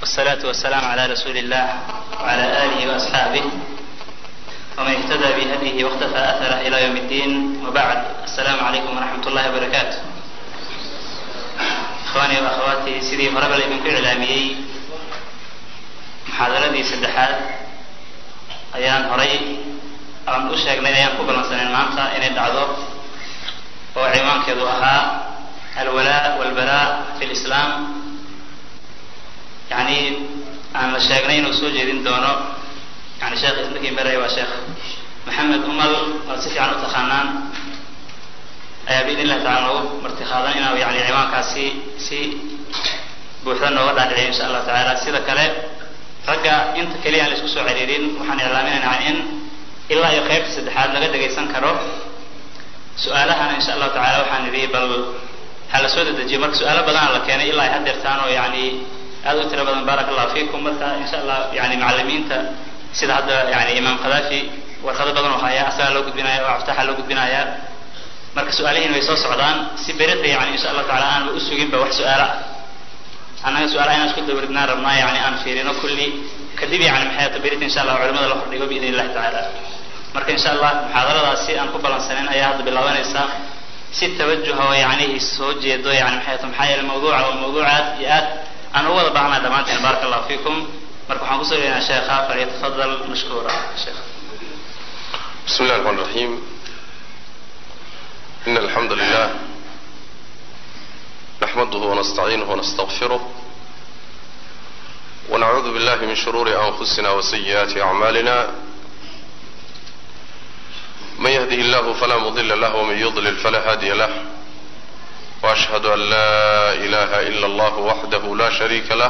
والصلاة والسلام على رسول الله وعلى آله وأصحابه ومن اهتدى بهديه واختفى أثره إلى يوم الدين وبعد. السلام عليكم ورحمة الله وبركاته. إخواني وأخواتي سيدي فرق لكم في إعلامي محاضرة سدحات أيام هري أن أشهد من أيام قبل سنين مانتا إن الدعوة وعنوان كذو أها الولاء والبراء في الإسلام. يعني أنا شايفين وسوج يدين دونه يعني شيخ اسمه كيمبري وشيخ محمد أمل وصفي عن أتخانان بإذن الله تعالى مرتخاذين أو يعني عنوان كاسي بوحدنا وضع العلم إن شاء الله تعالى سيدا كله رجع أنت كليا لسوسو عريرين وحن إعلامين عن إن إلا يخيف سدحات لقد جيسان كرو سؤالها إن شاء الله تعالى وحن ذي بل هل سود الدجيمر سؤال بدنا لك يعني إلا يحدث ثانو يعني هذا ترى بدنا بارك الله فيكم مثلا إن شاء الله يعني معلمين سيد هذا يعني إمام قذافي والخذ بدنا وحياة أسأل لو قد بنايا وأفتح لو قد بنايا مركز سؤالين ويسوس عدان سبرت يعني إن شاء الله تعالى أنا بأسوق بوح سؤال أنا سؤال أنا أشكد بردنا ربنا يعني أنا فيرنا كلي كذبي يعني محيط بريت إن شاء الله علماء الله حرقوا بإذن الله تعالى مركز إن شاء الله محاضرة راسي أن قبل سنين أيها بالله ونساء ست توجه ويعني السوج يدو يعني محيط محايا الموضوع والموضوعات يات أنا هو بعنا دمانتين بارك الله فيكم مركز حنقصر يا شيخ فليتفضل مشكورا شيخ. بسم الله الرحمن الرحيم. إن الحمد لله نحمده ونستعينه ونستغفره ونعوذ بالله من شرور أنفسنا وسيئات أعمالنا. من يهده الله فلا مضل له ومن يضلل فلا هادي له وأشهد أن لا إله إلا الله وحده لا شريك له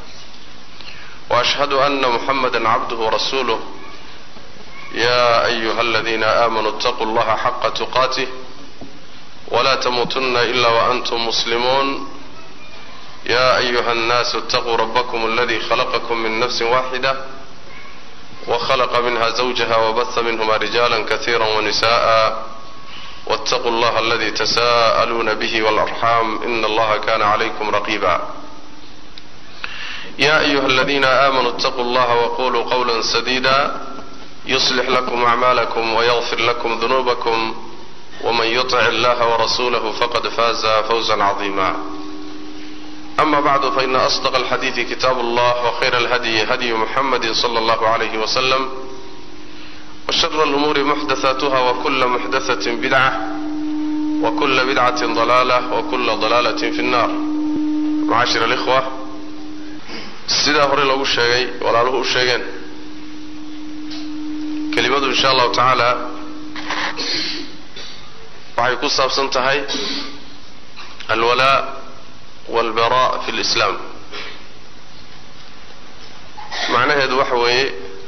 وأشهد أن محمدا عبده ورسوله. يا أيها الذين آمنوا اتقوا الله حق تقاته ولا تموتن إلا وأنتم مسلمون. يا أيها الناس اتقوا ربكم الذي خلقكم من نفس واحدة وخلق منها زوجها وبث منهما رجالا كثيرا ونساء واتقوا الله الذي تساءلون به والأرحام إن الله كان عليكم رقيبا. يا أيها الذين آمنوا اتقوا الله وقولوا قولا سديدا يصلح لكم أعمالكم ويغفر لكم ذنوبكم ومن يطع الله ورسوله فقد فاز فوزا عظيما. أما بعد فإن أصدق الحديث كتاب الله وخير الهدي هدي محمد صلى الله عليه وسلم وشر الأمور محدثاتها وكل محدثة بدعة وكل بدعة ضلالة وكل ضلالة في النار. معاشر الإخوة سيدا هوري لو الشيء ولا له الشيئين كلمة إن شاء الله تعالى waxay ku saabsan tahay alwalaa walbaraa fi lislaam. macnaheedu waxa weeye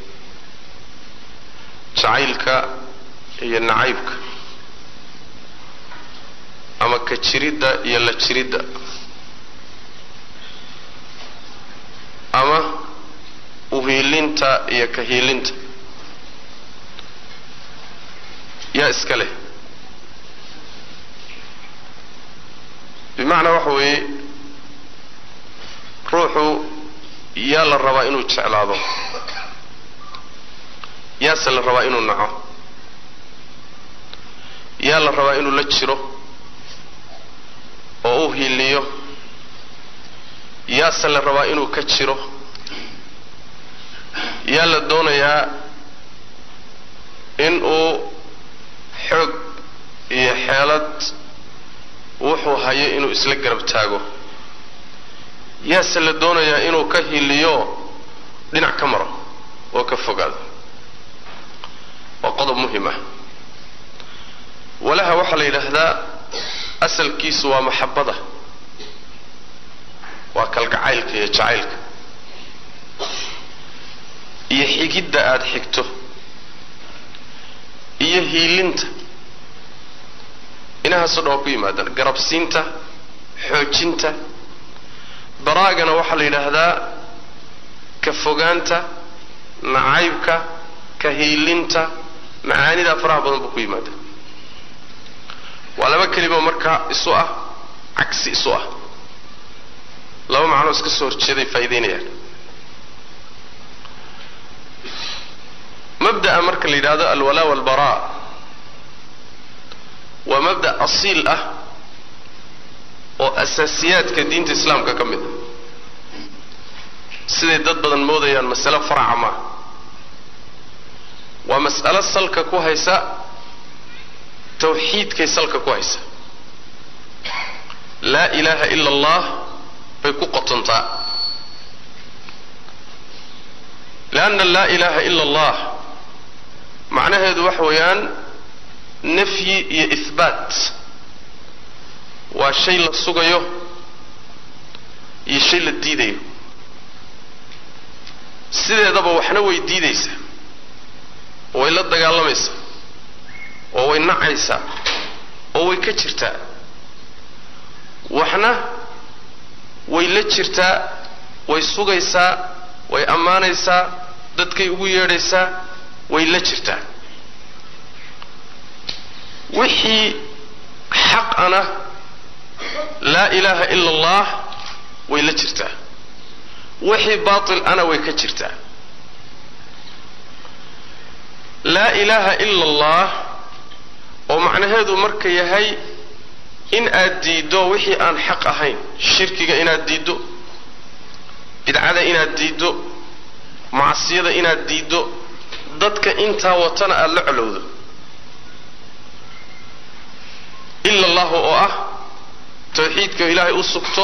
jacaylka iyo nacaybka ama ka jiridda iyo la jiridda ama uhiilinta iyo ka hiilinta yaa iska leh. بمعنى وحوي روحه يلا الربا إنه تشعلاده ياسل الربا إنه نعه يلا الربا إنه لتشره وأوهي ليه ياسل الربا إنه كتشره يلا الدون يا إنه حق يحالت wuxuu hayo inuu isla garab taago yaase la doonayaa inuu ka hiliyo dhinac ka maro oo ka fogaado. waa qodob muhiim ah. walaha waxaa la yidhaahdaa asalkiisu waa maxabada waa kalgacaylka iyo jacaylka iyo xigidda aad xigto iyo hiilinta inahaasoo dhan waa ku yimaadaan garabsiinta xoojinta. baraagana waxaa la yidhaahdaa ka fogaanta nacaybka ka hiilinta macaanida faraha badan buu ku yimaada. waa laba kelimo marka isu ah cagsi isu ah laba macno iska soo horjeeday faa'iideynayaan. مبدأ مرك اللي هذا الولاء والبراء ومبدأ أصيل وأساسيات كدين الإسلام ككمل سيدي ضد بدن موضة مسألة فرع ما ومسألة سلك كويسة توحيد كي سلك كويسة لا إله إلا الله بيكو قطنطا لأن لا إله إلا الله معناه هذا وحويان نفي إثبات وشيء للسجيو يشيء للديديو سيدي دابا وحنا ويديديسا ويلا دغالميسا oo way nacaysa oo way ka jirtaa waxna way la jirtaa way sugaysaa way amaanaysaa dadkay ugu yeedhaysaa way la jirtaa wixii xaq ana la ilaha illa allah way la jirtaa wixii baatil ana way ka jirtaa la ilaha illa allah oo macnaheedu marka yahay in aad diido wixii aan xaq ahayn shirkiga inaad diido bidcada inaad diido macsiyada inaad diido dadka inta watana aad la culowdo illa allah oo tawxiidka ilaahay u sugto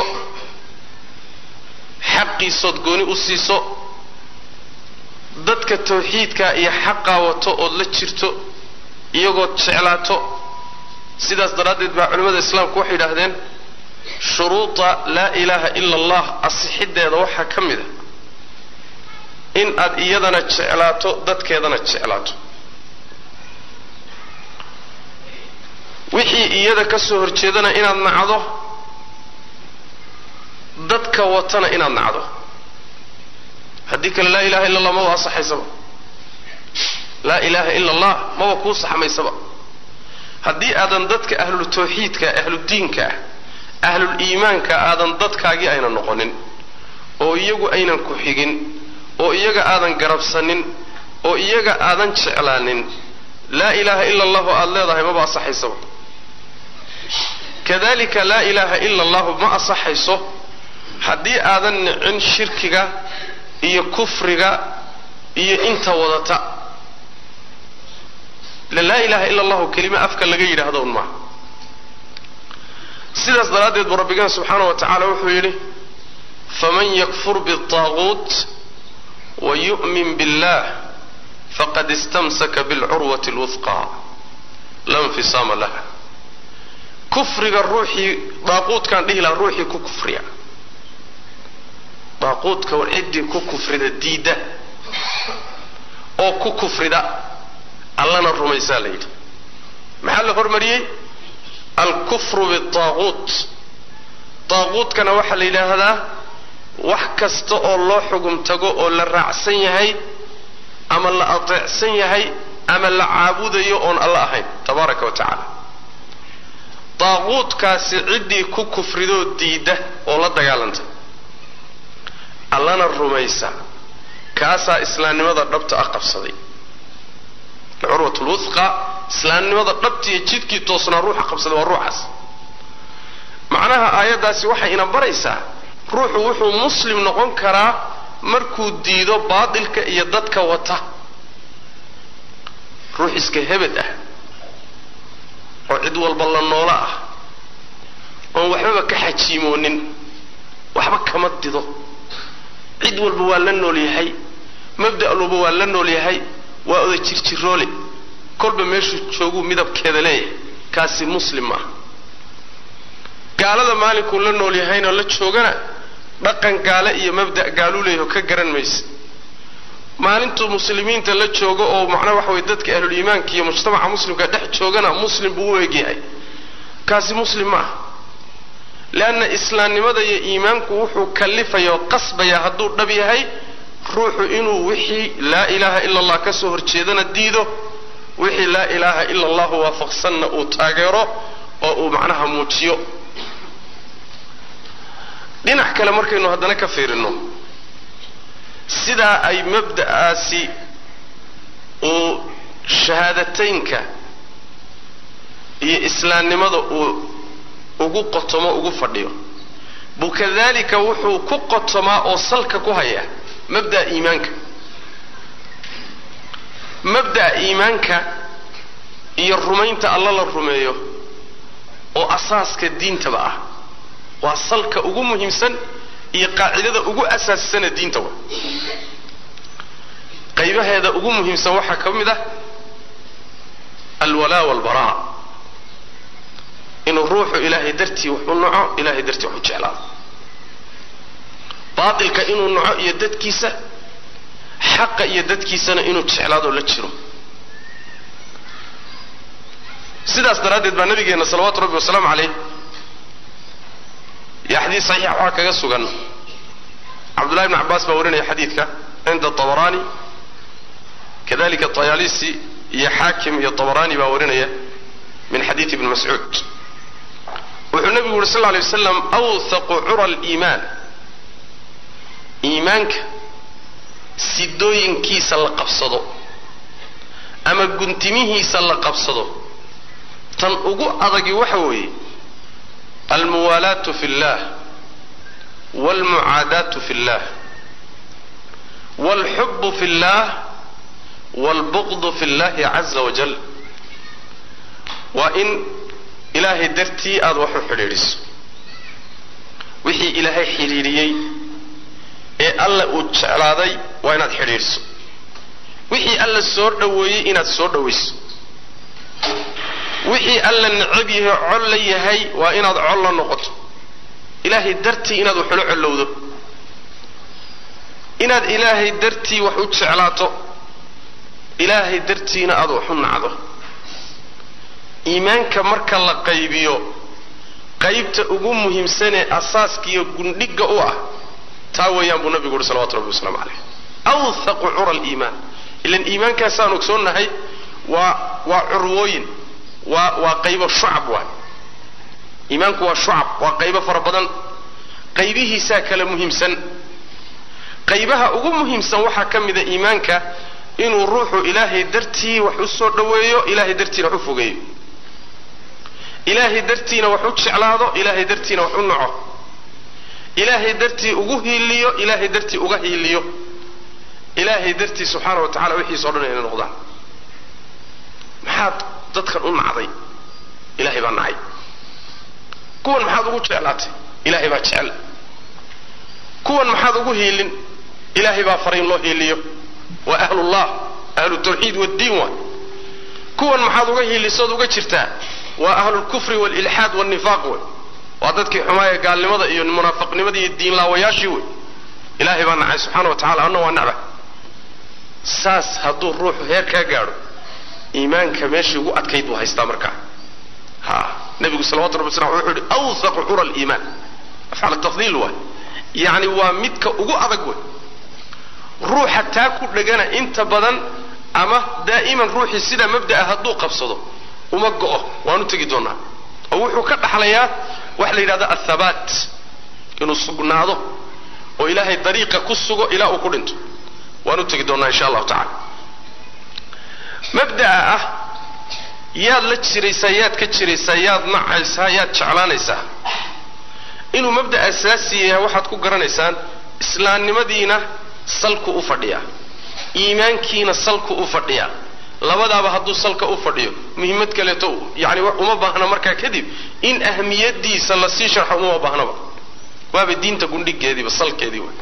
xaqiisood gooni u siiso dadka tawxiidka iyo xaqa wato oo la jirto iyagoo jeclaato sidaas daraadeed baa culimada islaamku waxay yiraahdeen shuruuda la ilaha illa allah asixideeda waxa kamida in aad iyadana jeclaato dadkeedana jeclaato wixii iyada ka soo horjeedana inaad nacdo dadka watana inaad nacdo haddii kale la ilaha illa allah ma waa saxaysaba لا إله إلا الله ما وكوس حمي سبا هدي آدم ضدك أهل التوحيد أهل الدين أهل الإيمان آدم ضدك أجي أين النقنين أو يجو أين كحيجين أو يجا آدم قرب سنين أو يجا آدم شعلانين لا إله إلا الله الله ده ما بصح سبا كذلك لا إله إلا الله ما أصح سو هدي آدم عن شركك كفرك أنت وضعت لا إله إلا الله كلمة أفكار لغير هذا المعنى سيدة صلاة بربنا سبحانه وتعالى وحويله فمن يكفر بالطاغوت ويؤمن بالله فقد استمسك بالعروة الوثقى لا انفصام لها كفر الروح طاغوت كان له الروح ككفر طاغوت كوالعد ككفر الديدة أو ككفر ده الله نرميسا ليد محل هرمريه الكفر بالطاغوت طاغوت كان waxa la yiraahdaa wax kasta oo loo xugum tago oo la raacsan yahay ama la ateecsan yahay ama la caabudayo oon Allah ahayn tabaaraka wa taala طاغوت kaasi cidii ku kufrido diida oo la dagaalanta Allah narumeysa kaasa islaamnimada dhabta qabsaday العروة الوثقى إسلام لماذا قبتي جدكي توصنا روحا قبصة والروحس معناها آيات داسي وحا إنا بريسا روح وحو مسلم نقون كرا مركو ديدو باطل كإيادتك وطا روح اسك هبده وعدو البلا النولاء وحبا كحجيمونين وحبا كمددو عدو البوالن نوليهي مبدأ البوالن نوليهي waa oday jirjiroole kolba meeshu joogu midabkeeda leeyahay kaasi muslim ah gaalada maalinku la nool yahayna la joogana dhaqan gaale iyo mabda gaalu leeyahay ka garan maysa maalintu muslimiinta la joogo oo macna wax way dadka ahlul iimaanka iyo mujtamaca muslimka dhex joogana muslim buu u eegyahay kaasi muslim ah laana islaamnimada iyo iimaanku wuxuu kalifayo qasbaya haduu dhab yahay روح إنه وحي لا إله إلا الله كسو هرشيدنا ديدو وحي لا إله إلا الله وافقصنا وتاجره ومعناها موتيو دي نحكي لمركي إنه هذا نكفير إنه سيدا أي مبدأ آسي shahaadataynka iyo islaamnimada ugu qotomo ugu fadhiyo buu kadalika wuxuu ku qotomaa oo salka ku haya mabda iimaanka iyo rumaynta alla la rumeeyo oo asaaska diintaba ah waa salka ugu muhiimsan iyo qaacidada ugu asaasisan diinta waa qaybaheeda ugu muhiimsan waxa kamid ah alwala walbaraa inuu ruuxu ilaahay dartii wax u naco ilaahay dartii wax u jeclaado baatilka inuu naco iyo dadkiisa xaqa iyo dadkiisana inuu jeclaado la jiro sidaas daraaddeed baa nabigeena salawaatu rabbi wasalaamu calayh iyo xadiis saxiix waxaa kaga sugan cabdullahi ibn cabbaas baa warinaya xadiidka cinda tabarani kadalika tayaalisi iyo xaakim iyo tabarani baa warinaya min xadiid ibn mascuud wuxuu nabigu yuri sal lla alay wasalam awthaqu cura aliimaan iimaanka sidooyinkiisa la qabsado ama guntimihiisa la qabsado tan ugu adagi waxa weeye almuwaalaatu fi llah walmucaadaatu fi llah walxubu fi llah walbuqdu fi llahi caza wajal waa in ilaahay dartii aad wax u xidhiidhiso wixii ilaahay xidhiidhiyey ee alla uu jeclaaday waa inaad xidhiidhiso wixii alla soo dhoweeyey inaad soo dhowayso wixii alla necab yahay col la yahay waa inaad col la noqoto ilaahay dartii inaad wax ula collowdo inaad ilaahay dartii wax u jeclaato ilaahay dartiina aad wax u nacdo iimaanka marka la qaybiyo qaybta ugu muhiimsanee asaaskiiyo gundhiga u ah taa weeyaan buu nabigu uhi salawatu rabbi wasalaamu calayh awthaqu cura aliimaan ilan iimaankaasaan ogsoonnahay waa curwooyin waa qaybo shucab waay iimaanku waa shucab waa qaybo fara badan qaybihiisaa kala muhiimsan qaybaha ugu muhiimsan waxaa ka mida iimaanka inuu ruuxu ilaahay dartii wax u soo dhoweeyo ilaahay dartiina wax u fogeeyo ilaahay dartiina wax u jeclaado ilaahay dartiina wax u naco ilaahay dartii ugu hiiliyo ilaahay dartii uga hiiliyo ilaahay dartii subxaana wa tacala wixiisa o dhan inay noqdaan maxaad dadkan u nacday ilaahay baa nacay kuwan maxaad ugu jeclaatay ilaahay baa jecel kuwan maxaad ugu hiilin ilaahay baa faray in loo hiiliyo waa ahlullah ahlu tawxiid waddiin waay kuwan maxaad uga hiilisood uga jirtaa waa ahlulkufri walilxaad walnifaaq wey waa dadkii xumaaya gaalnimada iyo munaafiqnimada iyo diinlaawayaashii wey ilaahay baa nacay subxaana wa tacala anna waa nacba saas hadduu ruuxu heer kaa gaadho iimaanka meeshii ugu adkayd buu haystaa markaa nabigu salawatu rabbi wasalam wuxuu yidhi awthaqu cura aliimaan afcaal tafdiil waay yacni waa midka ugu adag wey ruuxa taa ku dhegana inta badan ama daa'iman ruuxii sidaa mabda'a hadduu qabsado uma go'o waanu tegi doonaa oo wuxuu ka dhaxlayaa waxa la yidhahda athabaat inuu sugnaado oo ilaahay dariiqa ku sugo ilaa uu ku dhinto waanu tegi doonaa insha allahu tacala mabda'a ah yaad la jiraysaa yaad ka jiraysaa yaad nacaysaa yaad jeclaanaysaa inuu mabda asaasi yahay waxaad ku garanaysaan islaamnimadiina salku u fadhiya iimaankiina salku u fadhiya labadaaba hadduu salka u fadhiyo muhiimad kaleeto yani uma baahna markaa kadib in ahmiyadiisa lasii sharxo uma baahnaba waaba diinta gundhigeediiba salkeedii wa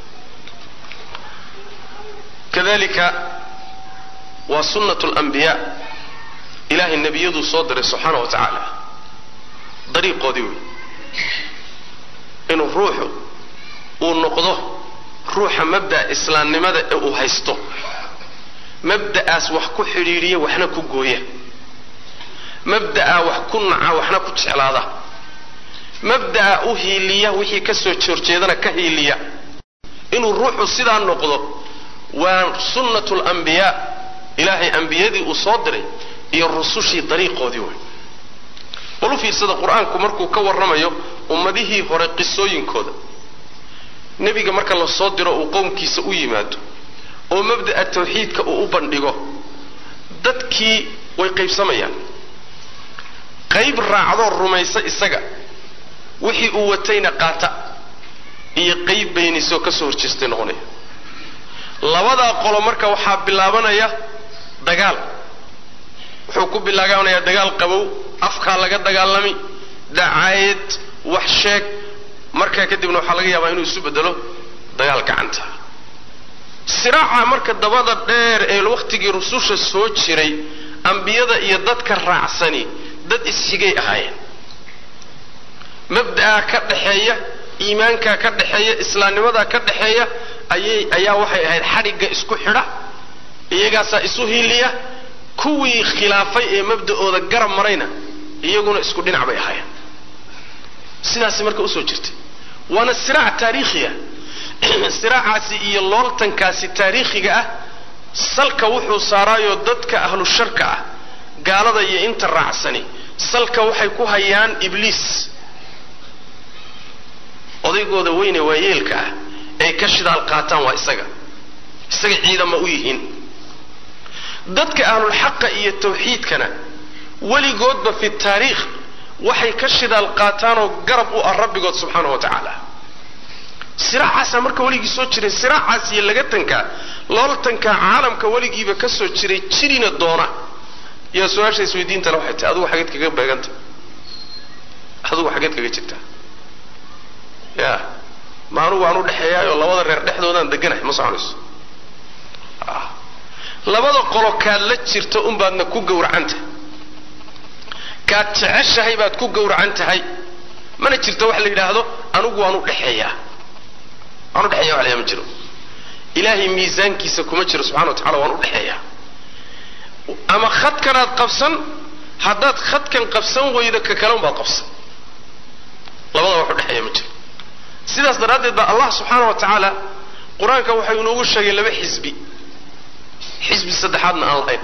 kadalika waa sunnatu lanbiyaa ilaahay nebiyaduu soo diray subxaana wa tacaala dariiqoodii wey inuu ruuxu uu noqdo ruuxa mabda'a islaamnimada ee uu haysto mabda'aas wax ku xidhiidhiya waxna ku gooya mabda'a wax ku naca waxna ku jeclaada mabda'a u hiiliya wixii ka soo horjeedana ka hiiliya inuu ruuxu sidaa noqdo waa sunnatu lanbiyaa ilaahay ambiyadii uu soo diray iyo rusushii dariiqoodii way bal u fiirsada qur-aanku markuu ka warramayo ummadihii hore qisooyinkooda nebiga marka la soo diro uu qowmkiisa u yimaado oo mabda'a tawxiidka uu u bandhigo dadkii way qaybsamayaan qayb raacdo rumaysa isaga wixii uu watayna qaata iyo qayb beenisoo ka soo horjeestay noqonaya labada qolo marka waxa bilaabanaya dagaal wuxuu ku bilaabanayaa dagaal qabow afka laga dagaalami dacayd wax sheeg marka kadibna waxa laga yaabaa inuu isu bedelo dagaal gacanta siraaca marka dabada dheer ee waqtigii rususha soo jiray anbiyada iyo dadka raacsani dad isxigay ahaayeen mabda'a ka dhaxeeya iimaanka ka dhaxeeya islaamnimada ka dhaxeeya ayaa waxay ahayd xariga isku xidha iyagaasa isu hiiliya kuwii khilaafay ee mabda'ooda garab marayna iyaguna isku dhinac bay ahaayeen sidaas marka u soo jirtay wana siraac taariikhiya siraacaasi iyo looltankaasi taariikhiga ah salka wuxuu saaraayo dadka ahlu sharka ah gaalada iyo inta raacsani salka waxay ku hayaan ibliis odaygooda weyne waayeelka ah ay ka shidaal qaataan waa isaga ciidama u yihiin dadka ahlul xaq iyo tawxiidkana waligoodba fi taariikh waxay ka shidaal qaataan oo garab u ah rabbigood subxaanahu wa tacaala siraacaas marka waligii soo jiray siraacaas iyo laga tanka looltanka caalamka waligiiba ka soo jiray jirina doona yaa su'aasha isweydiinta waxay tahay adigu xageed kaga beeganta adigu xageed kaga jirta ya maanu waanu dhaxeeyayo labada reer dhexdoodan deganahay ma soconayso labada qolo kaad la jirto baadna ku gowracanta kaad jeceshahay baad ku gowracan tahay mana jirto wax la yiraahdo anigu waanu dhaxeeyaa wala ma jiro ilaahi miisaankiisa kuma jiro subhanahu wa ta'ala waanu dhaxeeyaa ama khadkanaad qabsan haddaad khadkan qabsan weydo ka kale baad qabsan labada wax u dhaxeeya ma jiro sidaas daraaddeed baa Allah subhanahu wa ta'ala quraanka waxa uu noogu sheegay laba xisbi saddexaadna aan lahayn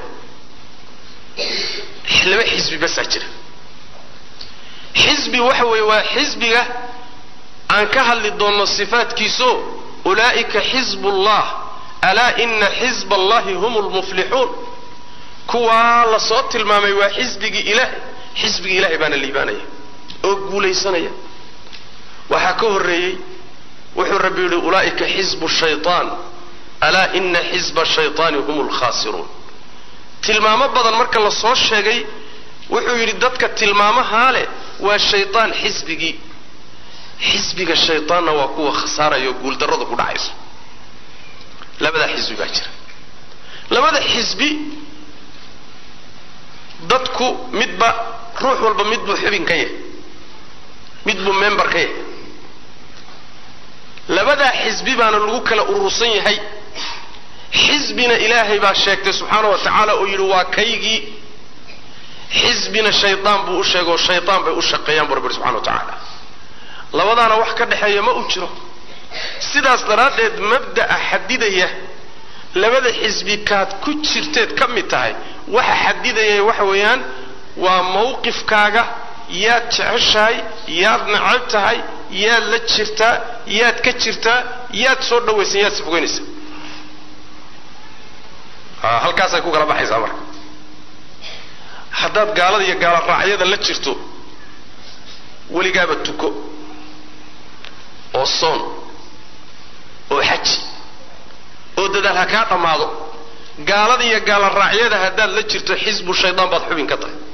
laba xisbi bas ajira xisbi waxa weeye waa xisbiga aan ka hadli doono sifaadkiisu ulaa'ika xisbullah ala inna xisballahi humul muflixuun kuwa la soo tilmaamay waa xisbigi ilaahay baana liibaanaya oo guulaysanaya waxa ka horeeyay wuxuu rabbi yiri ulaa'ika xisbu shaytaan ala inna xisba shaytaani humul khasiruun tilmaamo badan marka la soo sheegay wuxuu yiri dadka tilmaamaha leh waa shaytaan xisbiga shaytaanna waa kuwa khasaarayo guul darrada ku dhacayso labada xisbi baa jira labada xisbi dadku midba ruux walba midbu xubin ka yahay midbu member ka yahay labada xisbi baana lagu kala urursan yahay xisbina ilaahay baa sheegtay subxaanahu wa ta'ala oo yiri waa kaygii xisbina shaytaan buu u sheego shaytaan bay u shaqeeyaan rabbi subxaanahu wa ta'ala labadaana wax ka dhaxeeya ma u jiro sidaas daraadeed mabda'a xadidaya labada xisbi kaad ku jirteed ka mid tahay waxa xadidaya waxa weeyaan waa mowqifkaaga yaad jeceshahay yaad nacab tahay yaad la jirtaa yaad ka jirtaa yaad soo dhawaysan yaad fogeynaysa halkaasay ku kala baxaysaa marka haddaad gaalada iyo gaala raacyada la jirto weligaaba tuko oo soon oo xaj oo dadaal ha kaa dhammaado gaalada iyo gaala raacyada haddaad la jirto xisbu shaydaan baad xubin ka tahay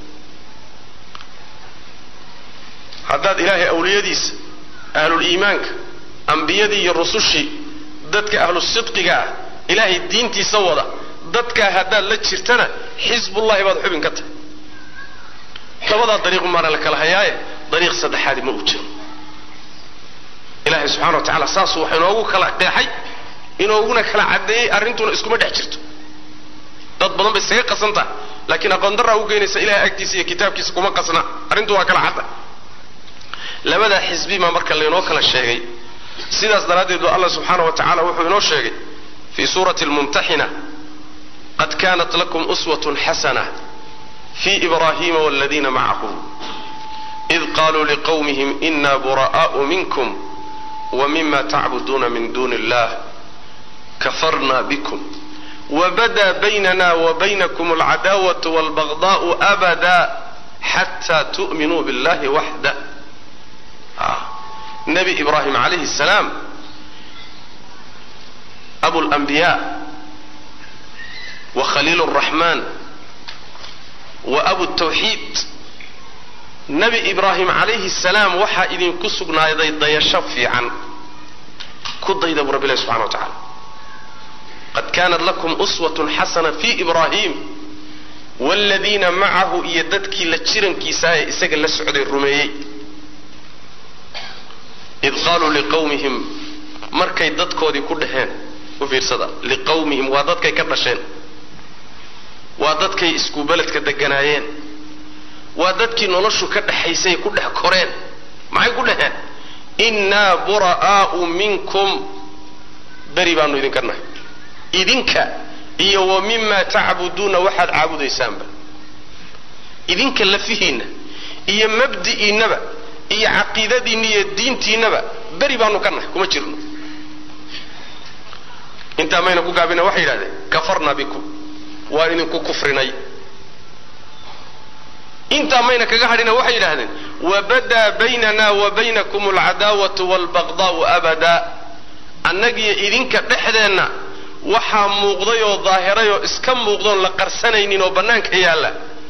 haddaad ilaahay awliyadiisa ahlul iimaanka ambiyadii iyo rusushii dadka ahlus sidqiga ah ilaahay diintiisa wada dadka haddaad la jirtana xisbullahi baad xubin ka tahay labada dariiq ma la kala hayaaye dariiq saddexaad ma u jiro ilaahay subhanahu wa ta'ala saas waxa inoogu kala qeexay inooguna kala cadeeyay arrintuna iskuma dhex jirto dad badan bay isaga qasanta laakiin aqoon darra u geynaysa ilaahay agtiisa iyo kitaabkiisa kuma qasna arrintu waa kala cadda labada xisbi ma marka la inoo kala sheegay sidaas daraadeed Allah subhanahu wa ta'ala wuxuu inoo sheegay fi surati al-mumtahina qad kanat lakum uswatun hasanah fi ibrahima wal ladina ma'ahu إذ قالوا لقومهم إنا براء منكم ومما تعبدون من دون الله كفرنا بكم wabada baynana wa baynakum alcadaawatu walbagdaa'u abada xataa tu'minuu billahi waxda. nebi ibraahim calayhi salaam abu lanbiyaa wa khaliil araxmaan wa abu tawxiid. nebi ibraahim calayhi salaam waxaa idinku sugnaaday dayasho fiican, ku dayda buu rabbi ilahi subxana wa tacala. qad kaanat lakum uswatun xasana fi ibraahim waaladiina macahu, iyo dadkii la jirankiisaa ee isaga la socday rumeeyey. id qaaluu liqawmihim, markay dadkoodii ku dhaheen, u fiirsada, liqawmihim waa dadkay ka dhasheen, waa dadkay isku beledka deganaayeen, waa dadkii noloshu ka dhaxaysay ku dhex koreen. maxay ku dhaheen? innaa bura'aa'u minkum, beri baanu idinka nahay, idinka iyo wa mimaa tacbuduuna waxaad caabudaysaanba, idinka lafihiinna iyo mabdi'iinnaba iyo caqiidadiinna iyo diintiinnaba beri baanu ka nahay, kuma jirno. intaa mayna ku gaabina waxay yidhahdeen kafarna bikum, waa idinku kufrinay. intaa mayna kaga hadhina waxay yidhaahdeen wabadaa baynana wa baynakum alcadaawatu walbagdaa'u abada, annagiyo idinka dhexdeenna waxaa muuqday oo daahiray oo iska muuqdoon la qarsanaynin oo bannaanka yaalla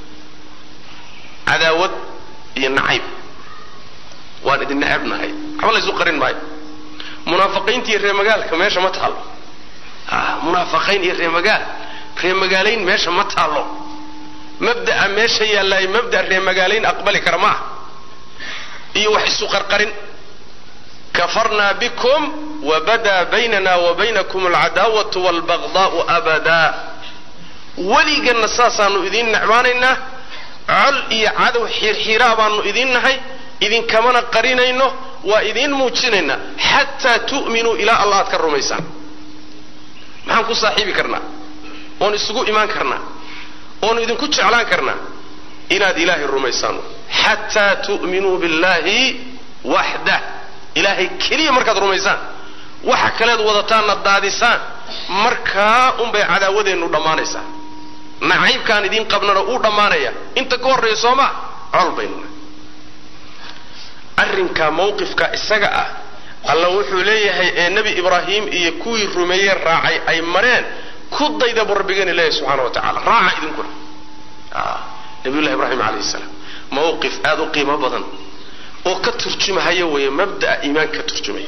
cadaawad iyo nacayb. waan idin necebnahay, waxba laysu qarin maayo. munaafiqiinta iyo reemagaalka meesha ma taalo. munaafiqiin iyo reemagaalayn meesha ma taalo. mabda'a meesha yaallay mabda' reemagaalayn aqbali kara ma ah, iyo wax isu qarqarin. kafarnaa bikum wabadaa baynana wa baynakum alcadaawatu walbagdaa'u abadaa. weliganna saasaanu idiin necbaanaynaa, col iyo cadow xiirxiiraa baanu idiin nahay, idinkamana qarinayno, waa idiin muujinaynaa xataa tu'minuu ilaa allah aad ka rumaysaan. maxaan ku saaxiibi karnaa oon isugu imaan karnaa oonu idinku jeclaan karnaa? inaad ilaahay rumaysaan, xataa tu'minuu billahi waxdah, ilaahay keliya markaad rumaysaan, waxa kaleed wadataanna daadisaan, markaa unbay cadaawadeennu dhammaanaysaa, nacaybkaan idiin qabnana uu dhammaanaya. inta ka horreeya sooma col baynu nahay. arrinkaa mawqifka isaga ah alla wuxuu leeyahay ee nebi ibraahim iyo kuwii rumeeyey raacay ay mareen, ku dayda buu rabbigeena leeyahay subxaana wa tacaala, raaca idinkuna. nabiyullahi ibraahim calayhi salaam mawqif aad u qiimo badan oo ka turjumahaya weeye mabda'a iimaanka ka turjumaya.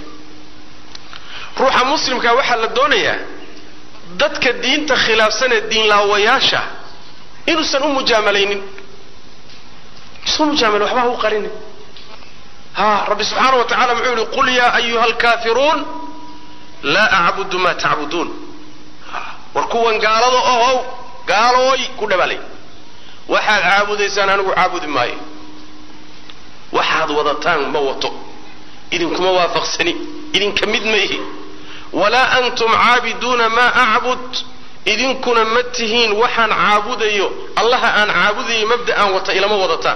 ruuxa muslimkaa waxaa la doonayaa dadka diinta khilaafsan ee diinlaawayaasha inuusan u mujaamalaynin, isu mujaamala waxba ha u qarinin. rabbi subxaana wa tacala muxuu yihi qul yaa ayuha alkaafiruun laa acbudu maa tacbuduun. war kuwan gaalada ohow, gaalooy ku dhabalay, waxaad caabudaysaan anigu caabudi maayo, waxaad wadataan ma wato, idinkuma waafaqsani, idinka mid ma ihi. walaa antum caabiduuna maa acbud, idinkuna ma tihiin waxaan caabudayo, allaha aan caabudayo mabda'aan wata ilama wadataan.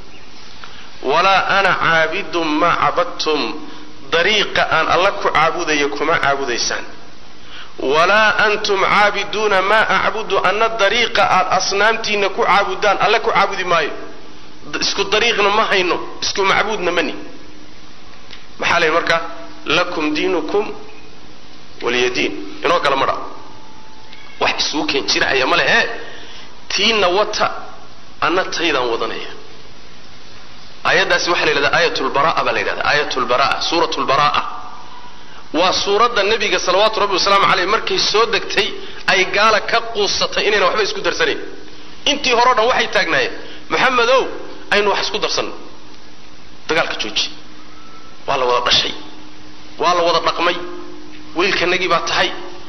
walaa ana caabidun maa cabadtum, dariiqa aan alla ku caabudayo kuma caabudaysaan. walaa antum caabiduuna maa acbudu, anna dariiqa aad asnaamtiinna ku caabudaan alle ku caabudi maayo. isku dariiqna ma hayno, isku macbuudna mani. maxaa la yidhi marka? lakum diinukum waliya diin. inoo kala madha wax isugu keen jirahaya ma lehe, tiinna wata, anna taydaan wadanaya. aayaddaasi waxaa la yidhahdaa aayatulbaraa baa la yidhahdaa, aayatulbaraa, suuratulbaraa. waa suuradda nebiga salawaatu rabbi wasalaamu caleyh markay soo degtay ay gaala ka quusatay inayna waxba isku darsanayn. intii hore o dhan waxay taagnaayeen maxamedow aynu wax isku darsanno, dagaalka jooji, waa la wada dhashay, waa la wada dhaqmay, wiilkanagii baa tahay,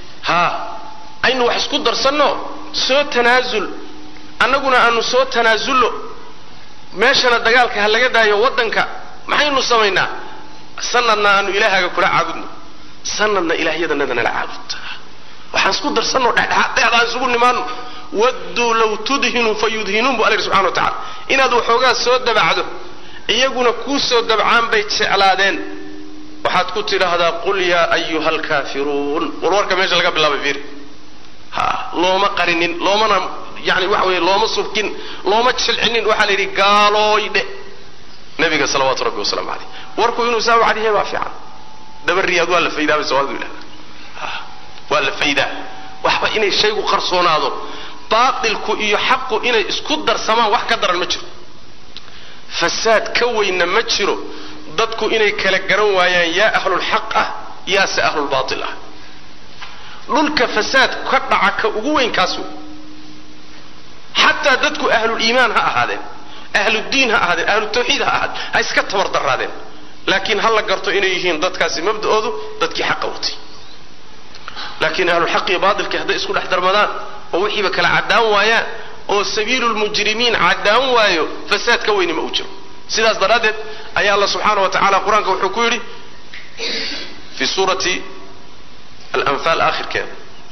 aynu wax isku darsanno, soo tanaasul, annaguna aanu soo tanaasullo, meeshana dagaalka ha laga daayo waddanka. maxaynu samaynaa? sanadna aanu ilaahaaga kula caabudno, sanadna ilaahyadanada nala caabud. waxaan isku darsanno, dhexdhexaad isugu nimaano. wadduu law tudhinu fayudhinuun bu alla yidhi subxana wa tacala. inaad waxoogaa soo dabacdo, iyaguna kuu soo dabcaan bay jeclaadeen. waxaad ku tidhaahdaa qul yaa ayuha alkaafiruun. warwarka meesha laga bilaabay fiiri. looma qarinin loomana yani waxa weeye looma subkin looma jilcinin waxaa la yidhi gaalooydhe nabiga salawaatu rabbi wasalaamu caleyh warku inuu saa u cadyahay baa fiican dabariyaad waa la faydaa bay soomaalidu yidhahdaa waa la faydaa waxba inay shaygu qarsoonaado baatilku iyo xaqu inay isku darsamaan wax ka daran ma jiro fasaad ka weyna ma jiro dadku inay kala garan waayaan yaa ahlulxaq ah yaase ahlulbaatil ah dhulka fasaad ka dhaca ka ugu weyn kaas wey xataa dadku ahluliimaan ha ahaadeen ahludiin ha ahaadeen ahlutawxiid ha ahaadeen ha iska tabardaraadeen laakiin ha la garto inay yihiin dadkaasi mabda'oodu dadkii xaqa watay laakiin ahlulxaq iyo baatilkii hadday isku dhex darmadaan oo wixiiba kala caddaan waayaan oo sabiilulmujrimiin caddaan waayo fasaad ka weyni ma u jiro sidaas daraaddeed ayaa alla subxaana wa tacala qur-aanka wuxuu ku yidhi fi suurati alanfaal aakhirkeeda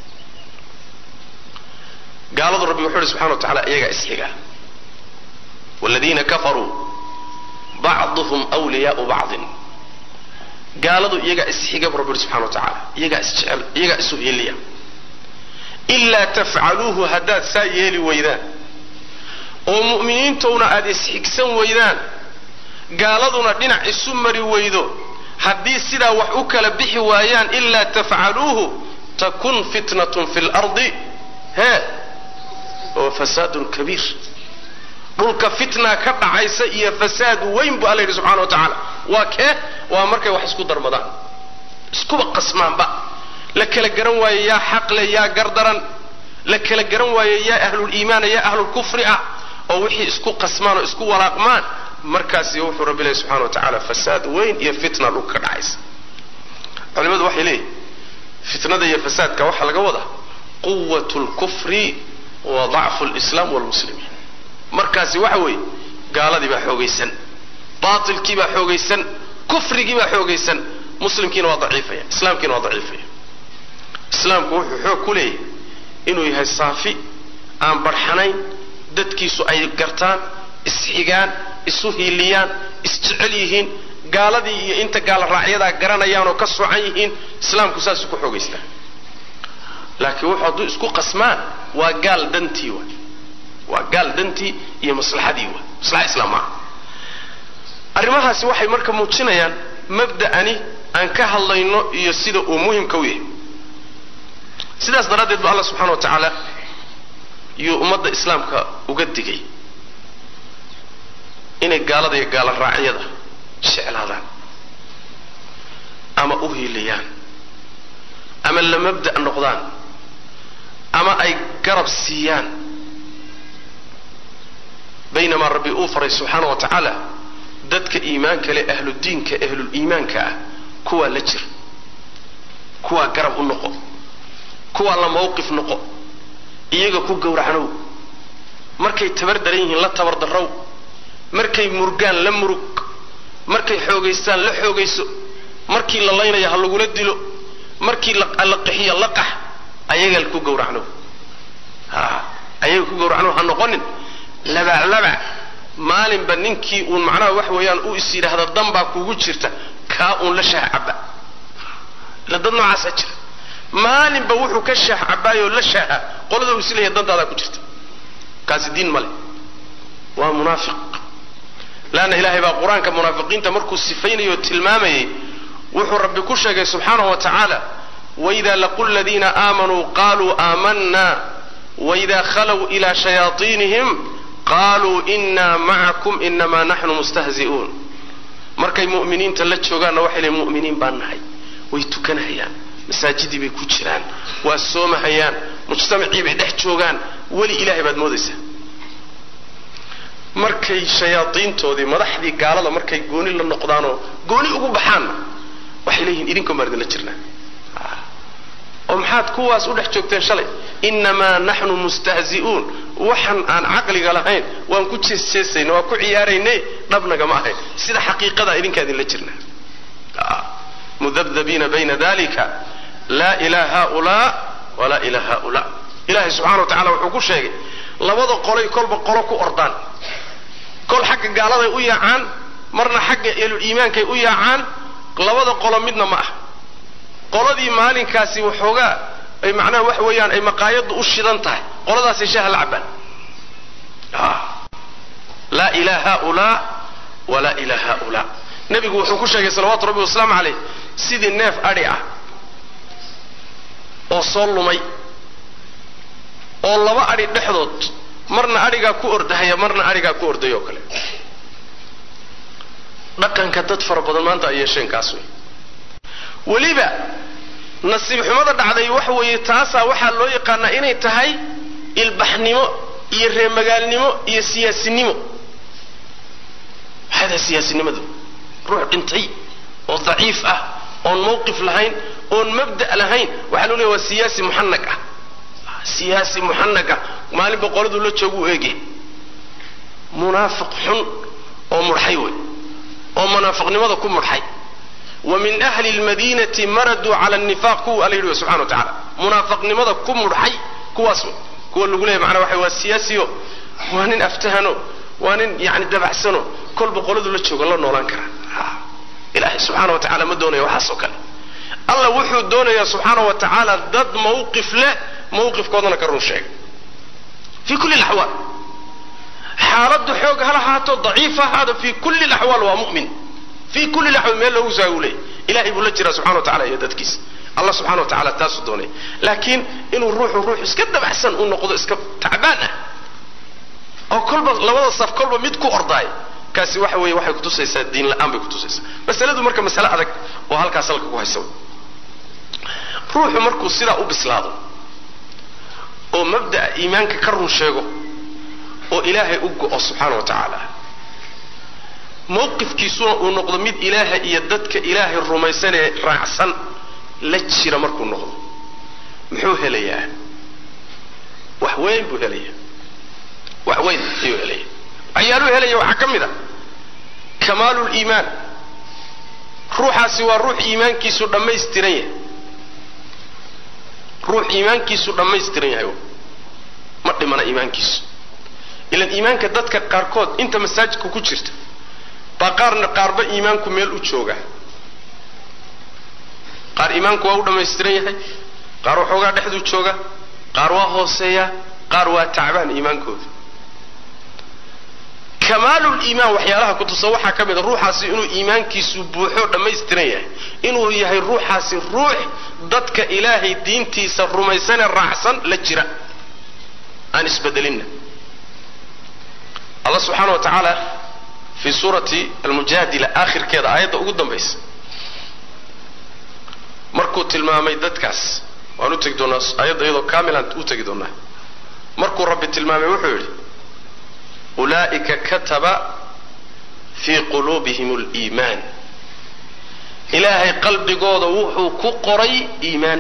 gaaladu rabbi wuxuu yidhi subxana wa tacala iyagaa isxiga waladiina kafaruu bacduhum wliyaau bacdin gaaladu iyagaa isxiga bu rabbi yidhi subxana wa tacala iyagaa isjecel iyagaa isu heliya ilaa tafcaluuhu haddaad saa yeeli weydaan oo mu'miniintowna aad isxigsan weydaan gaaladuna dhinac isu mari weydo haddii sidaa wax u kala bixi waayaan ilaa tafcaluuhu takun fitnatun fi lardi oo fasaadun kabiir dhulka fitna ka dhacaysa iyo fasaad weyn bu alla yidhi subxana wa tacaala waa kee waa markay wax isku darmadaan iskuba qasmaanba la kala garan waayo yaa xaqle yaa gardaran la kala garan waayo yaa ahluliimaana yaa ahlulkufri ah oo wixii isku qasmaan oo isku walaaqmaan markaasi wuxuu rabbi ilahi subxana wa tacaala fasaad weyn iyo fitna dhulka ka dhacaysa culimadu waxay leeyihin fitnada iyo fasaadka waxaa laga wadaa quwatu lkufri wa dacfu lislaam walmuslimiin markaasi waxa weeye gaaladii baa xoogaysan baatilkii baa xoogaysan kufrigii baa xoogaysan muslimkiina waa daciifaya islaamkiina waa daciifaya islaamku wuxuu xoog ku leeyahay inuu yahay saafi aan barxanayn dadkiisu ay gartaan isxigaan isu hiiliyaan isjecel yihiin gaaladii iyo inta gaala raacyadaa garanayaan oo ka socan yihiin islaamku saasuu ku xoogaystaa laakiin wuxuu hadduu isku qasmaan waa gaal dantii wa waa gaal dantii iyo maslaxadii wa maslaxa islaam maaha arrimahaasi waxay marka muujinayaan mabda'ani aan ka hadlayno iyo sida uu muhimka u yahay sidaas daraaddeed ba allah subxana wa tacaala yuu ummadda islaamka uga digay inay gaalada iyo gaala raacyada jeclaadaan ama u hiiliyaan ama la mabda' noqdaan ama ay garab siiyaan baynamaa rabbi uu faray subxaana wa tacaala dadka iimaanka leh ahludiinka ahluliimaanka ah kuwaa la jir kuwaa garab u noqo kuwaa la mawqif noqo iyaga ku gowracnow markay tabar daran yihiin la tabar darrow markay murgaan la murug markay xoogaystaan la xoogayso markii la laynaya ha lagula dilo markii la qixiyo la qax ayaga ku gowracnow ayaga ku gowracnow ha noqonin labac maalinba ninkii uun macnaha wax weeyaan uu is yidhaahda dan baa kugu jirta kaa uun la shaah cabba la dad noocaasa jira maalinba wuxuu ka shaah cabbaayoo la shaaha qolada uu isleeyahay dantaadaa ku jirta kaasi diin male waa munaafiq laanna ilaahay baa qur-aanka munaafiqiinta markuu sifaynayo tilmaamayay wuxuu rabbi ku sheegay subxaanahu wa tacaala waidaa laqu ladiina aamanuu qaaluu aamanna waidaa khalow ilaa shayaaiinihim qaluu ina macakum inamaa naxnu mustahzi'uun markay mu'miniinta la joogaanna waxay leeyiin mu'miniin baan nahay way tukanahayaan masaajidii bay ku jiraan waa soomahayaan mujtamacii bay dhex joogaan weli ilaahay baad moodaysaa markay shayaaiintoodii madaxdii gaalada markay gooni la noqdaanoo gooni ugu baxaanna waxay leeyihiin idinkan baan idinla jirnaa oo maxaad kuwaas u dhex joogteen shalay inamaa naxnu mustahzi'uun waxan aan caqliga lahayn waan ku jeesjeesayna waan ku ciyaaraynay dhabnaga ma ahayn sida xaqiiqada idinkaa idinla jirnaa mudabdabiina bayna dalika laa ilaa haulaa walaa ilaa haulaa ilaahay subxana wa tacala wuxuu ku sheegay labada qolay kolba qolo ku ordaan kol xagga gaaladay u yaacaan marna xagga eluliimaankay u yaacaan labada qolo midna ma ah qoladii maalinkaasi waxoogaa ay macnaha wax weeyaan ay maqaayadu u shidan tahay qoladaas shaaha la cabaan la ilaha illa wala ilaha illa nabigu wuxuu ku sheegay salawaatu rabbi wasalaamu alayhi sidii neef ari ah oo soo lumay oo laba ari dhexdood marna ariga ku ordahaya marna ariga ku ordayo kale dhaqanka dad fara badan maanta ay yeesheen kaas waliba nasiib xumada dhacday wax weeye taasa waxa loo yaqaan inay tahay ilbaxnimo iyo reemagaalnimo iyo siyaasinimo hada siyaasinimadu ruux dhintay oo daciif ah oo mowqif lahayn oo mabda lahayn waxa loo leeyahay siyaasi muhannag ah siyaasi muhannag ah maalin boqoradu la joogo eege munaafiq xun oo murxay way oo munaafiqnimada ku murxay ومن أهل المدينة مردوا على النفاق كو الله سبحانه وتعالى منافق نمضى كو مرحي كو اسمه كو اللي يقول معنا وحي والسياسيو وانين افتهنوا وانين يعني دبعسنوا كل بقولوا له تشوق الله نولان كرا إلهي سبحانه وتعالى ما دونه وحسوك الله وحو دونه يا سبحانه وتعالى ضد موقف له موقف كودنا كرون شيء في كل الأحوال حارد حوق هلا هاتو ضعيفة هذا في كل الأحوال ومؤمن في كل الأحوال ما له زاولي إلهي بلجرا سبحانه وتعالى يدتكيس الله سبحانه وتعالى تاسو دوني لكن إنه الروح اسكت بحسن إنه قضى اسكت تعبانة أو كل لوضع الصف كل ميدكو أرضاي كاسي وحي كتوسيس الدين الآن بكتوسيس بس لازم مركب مسألة هذاك وهالكاسلك وهيسوي روح مركو سيرة وبسلاده ومبدأ إيمانك كرم شيغو وإلهي أقو سبحانه وتعالى موقف كيسونا ونقض ميد إله يددك إله الرميسان رعسا لتشير مركو النقض محوه ليا وحوين بوه ليا وحوين بوه ليا عيالوه ليا وحكم ذا كمال الإيمان روحا سوى روح إيمان كيسو لما يسترين روح إيمان كيسو لما يسترين مرد من إيمان كيسو إلا الإيمان كددك قاركود انت مساجك وكتشرت بقارن قاربة إيمانكم ميل أتشوجا قار إيمانكم أول ما يستريه قار وحوجا دحدو أتشوجا قار وهوسيا قار وتعبان إيمانكم كمال الإيمان وحيالها كنت صوحها كبد الروح حاسي إنه إيمانك سبوحه لما يستريه إنه هي الروح حاسي الروح ضدك إلهي دين تيسر رميسان الرعسان للجراء أنس بدلنا الله سبحانه وتعالى في سورة المجادلة آخر كذا آيات قدام بيس مركو تلمامي دتكاس وانو تجدونا آيات أيضا كاملا تجدونا مركو رب تلمامي وحولي أولئك كتب في قلوبهم الإيمان إلهي قلب قوض وحو كقري إيمان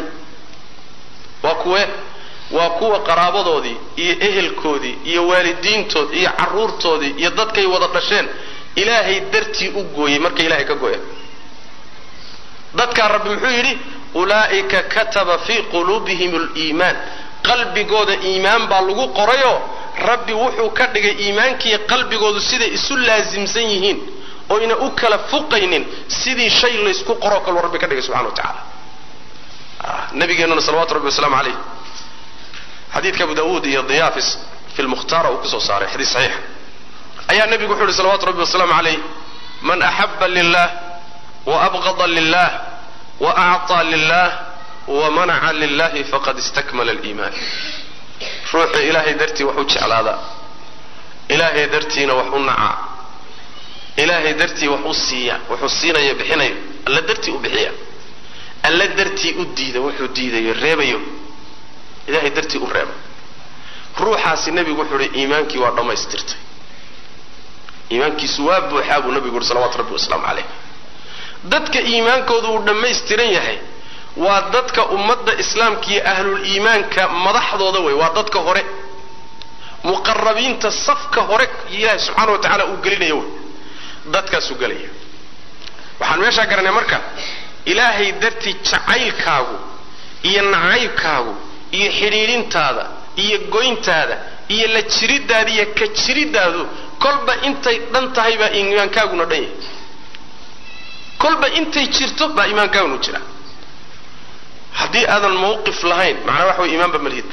وكوة قرابضودي إيه إهلكودي إيه والدينتود إيه عرورتودي إيه ضدكي وضطشين إلهي درتي أقوي مركي إلهي كقوي ضدك الرب محيري أولئك كتب في قلوبهم الإيمان قلب قود إيمان بالغو قريو ربي وحو كدغ إيمانك قلب قود سيدي إسو لازم سيهين وإن أكل فقين سيدي شيء ليسكو قروك الورب كدغ سبحانه وتعالى نبي قلنا صلوات ربي والسلام عليه حديث أبو داود الضيافس في المختار وكسو صاري حديث صحيح أيها النبي قول صلوات ربي والسلام عليه من أحب لله وأبغض لله وأعطى لله ومنع لله فقد استكمل الإيمان روح إلهي درتي وحوش على هذا إلهي درتي وحنع إلهي درتي وحسينا يبحنا ألا درتي أبحيا ألا درتي أديد وحو ديد يريبيو إلهي درتي أريب روحاس النبي قول إيمانك وعندما يسترتي إيمانك سواب وحاب النبي قول صلوات ربي والسلام عليه ضدك إيمانك وعندما يسترين يحي وضدك أمد إسلامك أهل الإيمان كمضح ضوضوي وضدك هوري مقربين تصفك هوري إله سبحانه وتعالى أقلين يوم ضدك سقليه وحن ماشا قرنا مركا إلهي درتي تعايل كاغو إيا نعايب كاغو إيا حريرين تادا إيا قوين تادا إيا لتشريد دادا إيا كتشريد دادو كلبا انتي دانتهي با إيمان كاغو ندين كلبا انتي تشرتو با إيمان كاغو نجرا haddii aadan mawqif lahayn macnaa waxa way iimaanba malhid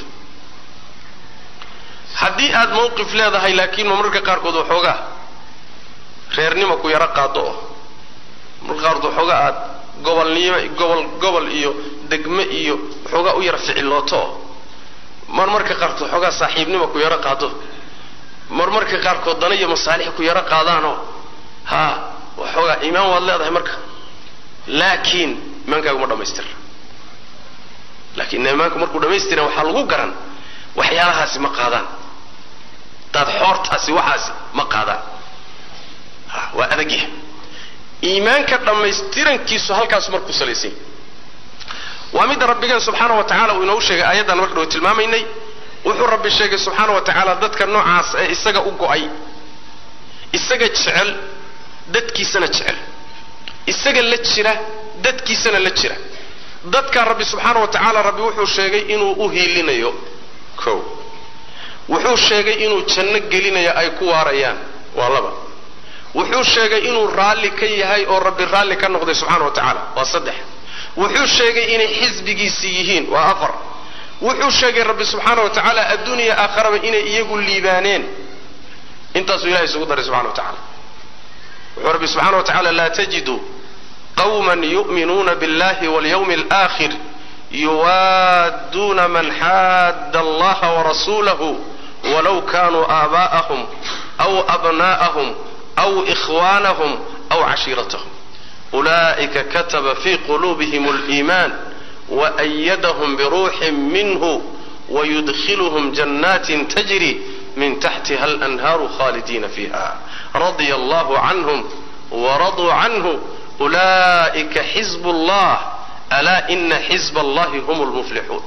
haddii aad mawqif leedahay laakiin mararka qaarkood waxoogaa reernimo ku yaro qaado oo mararka qaarkood waxoogaa aad gobol iyo degme iyo waxoogaa u yara ficilooto marmarka qaarkood waxoogaa saaxiibnimo ku yaro qaado marmarka qaarkood dana iyo masaalix ku yaro qaadaanoo waxoogaa iimaan waad leedahay marka laakiin iimaankaagu ma dhammaystirna laakiin iimaanku markuu dhammaystiran waxaa lagu garan waxyaalahaasi ma qaadaan daad xoortaasi waxaasi ma qaadaan waa adagya iimaanka dhammaystirankiisu halkaas markuu salaysay waa midda rabbigeen subxaana wa tacala uu inoogu sheegay aayaddan marka dhow tilmaamaynay wuxuu rabbi sheegay subxaana wa tacaala dadka noocaas ee isaga u go'ay isaga jecel dadkiisana jecel isaga la jira dadkiisana la jira dadka rabbi subxaana wa tacaala rabbi wuxuu sheegay inuu u hiilinayo kow wuxuu sheegay inuu janno gelinayo ay ku waarayaan waa laba wuxuu sheegay inuu raalli ka yahay oo rabbi raalli ka noqday subxaana wa tacaala waa saddex wuxuu sheegay inay xisbigiisii yihiin waa afar wuxuu sheegay rabbi subxaana wa tacaala adduuniya aakharaba inay iyagu liibaaneen intaasuu ilahay isugu daray subxana wa tacala wuxuu rabbi subxaana wa tacaala laa tajidu qawman yu'minuuna biاllahi walyawmi alaakhir yuwaadduuna man xaadda allaha warasuulahu walaw kanuu aabaa'ahum aw abnaa'ahum aw ikhwaanahum aw cashiiratahum ulaa'ika kataba fii quluubihim aliimaan وأيدهم بروح منه ويدخلهم جنات تجري من تحتها الأنهار خالدين فيها رضي الله عنهم ورضوا عنه أولئك حزب الله ألا إن حزب الله هم المفلحون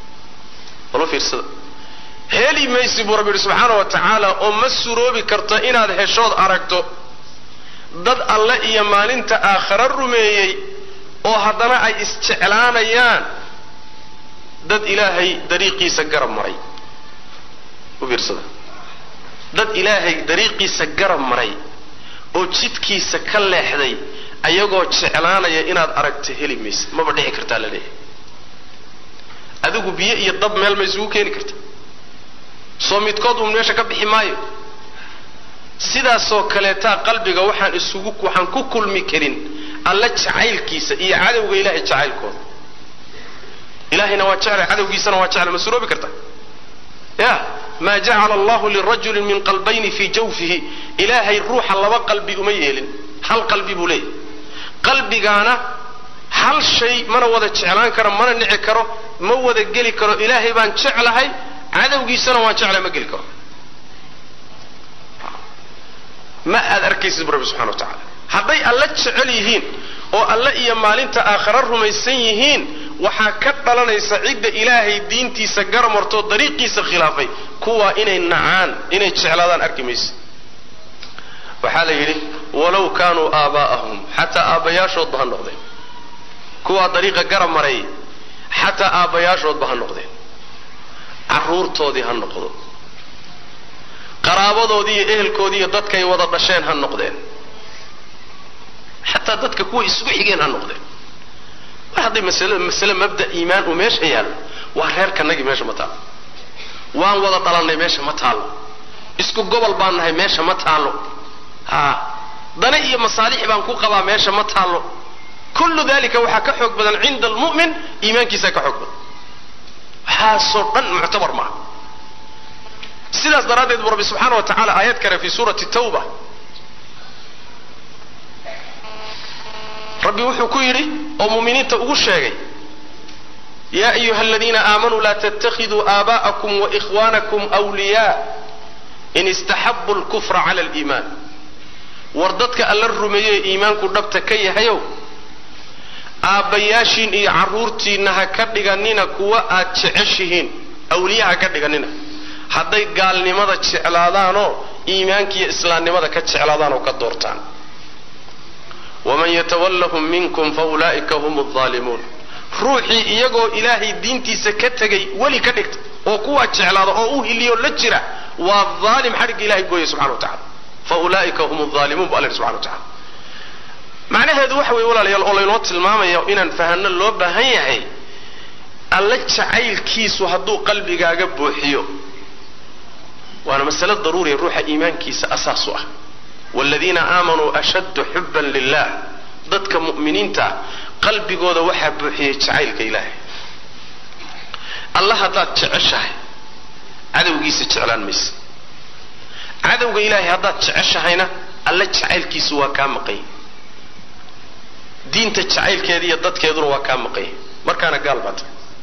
هلي ما يسيب ربي سبحانه وتعالى أما السروبي كرتئين هذا هشود أركتو ضد الله إيمان انت آخر الرميي oo haddana ay isjeclaanayaan dad ilaahay dariiqiisa garab maray u fiirsada dad ilaahay dariiqiisa garab maray oo jidkiisa ka leexday ayagoo jeclaanaya inaad aragto heli maysa maba dhici kartaa la leeyahay adigu biyo iyo dab meel ma isugu keeni karta soo midkood uu meesha ka bixi maayo sidaasoo kaleetaa qalbiga waxaan ku kulmi karin alla jacaylkiisa iyo cadowga ilaahay jacaylkooda ilaahayna waa jeclay cadowgiisana waa jeclay ma suroobi karta ya ma jacala allahu lirajulin min qalbayni fii jawfihi ilaahay ruuxa laba qalbi uma yeelin hal qalbi buu leeyahy qalbigaana hal shay mana wada jeclaan karo mana nici karo ma wada geli karo ilaahay baan jeclahay cadowgiisana waan jeclay ma geli karo ma aad arkaysid rabbi subxana wa tacaala hadday alla jecel yihiin oo alla iyo maalinta aakhara rumaysan yihiin waxaa ka dhalanaysa cidda ilaahay diintiisa garamartoo dariiqiisa khilaafay kuwaa inay nacaan inay jeclaadaan arki maysa waxaa la yidhi walow kaanuu aabaa'ahum xataa aabbayaashoodba ha noqdeen kuwaa dariiqa garab maray xataa aabbayaashoodba ha noqdeen carruurtoodii ha noqdo qaraabadoodii iyo ehelkoodii iyo dadkay wada dhasheen ha noqdeen xataa dadka kuwa isugu xigeen ha noqdeen mar hadday masale mabda iimaan uu meesha yaallo waa reerkanagii meesha ma taalo waan wada dhalannay meesha ma taalo isku gobol baan nahay meesha ma taalo dana iyo masaalix baan ku qabaa meesha ma taalo kullu dalika waxaa ka xoog badan cinda almu'min iimaankiisa ka xoog badan waxaasoo dhan muctabar maaha sidaas daraaddeed buu rabbi subxaana wa tacaala aayad kale fi suurati tawba rabbi wuxuu ku yidhi oo mu'miniinta ugu sheegay yaa ayuha aladiina aamanuu laa tattakhiduu aabaa'akum wa ikhwaanakum awliyaa in istaxabu lkufra cala aliimaan war dadka alla rumeeyey iimaanku dhabta ka yahayow aabbayaashiin iyo carruurtiinna ha ka dhiganina kuwa aad jeceshihiin awliya ha ka dhiganina hadday gaalnimada jeclaadaanoo iimaankiiyo islaamnimada ka jeclaadaan oo ka doortaan waman yatawallahum minkum faulaa'ika hum alzaalimuun ruuxii iyagoo ilaahay diintiisa ka tegay weli ka dhigta oo kuwaa jeclaada oo u hiliyo la jira waa dhaalim xadhigga ilahay gooyay subxana wa tacala faulaa'ika hum alzaalimuun bu alla yidhi subxana wa tacala macnaheedu waxa weeye walaalayaal oo laynoo tilmaamayo inaan fahanno loo baahan yahay alla jacaylkiisu hadduu qalbigaaga buuxiyo waana mas'alo daruuriya ruuxa iimaankiisa asaas u ah walladina aamanuu ashaddu xubban lillah dadka mu'miniinta qalbigooda waxaa buuxiyey jacaylka ilaahay allah haddaad jeceshahay cadowgiisa jeclaan maysa cadowga ilaahay haddaad jeceshahayna alla jacaylkiisu waa kaa maqan diinta jacaylkeeda iyo dadkeeduna waa kaa maqan markaana gaal baad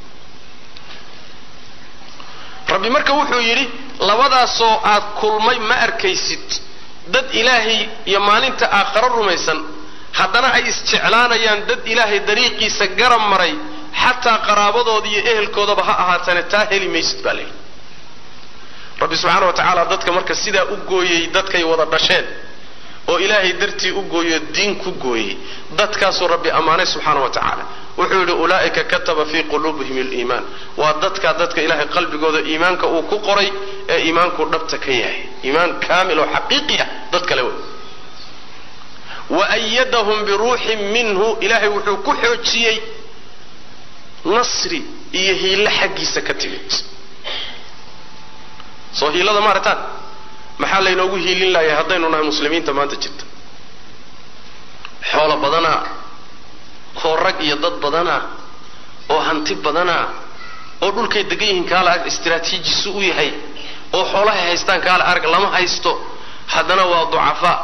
rabbi marka wuxuu yidhi labadaasoo aad kulmay ma arkaysid dad ilaahay iyo maalinta aakhiro rumaysan haddana ay isjeclaanayaan dad ilaahay dariiqiisa garab maray xataa qaraabadooda iyo ehelkoodaba ha ahaatane taa heli maysid baa layidhi rabbi subxaana wa tacaala dadka marka sidaa u gooyey dadkay wada dhasheen oo ilaahay dartii u gooyo diin ku gooyey dadkaasuu rabbi ammaanay subxaana wa tacaala wuxuu yidhi ulaa'ika kataba fii quluubihim aliimaan waa dadka ilaahay qalbigooda iimaanka uu ku qoray ee iimaanku dhabta ka yahay iimaan kaamil oo xaqiiqi ah dad kale wey waayadahum biruuxin minhu ilaahay wuxuu ku xoojiyey nasri iyo hiilo xaggiisa ka timid soo hiilada maarataan maxaa laynoogu hiilin lahayaa haddaynu nahay muslimiinta maanta jirta xoolo badanaa oo rag iyo dad badanaa oo hanti badanaa oo dhulkay degan yihiin kaala arag istiraatiijisu u yahay oo xoolahay haystaan kaala arag lama haysto haddana waa ducafaa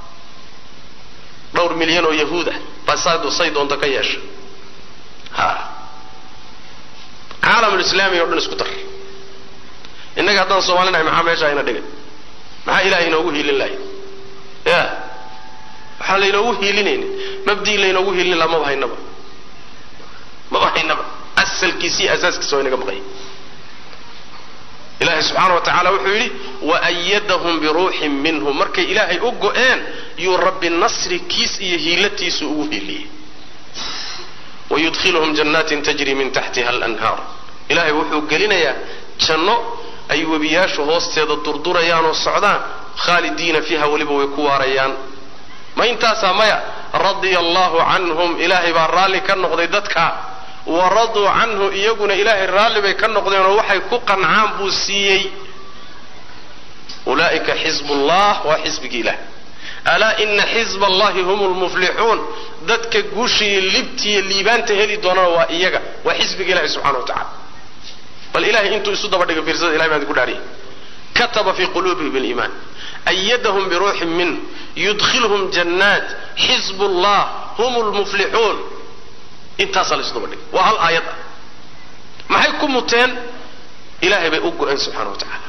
dhowr milyan oo yahuud ah baa say doonto ka yeesha caalamulislaami oo dhan isku dar innaga haddaan soomaalinahay maxaa meesha ayna dhigay maxaa ilaahay inoogu hiilin lahay ya waxaa laynoogu hiilinaynin mabdii laynoogu hiilin laha maba haynaba asalkiisa iyo asaaskiisa waa inaga maqaya ilaahay subxaana wa tacaala wuxuu yidhi waayadahum biruuxin minhu markay ilaahay u go-een yuu rabbi nasri kiis iyo hiilatiisu ugu hiiliyey wayudkhiluhum jannatin tajri min taxtiha alanhaar ilaahay wuxuu gelinayaa janno ay webiyaashu hoosteeda durdurayaan oo socdaan khaalidiina fiiha weliba way ku waarayaan ma intaasaa maya radia allahu canhum ilaahay baa raalli ka noqday dadka waraduu canhu iyaguna ilaahay raalli bay ka noqdeenoo waxay ku qancaan buu siiyey ulaa'ika xizbullah waa xisbigii ilaah alaa ina xizba allahi hum lmuflixuun dadka guushiiyo libtiiyo liibaanta heli doonana waa iyaga waa xisbiga ilahi subxana wa tacala bal ilahay intuu isu daba dhiga fiirsada ilahay baan idinku dhaariyay kataba fii quluubihim aliimaan ayadahum biruuxin minh yudkhilhum jannaat xizbullah hum lmuflixuun intaasaa la isu daba dhigay waa hal aayad ah maxay ku muteen ilaahay bay u go-een subxana wa tacaala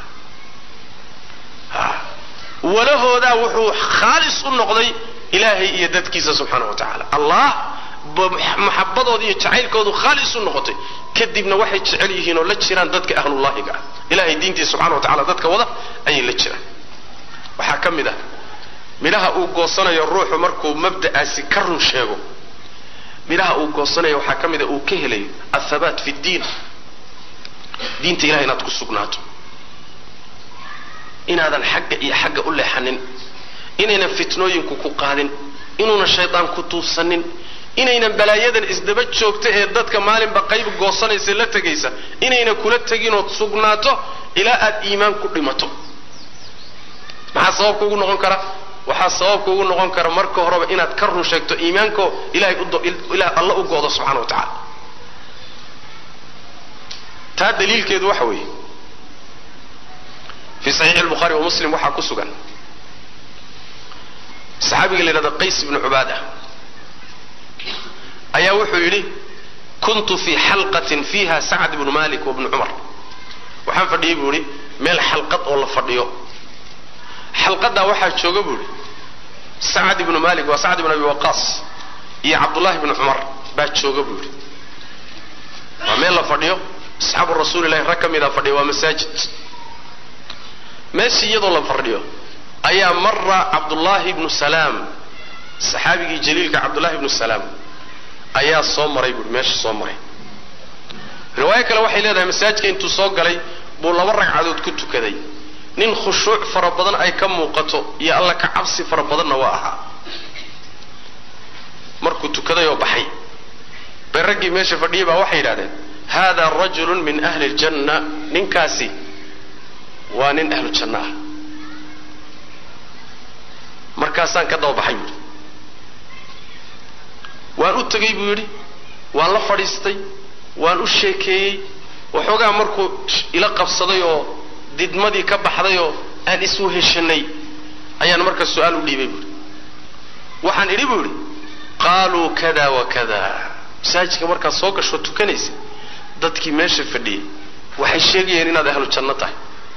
walahoodaa wuxuu khaalis u noqday ilaahay iyo dadkiisa subxaana wa tacaala allah maxabadooda iyo jacaylkoodu khaalis u noqotay kadibna waxay jecel yihiin oo la jiraan dadka ahlullahiga ah ilahay diintiisa subxana wa tacala dadka wada ayay la jiraan waxaa ka mid ah midhaha uu goosanayo ruuxu markuu mabda'aasi ka run sheego midhaha uu goosanayo waxaa ka mid a uu ka helayo athabaat fi ddiin diinta ilahay inaad ku sugnaato inaadan xagga iyo xagga u leexanin inaynan fitnooyinku ku qaadin inuuna shaydaan ku tuufsanin inaynan balaayadan isdaba joogta ee dadka maalinba qayb goosanaysa la tegaysa inayna kula teginood sugnaato ilaa aad iimaan ku dhimato maxaa sababka ugu noqon kara waxaa sababka ugu noqon kara marka horeba inaad ka run sheegto iimaanko ilaah alla u goodo subxana wa tacaala taa daliilkeedu waxa weeye fi saxiix albukhaari wa muslim waxaa ku sugan saxaabiga la yidhahdo qays ibnu cubaada ayaa wuxuu yidhi kuntu fii xalqatin fiiha sacd ibnu malik wa bnu cumar waxaan fadhiyey buu yidhi meel xalqad oo la fadhiyo xalqadaa waxaa jooga buu yidhi sacd ibnu malik waa sacd ibnu abi waqaas iyo cabdullahi ibnu cumar baa jooga buu yidhi waa meel la fadhiyo asxaabu rasuulillahi rag ka midaa fadhiya waa masaajid meeshii iyadoo la fadhiyo ayaa mara cabdullaahi ibnu salaam saxaabigii jaliilka cabdullahi ibnu salaam ayaa soo maray buui meesha soo maray riwaayo kale waxay leedahay masaajidka intuu soo galay buu 2 ragcadood ku tukaday nin khushuuc fara badan ay ka muuqato iyo alla ka cabsi fara badanna waa ahaa markuu tukaday oo baxay bay raggii meesha fadhiyay baa waxay yidhahdeen hada rajulun min ahli aljanna ninkaasi waa nin ahlu janna ah markaasaan ka daba baxay buuri waan u tegey buu yidhi waan la fadhiistay waan u sheekeeyey waxoogaa markuu ila qabsaday oo didmadii ka baxday oo aan isu heshanay ayaan marka su'aal u dhiibay buuri waxaan idhi buu yidhi qaaluu kada wa kada masaajidka markaad soo gasho tukanaysa dadkii meesha fadhiyey waxay sheegayeen inaad ahlu janno tahay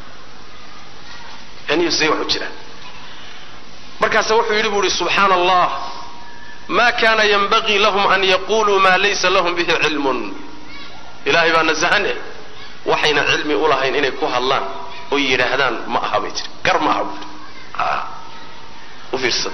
yani say wax u jiraan markaasa wuxuu yidhi buu yidhi subxaana allah ma kana yanbagii lahum an yaquluu ma laysa lahum bihi cilmun ilaahay baa nasahane waxayna cilmi u lahayn inay ku hadlaan oo yidhaahdaan ma aha bay tiri gar ma aha buuri u fiirsada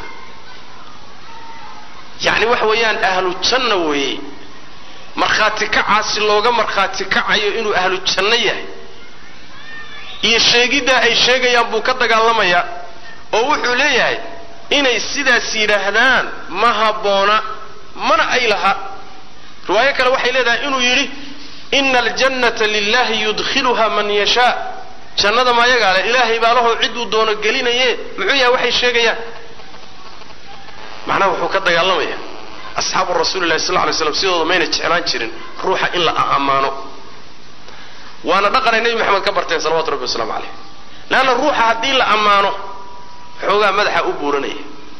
yani waxa weeyaan ahlu janna weeye markhaati kacaasi looga markhaati kacayo inuu ahlu janno yahay iyo sheegiddaa ay sheegayaan buu ka dagaalamayaa oo wuxuu leeyahay inay sidaas yidhaahdaan ma habboona mana ay laha riwaayo kale waxay leedahay inuu yidhi ina aljannata lilahi yudkhiluha man yashaa jannada maayagaa leh ilaahay baa lahoo cid uu doono gelinaye muxuu yahay waxay sheegayaan macnaha wuxuu ka dagaalamayaa asxaabu rasuulillahi sal alay slam sidooda mayna jeclaan jirin ruuxa in la ammaano waana dhaqanay nebi maxamed ka barteen salawatu rabbi wasalaamu caleyh leanna ruuxa haddii la ammaano xoogaa madaxa u buuranaya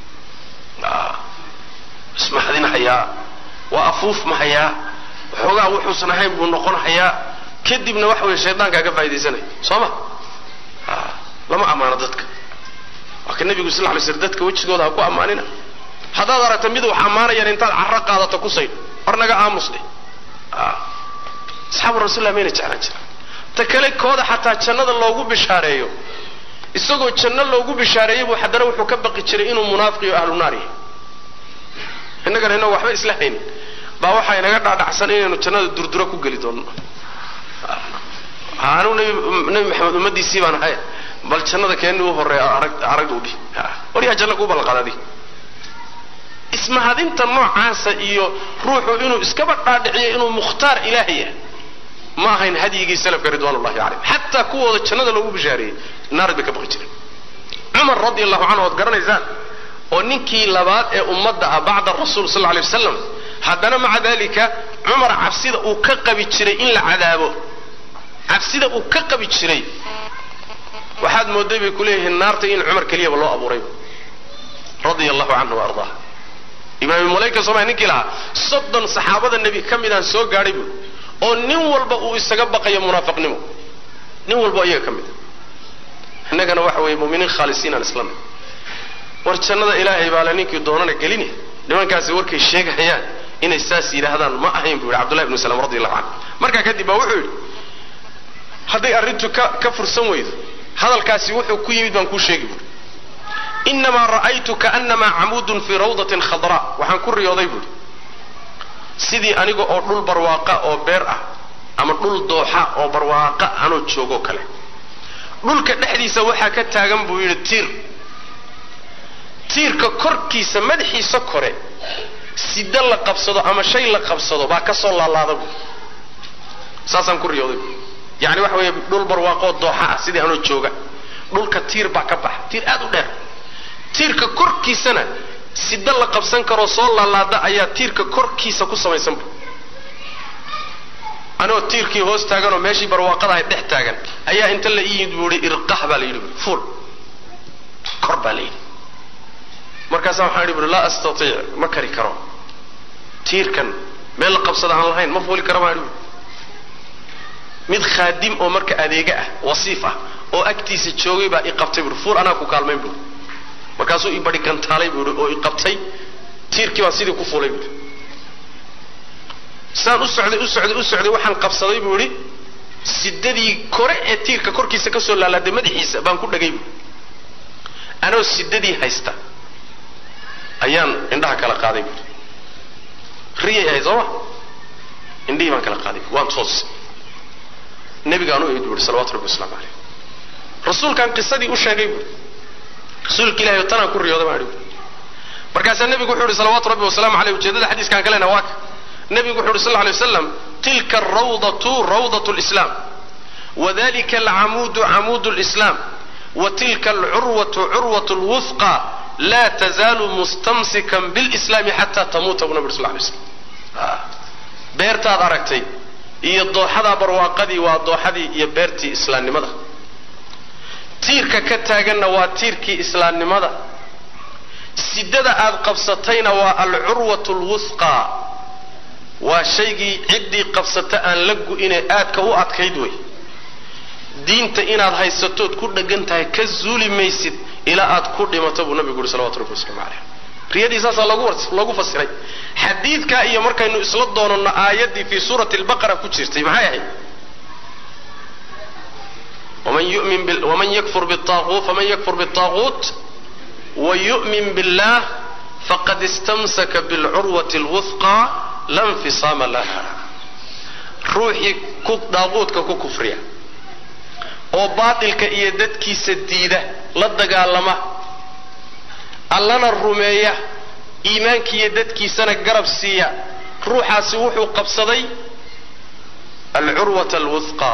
ismaxdinahayaa waa afuuf mahayaa xoogaa wuxuusan ahayn buu noqon hayaa kadibna waxa weeye shaydaankaa ka faaidaysanaya soo ma lama ammaano dadka waa ka nebigu sal lay slam dadka wejigooda ha ku ammaanina haddaad aragta mid wax ammaanayaan intaad carro qaadato ku saydh war naga aamusdhe asxaabu rasulilah mayna jeclaan jiraan ta kale kooda xataa jannada loogu bishaareeyo isagoo janno loogu bishaareeyey buu haddana wuxuu ka baqi jiray inuu munaafiqiyo ahlu naar yahay innagana inoo waxba isla haynin baa waxaa inaga dhaadhacsan inaynu jannada durdura ku geli doonno anuu nebi maxamed ummadiisii baan ahay bal jannada keenni u horeeya arag u dhihi war yaa janno kuu ballanqaada adiga ismahadinta noocaasa iyo ruuxu inuu iskaba dhaadhiciyo inuu mukhtaar ilaahay yahay ma ahayn hadyigii salafka ridwaanullahi calayhim xataa kuwooda jannada loogu bishaareeyey naar bay ka baqi jireen cumar radi allahu canhu ood garanaysaan oo ninkii labaad ee ummadda ah bacda rasuul sal alay wasalam haddana maca dalika cumar cabsida uu ka qabi jiray in la cadaabo cabsida uu ka qabi jiray waxaad mooday bay ku leeyihiin naarta in cumar keliyaba loo abuuray radia allahu canhu wa ardaah ibraahim malayka sooma ninkii lahaa 30 saxaabada nebi ka midaan soo gaadhay buu oo nin walba uu isaga baqayo munaafiqnimo nin walba iyaga ka mid innagana waxa weeye mu'miniin khaalisiin aan islaam war jannada ilaahay baa la ninkii doonana gelini nimankaasi warkay sheegayaan inay saas yidhaahdaan ma ahayn buu yidhi cabdullahi ibnu salaam radiyallahu canhu markaa kadib baa wuxuu yidhi hadday arrintu ka fursan weydo hadalkaasi wuxuu ku yimid baan kuu sheegi buuri inamaa ra'aytu kaannamaa camuudun fii rawdatin khadraa waxaan ku riyooday buuri sidii aniga oo dhul barwaaqa oo beer ah ama dhul dooxa oo barwaaqa anoo joogoo kale dhulka dhexdiisa waxaa ka taagan buu yidhi tiirka korkiisa madaxiisa kore sida la qabsado ama shay la qabsado baa ka soo laalaada buuri saasaan ku riyooday buuri yacni waxa weeye dhul barwaaqoo dooxa ah sidii anoo jooga dhulka tiir baa ka baxa tiir aad u dheer tiirka korkiisana sida la qabsan karoo soo laalaada ayaa tiirka korkiisa ku samaysanba anoo tiirkii hoos taaganoo meeshii barwaaqada ahayd dhex taagan ayaa inta la ii yimid buu ihi irqah baa la yidhi fuul kor baa la yidhi markaasaa waxaan idhi buuri laa astatiic ma kari karo tiirkan meel la qabsada aan lahayn ma fuuli karo baan idhi mid khaadim oo marka adeega ah wasiif ah oo agtiisa joogay baa i qabtay buuri fuul anaa ku kaalmayn buuri markaasuu i bari gantaalay buuri oo i qabtay tiirkii baan sidii ku fuulay buuri saan u socday waxaan qabsaday buu idhi sidadii kore ee tiirka korkiisa ka soo laalaaday madaxiisa baan ku dhagay buuri anoo sidadii haysta ayaan indhaha kala qaaday buuri riyay ahayd sooma indhihii baan kala qaaday waan toos nebigaan u imid buuri salawatu rabbi wasalaamu caleyh rasuulkaan qisadii u sheegay buuri rasuulka ilahay oo tanaan ku riyooday baan idhi markaasaa nebigu wuxuu ihi salawaatu rabbi wasalaamu caleyh ujeedada xadiiskaan kalena waa ka nabigu wuxuu sallallahu alayhi wasallam tilka ar-rawdatu rawdatu al-islam wadhalika al-amudu amudu al-islam وتلك العروة عروة الوثقى لا تزال مستمسكا بالإسلام حتى تموت ابن النبي صلى الله عليه وسلم بيرتا داركتي iyo dooxada barwaaqadii waa dooxadii iyo beertii islaamnimada tiirka ka taaganna waa tiirkii islaamnimada sidada aad qabsatayna waa al-urwatu al-wuthqa waa shaygii cidii qabsata aan la go'inay aadka u adkayd way diinta inaad haysatood ku dhagan tahay ka zuuli maysid ilaa aad ku dhimato buu nabigu sallallahu alayhi wasallam riyadiisaas lagu fasiray xadiidka iyo markaynu isla doonno aayadii fi suurati al-baqara ku jirtay maxay ahayd ومن يكفر بالطاغوت فمن يكفر بالطاغوت ويؤمن بالله فقد استمسك بالعروة الوثقى لا انفصام لها روحي طاغوتك كفريا oo baatilka iyo dadkiisa diida la dagaalama allana rumeeya iimaanka iyo dadkiisana garab siiya ruuxaasi wuxuu qabsaday al-urwata al-wuthqa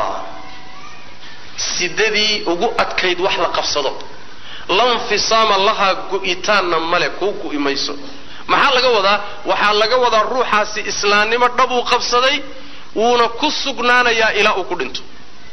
sidadii ugu adkayd wax la qabsado lan fisaama laha gu'itaanna male ku gu'imayso maxaa laga wadaa waxaa laga wadaa ruuxaasi islaamnimo dhab uu qabsaday wuuna ku sugnaanayaa ilaa uu ku dhinto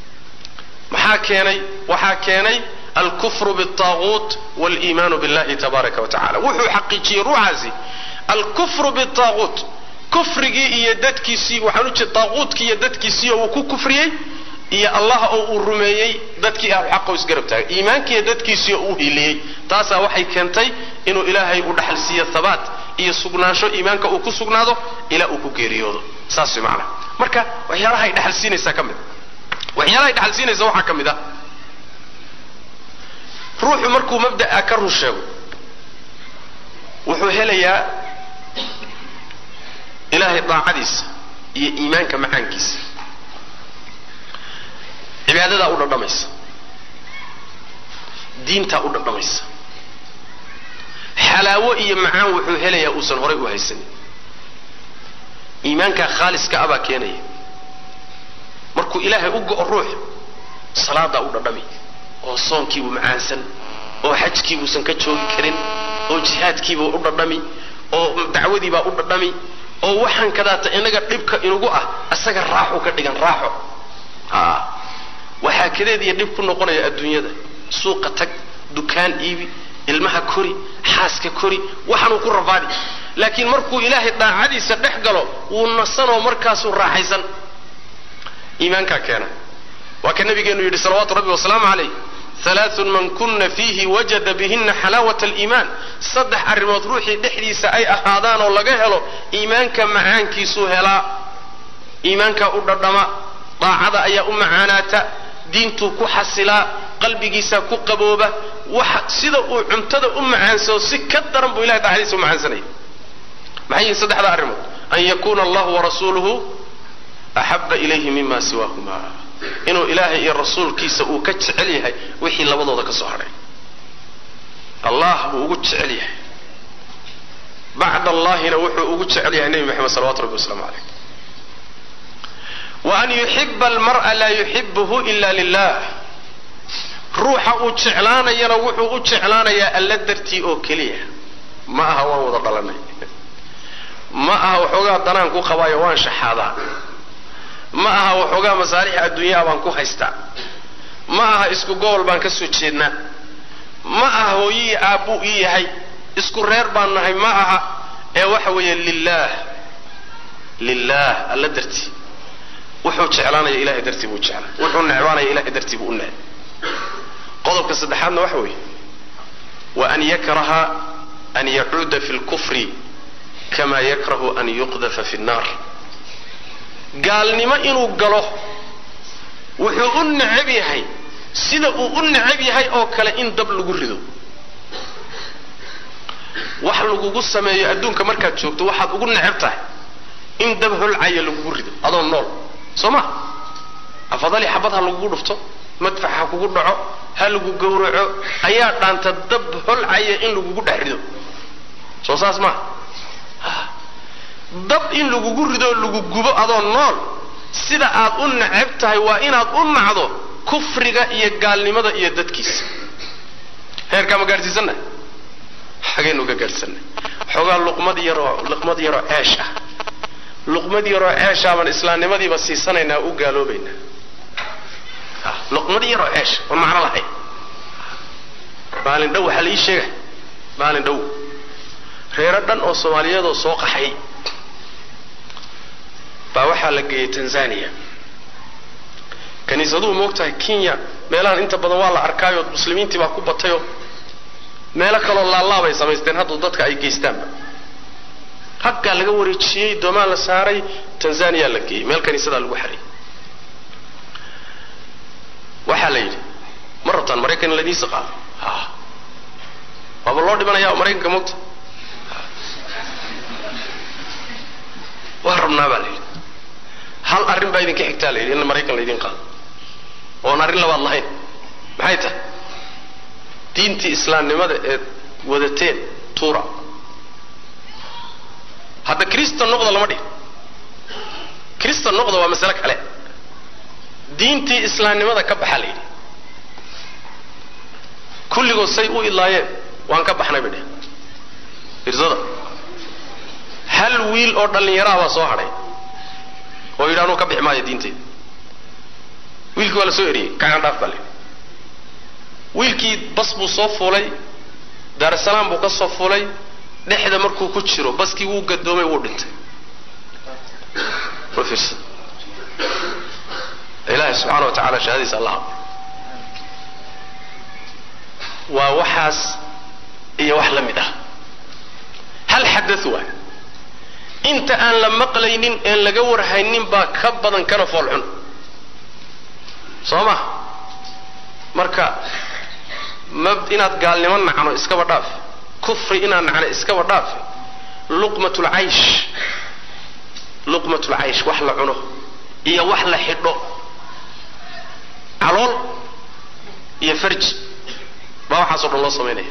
waxaa keenay الكفر بالطاغوت والإيمان بالله تبارك وتعالى وحو حقيقي روحازي الكفر بالطاغوت كفر يددك سي وحنوش الطاغوت يددك سي وكو كفري يا الله أو الرميي ددك حقه اسقربتها إيمانك يددك سي أوهيلي تاسا وحي كنتي إنه إلهي ودحل سي الثبات إيا سقناشو إيمانك أوكو سقنادو إلا أوكو كيريودو ساسي معنا مركا وحيالها يدحل سينيسا كمد وحيالها يدحل سينيسا وحا كمدا روح مركو مبدأ أكره الشيء وحو هليا إلهي طاعديس إيمانك معانكيس عبادة أولا دميس دينتا أولا دميس حلاوة إيا معان وحو هليا أوسن هوري وهيسن إيمانك خالص كأبا كيني مركو إلهي أقو الروح صلاة أولا دمي oo soonkiibu macaansan oo xajkiibu san ka joogi karin oo jihaadkiibu u dhadhami oo dacwadiiba u dhadhami oo waxan kadaata inaga dhibka inugu ah asaga raaxo ka dhigan raaxo waxa kadeediya dhib ku noqonaya adduunyada suuqa tag dukaan iibi ilmaha kori xaaska kori waxan uu ku rafaadi laakiin markuu ilaahay daacadiisa dhex galo uu nasano markaas uu raaxaysan iimaanka keena وكان نبينا يقول صلوات ربي وسلام عليه ثلاث من كن فيه وجد بهن حلاوة الإيمان صدح الرمض روحي دحديس أي أحادان ولقهله إيمانك معانك سهلا إيمانك أردما ضاعد أي أمعاناتا دينتو كحسلا قلبك ساكو قبوبة سيدا عمتد أمعانسا وسكت رنبو إله تحديث أمعانساني معين صدح هذا الرمض أن يكون الله ورسوله أحب إليه مما سواهما إنه إلهي يا رسول كيس وكتش عليه وحي لبضو ذاك الصهر الله وكتش عليه بعد الله نوحي وكتش عليه النبي محمد صلى الله عليه وسلم عليه وأن يحب المرء لا يحبه إلا لله روح وتشعلانا يروح وتشعلانا يا اللدرتي أوكليه ما هو وضلنا ما هو حقا ضنان كو خوايا وان شحاضا ما aha waxoogaa masaariix adduunyaha baan ku haystaa ma aha isku gool baan ka soo jeednaa ma aha hooyii aabu ii yahay isku reer baan nahay ma aha ee waxa weeye lillaah alla darti wuxuu jeclaanaya ilaahay darti buu jeclaa wuxuu necbaanaya ilaahay darti buu necb qodobka saddexaadna waxa weeye wa an yakraha an yacuuda fi lkufri kama yakrahu an yuqdafa fi nnaar gaalnimo inuu galo wuxuu u necab yahay sida uu u necab yahay oo kale in dab lagu rido wax lagugu sameeyo adduunka markaad joogto waxaad ugu necab tahay in dab hulcaya lagugu rido adoo nool sooma afadali xabad ha lagugu dhufto madfax ha kugu dhaco ha lagu gowraco ayaa dhaanta dab hulcaya in lagugu dhex rido soo saas ma dab in lagugu rido lagu gubo adoo nool sida aad u nacab tahay waa inaad u nacdo kufriga iyo gaalnimada iyo dadkiisa heerka ma gaarsiisana xageenu ka gaarsanay xogaa luqmad yaro ceesha luqmad yaro ceesha baan islaamnimadiiba siisanaynaa u gaaloobaynaa luqmad yaro ceesh oo macna lahayn maalin dhow waxa la ii sheegay maalin dhow reero dhan oo Soomaaliyeed soo qaxay baa waxaa la geeyay Tanzania kaniisaduhu moogtahay Kenya meelahan inta badan waa la arkaayo muslimiintii baa ku batayo meelo kale oo laalaabay samaysteen hadda dadka ay geystaan حقا laga wareejiyay doomaan la saaray Tanzania la geeyay meel kaniisada lagu xaray waxa la yiri maratan Mareykan la diisa qaad waba loo dhimanayaa Mareykanka moogta warabna bali hal arrin baa idinka xigtaa la yiri in Mareykan la idin qaad oo arrin labaad lahayn maxay tahay diintii islaamnimada ee wadateen tuura هذا كريستيان نقضة لما دي كريستيان نقضة ومسألة كله دينتي إسلام ماذا كب حالي كل جو سيء إلا يه وان كب حنا بده إرزاده هل ويل أو دلني يراه وصاحره هو يرانو كب حماية دينتي ويل كولا سويري كان داف بالي ويل كي بس بصف ولاي دار السلام بقصف ولاي dhexda markuu ku jiro baskii uu gadoomay uu dhintay professor ilaahi subhanahu wa ta'ala shahadiis allah wa waxaas iyo wax la mid ah hal xadathwa inta aan la maqlaynin ee laga warhaynin baa ka badan kana foolxun sooma marka inaad gaalnimo nacno iska badhaaf كفر إنا نحن إسكوا ضعف لقمة العيش وحلا عنه هي وحلا حده علول يفرج ما حصل الله سمينه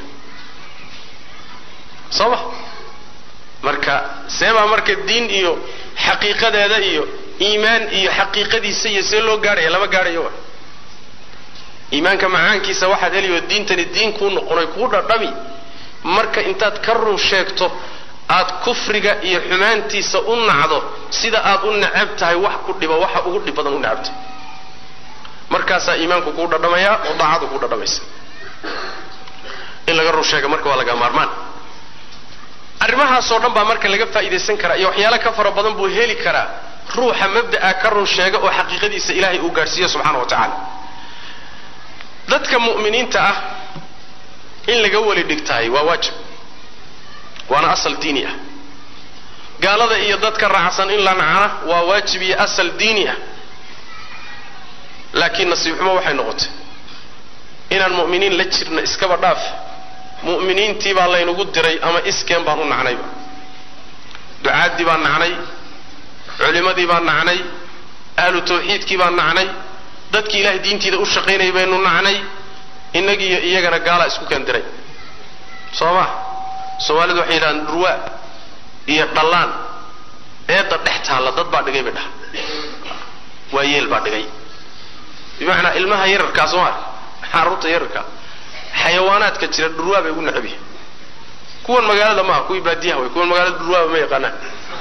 صباح مركا سما مركا الدين إيو حقيقة هذا إيو إيمان إيو حقيقة دي سيلو قاري لما قاري يوم إيمان كمعان كيسا واحد هلي والدين تاني الدين كون يكون رمي marka intaad ka run sheegto aad kufriga iyo xumaantiisa u nacdo sida aad u nacab tahay wax ku dhiba waxa ugu dhib badan u nacabto markaas iimaanku ku dhadhamaya oo daacadu ku dhadhamaysa in laga run sheego marka waa laga maarmaan arrimahaas oo dhan baa marka laga faa'iideysan kara iyo waxyaalo ka fara badan buu heli kara ruuxa mabda'a ka run sheega oo xaqiiqadiisa Ilaahay uu gaarsiiyo subhanahu wa ta'ala dadka mu'miniinta ah in laga wali dhigtaay waa waajib waana asal diini ah gaalada iyo dadka raacsan in la nacana waa waajib iyo asal diini ah laakiin nasiibxuma waxay noqotay inaan mu'miniin la jirna iskaba dhaaf mu'miniintii baa laynagu diray ama iskeen baan u nacnayba ducaadii baan nacnay culimadii baan nacnay ahlu tawxiidkii baan nacnay dadkii Ilaahay diintiisa u shaqeynay baynu nacnay inagii iyagana gaala isku kandiray Soomaalidu waxay yiraahdaan ruwa iyo dhalaan eeda dhextaala dad baa dhigay bidha waa yeel baa dhigay bimaana ilmaha yararka Soomaali xarunta yararka xayawaanaadka jira ruwa bay ugu nacabi kuwan magaalada ma ku ibaadiyaha way kuwan magaalada ruwa ma yaqaanaan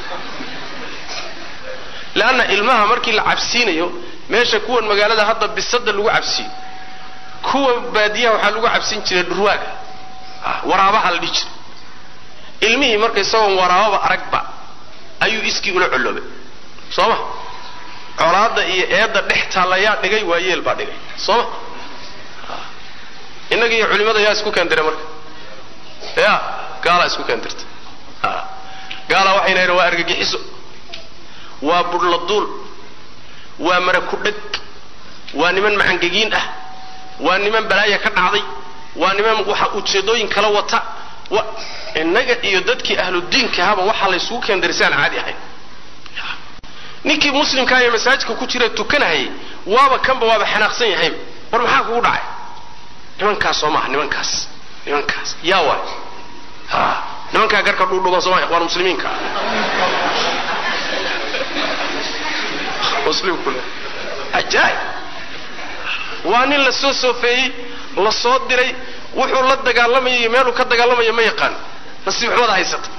laana ilmaha markii la cabsiinayo meesha kuwan magaalada hadda bisada lagu cabsiyo kuwa baadiyaha waxa lagu cabsin jiray dhurwaaga waraabaha la dhijir ilmihii markay soo waraababa aragba ayuu iskii ula culubay sooma colaada iyo eeda dhextaalayaa dhigay waa yeel baa dhigay sooma inagii culimada yaa isku kandiray marka gaala isku kandirta gaala waxayna yiraahdaan waa argagixiso waa budladuul waa mara ku dhag waa niman macangagiin ah waa niman balaaya ka dhacday waa niman waxa ujeedooyin kala wata inaga iyo dadkii ahlu diinka haba waxa la isugu keendarisaan caadi ahay ninkii muslimka ah ee masaajidka ku jira tukanahay waaba kanba waaba xanaaqsan yahay war maxaa kugu dhacay nimankaas Soomaah nimankaas yaa waa nimankaa garka dhuudhuban Soomaa ikhwaan muslimiinka muslimku ajaayib waa nin la soo soofeeyey la soo diray wuxuu la dagaalamayo meeluu ka dagaalamayo ma yaqaan nasiib xumada haysata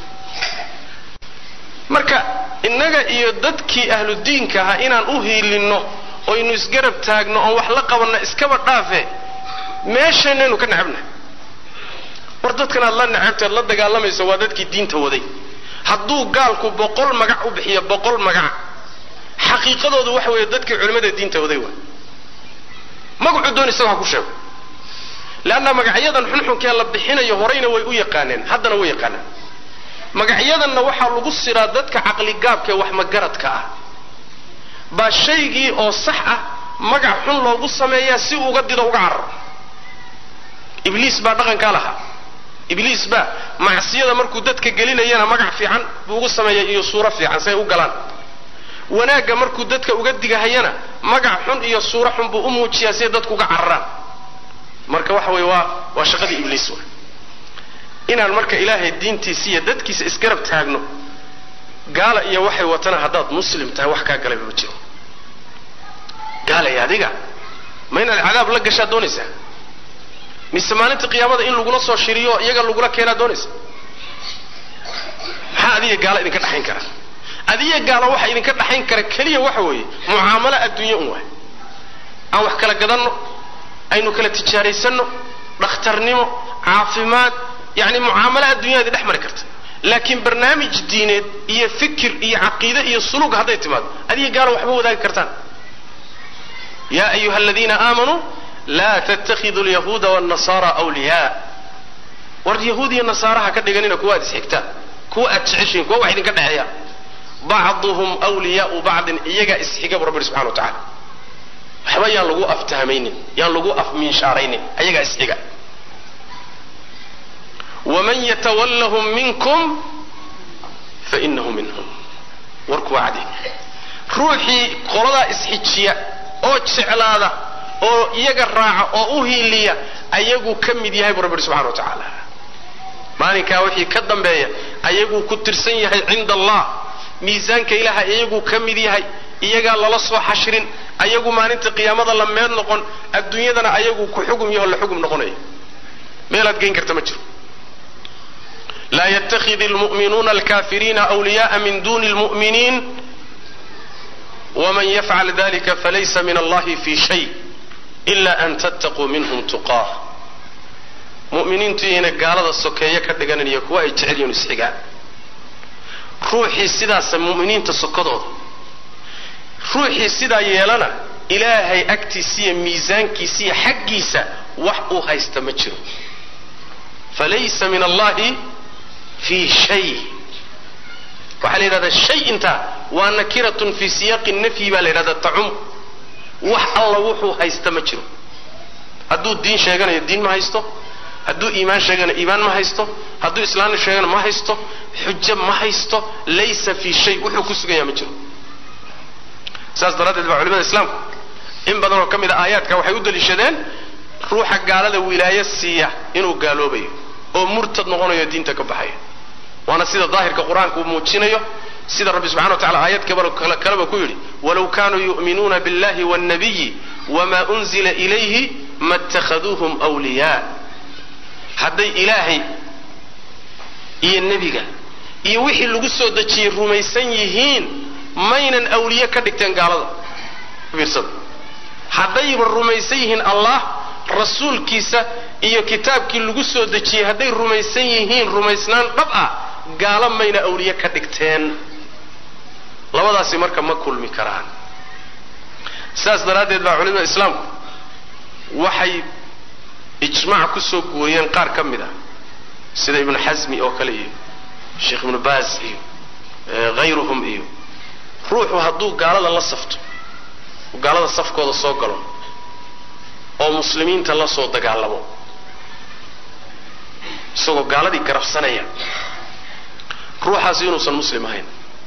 marka innaga iyo dadkii ahlu diinka ahaa inaan u hiilinno oo inu isgarab taagno oo wax la qabanno iskaba dhaafe meesheenaynu ka nacabna war dadkan aad la nacabteed la dagaalamayso waa dadkii diinta waday hadduu gaalku 100 magac u bixiyo 100 magac xaqiiqadoodu waxa weeye dadkii culimada diinta waday waa magacu doon isaga ku sheego laana magacyadan xunxunkee la bixinayo horeyna way u yaqaaneen haddana way yaqaanaan magacyadanna waxaa lagu siraa dadka caqli gaabka wax magaradka ah baa shaygii oo sax ah magac xun loogu sameeyaa si uga dido uga carro ibliis baa dhaqanka lahaa ibliis baa macsiyada markuu dadka gelinayana magac fiican buu ugu sameeyaa iyo suuro fiican say u galaan wanaaga markuu dadka uga digahayana magac xun iyo suuro xun buu u muujiyaa si dadku uga carraan marka waxa weeye waa shaqadii ibliis waa inaan marka ilaahay diintiisa iyo dadkiisa isgarab taagno gaala iyo waxay watana haddaad muslim tahay wax kaa galay ma jiro gaala iyo adiga ma inaad cadaab la gashaa doonaysaa mise maalinta qiyaamada in lagula soo shiriyo iyaga lagula keenaa doonaysa maxaa adiga gaala idinka dhaxayn kara adiga gaala waxa idinka dhaxayn kara kaliya waxa weeye mucaamalo adduunyo un waay aan wax kala gadanno aynu kala tijaaraysanno dhakhtarnimo caafimaad يعني معاملة الدنيا دي دحمر كرت لكن برنامج ديني هي فكر هي عقيدة هي سلوك هذا اعتماد هذه قالوا وحبوا ذلك كرتان يا أيها الذين آمنوا لا تتخذوا اليهود والنصارى أولياء ورد يهودي النصارى هكذا يقولون كوا تسحكتا كوا أتعشين كوا واحد كذا حياة بعضهم أولياء بعض يجا اسحكا برب سبحانه وتعالى حبا ينلقوا أفتهمين ينلقوا أفمين شعرين يجا اسحكا ومن يتولهم منكم فإنه منهم وركوا عدي روحي قردا اسحجيا او جعلادا او iyaga raaca oo u hiiliya ayagu kamid yahay Rabbi subhanahu wa ta'ala maalinka wixii ka dambeeya ayagu ku tirsan yahay inda Allah miisaanka ilaaha ayagu kamid yahay iyaga lala soo xashrin ayagu maalinta qiyaamada la meel noqon adduunyadana ayagu ku xugum iyo la xugum noqonay meelad geyn karta ma jiro لا يتخذ المؤمنون الكافرين أولياء من دون المؤمنين ومن يفعل ذلك فليس من الله في شيء إلا أن تتقوا منهم تقاه مؤمنين تيهنا قالوا السكية كدقان يكوا يتعليون السحقاء روحي السيدة المؤمنين تسكضوا روحي السيدة يلنا إلهي أكتسي ميزان كيسي حقيسة وحقوها يستمجر فليس من الله في شيء وحال هذا الشيء انت ونكرة في سياق النفي بل هذا الطعم وح الله وحو هيستمجر هدو الدين شيئا الدين ما هيستو هدو إيمان شيئا إيمان ما هيستو هدو إسلام شيئا ما هيستو حجة ما هيستو ليس في شيء وحو كسوغا يمجر ساس درات علماء الإسلام إن بدنوا كم إذا آيات كوحي يودل الشدين روح قال له ولاية السياح إنه قالوا بيه oo murtad noqonayo diinta ka baxay waana sida daahirka quraanku muujinayo sida rabbi subhanahu wa ta'ala aayad kale ku yiri walaw kanu yu'minuna billahi wan nabiyyi wama unzila ilayhi mattakhaduhum awliya haday ilaahi iyo nabiga iyo wixii lagu soo dajiyay rumaysan yihiin maynan awliya ka dhigteen gaalada fiirsad haday rumaysan yihiin allah rasuulkiisa iyo kitaabkii lagu soo dajiyay haday rumaysan yihiin rumaysnaan dhab ah gaala mayna awliya ka dhigteen labadaasi marka ma kulmi karaan saas daraadeed baa culimada islaamku waxay ijmaac ku soo guuriyeen qaar ka mid ah sida ibn Hazmi oo kale iyo Sheikh Ibn Baz iyo غيرهم iyo ruuxu hadduu gaalada la safto gaalada safkooda soo galo oo muslimiinta la soo dagaalamo isagoo gaaladii garabsanaya ruuxaas inuusan muslim ahayn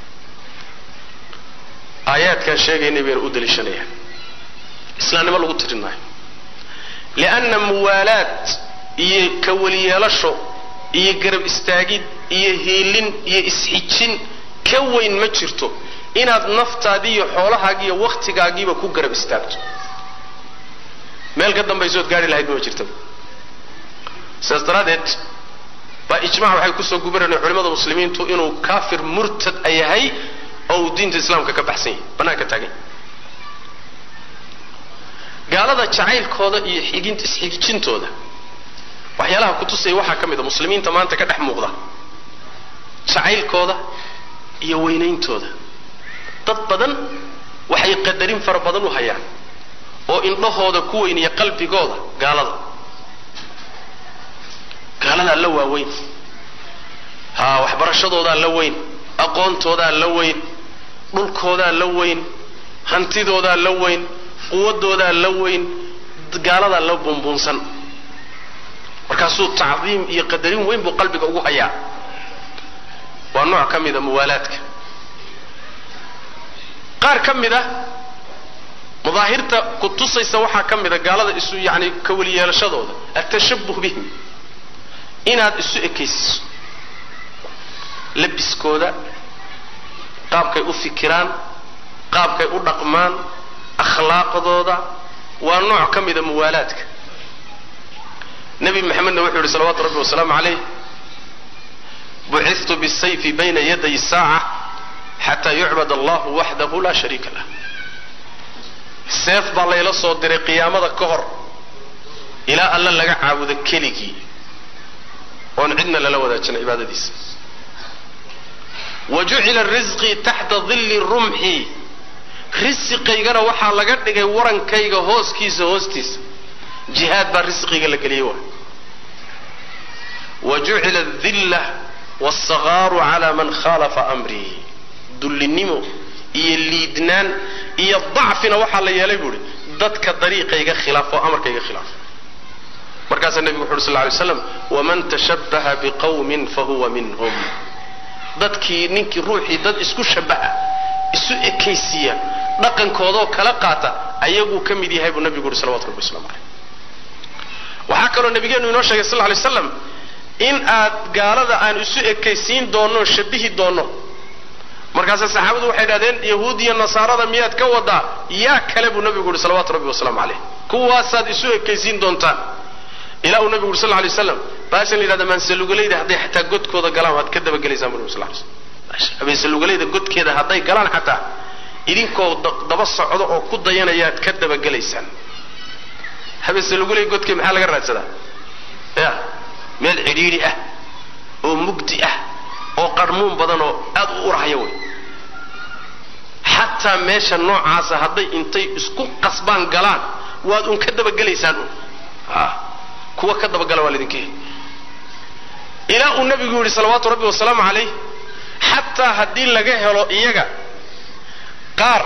aayaadkan sheegaynay bay u daliishanayaan islaamnimo lagu tirin maayo lianna muwaalaat iyo kawaliyeelasho iyo garab istaagid iyo hiilin iyo isxijin ka weyn ma jirto inaad naftaadii iyo xoolahaaga iyo waqtigaagiiba ku garab istaagto meel ka dambaysood gaari lahayd ma jirto sidaas daraadeed baa ijmaac waxay kusoo gubanayaan culimada muslimiintu inuu kaafir murtad ay yahay oo diinta islaamka ka baxsan yahay banaanka taagan gaalada jacaylkooda iyo isxigintooda waxyaalaha ku tusay waxaa ka mid ah muslimiinta maanta ka dhex muuqda jacaylkooda iyo weynayntooda dad badan waxay qadarin fara badan u hayaan oo indhahooda ku weynaya qalbigooda gaalada la waaweyn waxbarashadoodaa la weyn aqoontoodaa la weyn dhulkoodaa la weyn hantidoodaa la weyn quwadoodaa la weyn gaaladaa la bunbunsan markaasuu tacdiim iyo qadarin weyn buu qalbiga ugu hayaa waa nooc ka mida muwaalaadka qaar ka mida madaahirta ku tusaysa waxaa ka mida gaalada isu yani ka weli yeelashadooda atashabuh bihim inaad isu ekaysiso labiskooda qaabkay u fikiraan qaabkay u dhaqmaan akhlaaqdooda waa nooc ka mida muwaalaadka nabi maxamedna wuxuu yidhi salawaatu rabbi wasalaamu calayh bucithtu bisayfi bayna yaday saaca xataa yucbad allahu waxdahu laa shariika lah seef baa layla soo diray qiyaamada ka hor ilaa alla laga caabudo keligii oon cidna lala wadaajin cibaadadiisa wajucila risqii taxta dilli rumxi risqigaygana waxaa laga dhigay warankayga hoostiisa jihaad baa risqiga la geliyey waay wajucila adilla waalsagaaru calaa man khaalafa amrii dullinimo iyo liidnaan iyo dacfina waxaa la yeelay buuhi dadka dariiqayga khilaafo o amarkayga khilaafo markaasaa nebigu wuxu uhi sal ly slam waman tashabbaha biqawmin fahuwa minhum dadkii ninkii ruuxii dad isku shabaha isu ekaysiiya dhaqankoodoo kala qaata ayaguu ka mid yahay buu nebigu uhi salawatu rabbi waslamu caleyh waxaa kaloo nabigeenu inoo sheegay sal lay slam in aad gaalada aan isu ekaysiin doonno shabihi doonno markaasa saxaabadu waxay idhahdeen yahuud iyo nasaarada miyaad ka wadaa yaa kale buu nabigu uhi salawaatu rabbi wasalaamu caleyh kuwaasaad isu ekaysiin doontaan ilaa uu nabigu uri sal lay slam baashan la yidhahda maansalugalayda hadday xataa godkooda galaan waad ka dabagelaysaan bu nabi sal lay slam habeensalugalayda godkeeda hadday galaan xataa idinkoo daba socdo oo ku dayanayaad ka dabagelaysaan habeensalugulay godkee maxaa laga raadsadaa ya meel cidhiidhi ah oo mugdi ah oo qarmuun badan oo aad u urahaya wey xataa meesha noocaasa hadday intay isku qasbaan galaan waad un ka dabagelaysaan un kuwa ka dabagala waa laydinka heli ilaa uu nabigu yidhi salawaatu rabbi wasalaamu calayh xataa haddii laga helo iyaga qaar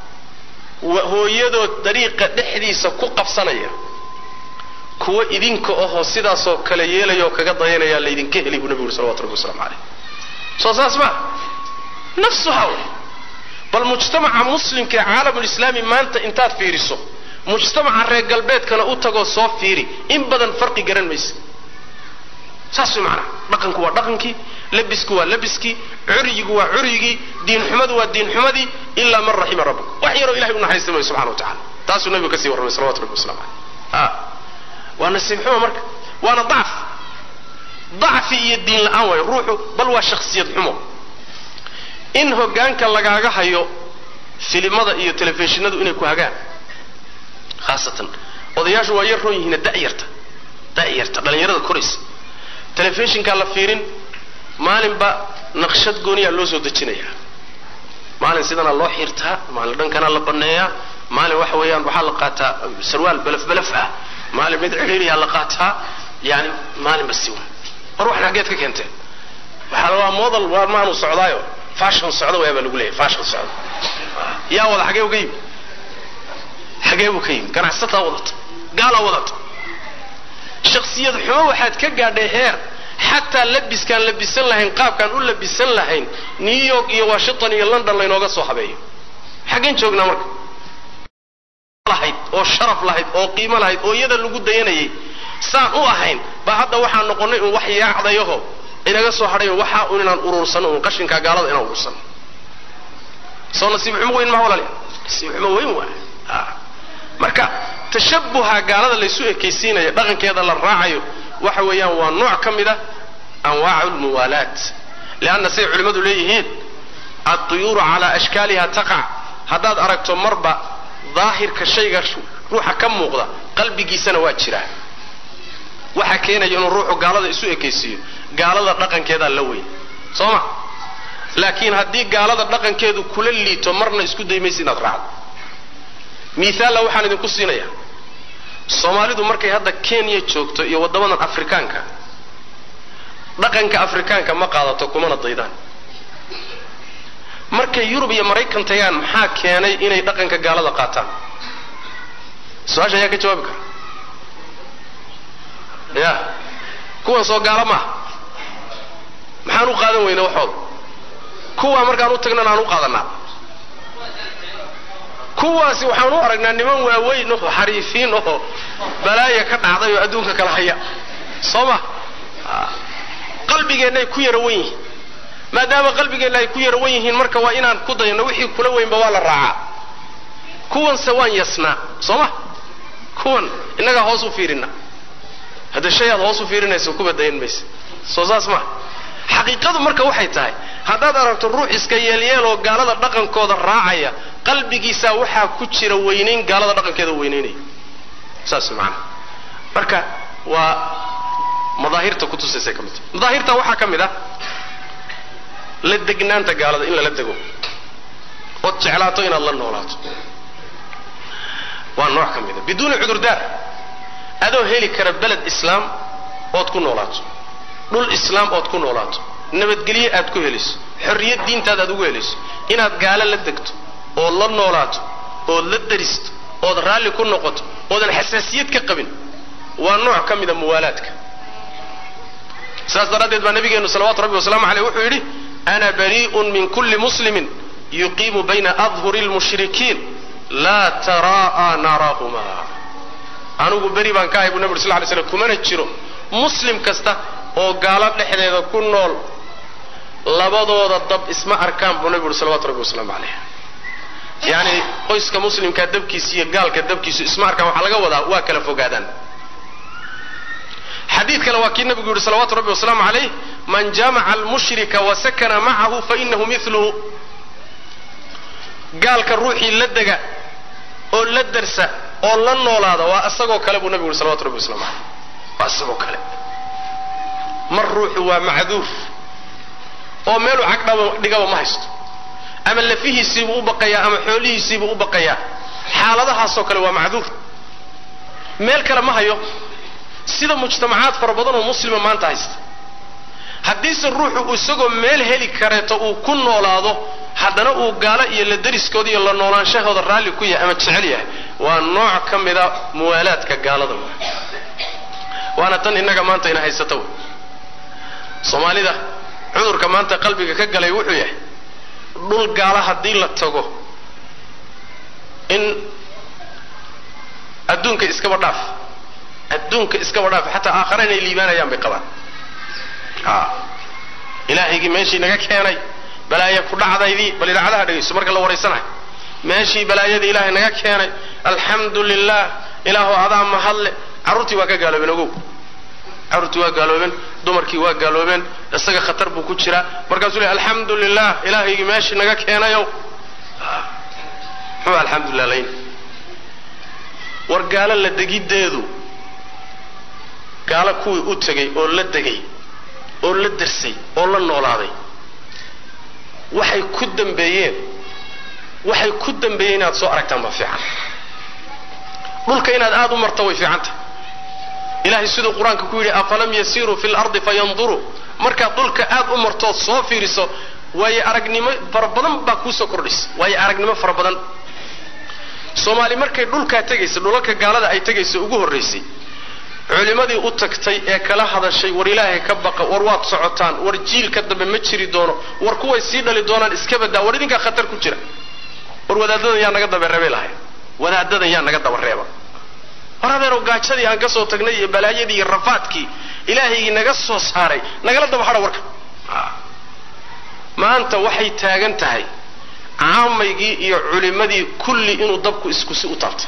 hooyadood dariiqa dhexdiisa ku qabsanaya kuwa idinka ahoo sidaasoo kale yeelaya oo kaga dayanaya laydinka heli buu nabigu yidhi salawatu rabbi wasalaamu calayh soo saas ma nafsuha wey bal mujtamaca muslimka ee caalamulislaami maanta intaad fiiriso mujtamaca reer galbeedkana u tagoo soo fiiri in badan farqi garan maysa saas way macnaha dhaqanku waa dhaqankii labisku waa labiskii curyigu waa curyigii diinxumadu waa diinxumadii ilaa man raxima rabbuk wax yaroo ilahay u naxariista maayo subxana wa tacala taasuu nabigu kasii warramay salawatu rabbi waslamu caleyh waa nasiib xumo marka waana dacfi iyo diin la-aan waayo ruuxu bal waa shakhsiyad xumo in hoggaanka lagaaga hayo filimada iyo telefishinadu inay ku hagaan khaasatan odayaashu waa yar roon yihiina da'yarta dhallinyarada koraysa telefishinkaa la fiirin maalinba naqshad gooniyaa loo soo dejinayaa maalin sidanaa loo xirtaa maalin dhankanaa la banneeyaa maalin waxa weeyaan waxaa la qaataa sarwaal belaf ah maalin mid cidhiiriyaa la qaataa yani maalinba siwa war waxna xaggeed ka keenteen waxaa waa model waa maanu socdaayo fashion socda wayaa baa lagu leeyahay fashion socda yaa wada xagee uga yimi xagee buu ka yimi ganacsataa wadata gaalaa wadata shakhsiyad xumo waxaad ka gaadhay heer xataa labiskaan labisan lahayn qaabkaan u labisan lahayn new york iyo washington iyo london laynooga soo habeeyo xaggeen joognaa marka lahayd oo sharaf lahayd oo qiimo lahayd oo iyada lagu dayanayay saan u ahayn ba hadda waxaan noqonay in wax yaacdayaho inaga soo hadhay waxa uu inaan urursano oo qashinka gaalada inaan urursano soo nasiib xumo weyn ma walaal nasiib xumo weyn waa marka tashabbuha gaalada la isu ekaysiinayo dhaqankeeda la raacayo waxa weeyaan waa nooc kamida anwaa'ul muwalat laana say culimadu leeyihiin at-tuyur ala ashkaliha taqa hadaad aragto marba daahirka shayga ruuxa ka muuqda qalbigiisana waa jira waxa keenaya inuu ruuxu gaalada isu ekaysiyo gaalada dhaqankeeda la weyn sooma laakiin haddii gaalada dhaqankeedu kula liito marna isku daymaysid inaad raacdo miisaal waxaan idinku siinaya Soomaalidu markay hadda Kenya joogto iyo wadamadan Afrikaanka dhaqanka Afrikaanka ma qaadato kumana daydaan markay Yurub iyo Mareykan tagaan maxaa keenay inay dhaqanka gaalada qaataan su'aasha ayaa ka jawaabi kara ya kuwa soo gaala ma maxaan u qaadan weynaa waxood kuwa markaan u tagnana aan u qaadanaa kuwaasi waxaan u aragnaa niman waaweyn oo xariifiin oo balaaya ka dhacday oo adduunka kala haya sooma qalbigeena ku yara weyn maadaama qalbigeena ay ku yara weyn yihiin marka waa inaan ku dayno wixii kula weynba waa la raacaa kuwan sawaan yasna sooma kuwan inaga hoos u fiirina hada shay aad hoos u fiirinayso ku badayn maysa soo saas ma xaqiiqadu marka waxay tahay hadaad aragto ruux iska yeelyeel oo gaalada dhaqankooda raacaya qalbigiisa waxa ku jira weynayn gaalada dhaqankeeda weynaynay saas macna marka waa madaahirta ku tusaysa kamid madaahirta waxa kamid ah la degnaanta gaalada in la dego oo jeclaato inaad la noolaato waa nooc kamid ah biduun cudurdaar adoo heli kara balad islaam oo ku noolaato dhul islaam oo ku noolaato nabadgeliye aad ku heliso xorriyad diintaada aad ugu heliso inaad gaala la degto oo la noolaato oo la daristo oo raali ku noqoto oo xasaasiyad ka qabin waa nooc kamid ah muwaalaadka saas daradeed baa nabigeenu salawaatu rabbi wasalaamu alayhi wuxuu yiri ana bari'un min kulli muslimin yuqimu bayna adhhuri al-mushrikiin la taraa narahuma anugu bari baan ka ahay nabi sallallahu alayhi wasallam kumana jiro muslim kasta oo gaala dhexdeeda ku nool labadooda dab isma arkaan buu nabi sallallahu alayhi wasallam alayhi yani qoyska muslimka dabkiisa iyo gaalka dabkiisa isma arkaan waxa laga wadaa waa kala fogaadaan حديث كلا وكيل النبي صلوات ربي وسلامه عليه من جامع المشرك وسكن معه فإنه مثله قال كالروحي لدقة أو لدرسة أو لنولاده وأسقوا كلام النبي صلوات ربي وسلامه عليه وأسقوا كلام مر روح ومعذور أو ماله عقده دقة وما يست أما اللي فيه يسيبه بقيا أما حوله يسيبه بقيا حالة هاسو كلام ومعذور مال كلام ما هيو sida mujtamacaad fara badan oo muslima maanta haysta hadii ruuxu isagoo meel heli kareeto uu ku noolaado haddana uu gaala iyo la dariskooda iyo la noolaanshahooda raali ku yahay ama jecel yahay waa nooc kamida muwaalaadka gaalada waana tan inaga maanta ina haysato Soomaalida cudurka maanta qalbiga ka galay wuxuu yahay dhul gaala hadii la tago in adduunka iska badhaaf adduunka iska wadhaaf hatta aakhirana ay liibanayaan bay qabaan ilaahigi meeshii naga keenay balaaya ku dhacdaydi bal ilaacadaha dhageyso marka la wareysanayo meeshii balaayada ilaahay naga keenay alxamdulillah ilaahu adaa mahadle carruurtii waa ka gaaloobeen ogow carruurtii waa gaaloobeen dumarkii waa gaaloobeen isaga khatar buu ku jira markaasuu leeyahay alxamdulillah ilaahigi meeshii naga keenayo huwa alxamdulillah layn war gaala la degideedu gaala kuwii u tagay oo la degay oo la darsay oo la noolaaday waxay ku dambeeyeen inaad soo aragtaan ma fiican dhulka inaad aad u marto way fiicanta ilaahay sidoo quraanka ku yiri afalam yasiru fil ardi fayanzuru marka dhulka aad u marto soo fiiriso way aragnimo farabadan ba ku soo kordhis way aragnimo farabadan Soomaali markay dhulka tagayso dhulka gaalada ay tagayso ugu horeysay culimadii u tagtay ee kala hadashay war ilaahay ka baqa war waad socotaan war jiilka dambe ma jiri doono war kuway sii dhali doonaan iska badaa war idinka khatar ku jira war wadaadada yaa naga daba reebay lahay wadaadada yaa naga daba reeba waradeero gaajadii aan ka soo tagnay iyo balaayadii iyo rafaadkii ilaahaygi naga soo saaray nagala daba hadha warka maanta waxay taagan tahay caamaygii iyo culimadii kulli inuu dabku isku si u taabtay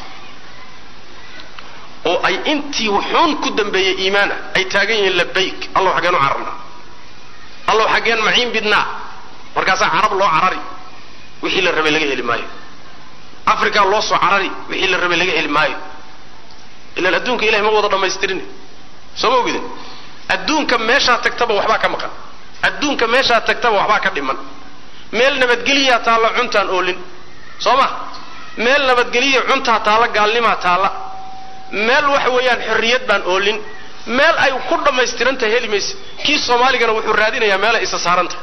oo ay intii wuxuun ku dambeeyay iimaana ay taagan yihiin labayk allah xageenu carabna allah xageen maciin bidnaa markaasaa carab loo carari wixii la rabay laga heli maayo afrika loo soo carari wixii la rabay laga heli maayo ilaa adduunka ilaahay ma wada dhamaystirin soo ma ogidin adduunka meesha tagtaba waxba ka maqan adduunka meesha tagtaba waxba ka dhiman meel nabadgeliya taala cuntaan oolin soo ma meel nabadgeliya cuntaa taala gaalnima taala meel wax weeyaan xorriyad baan oolin meel ay ku dhamaystirantahay heli mayso kii Soomaaligana wuxuu raadinayaa meel ay isa saaranta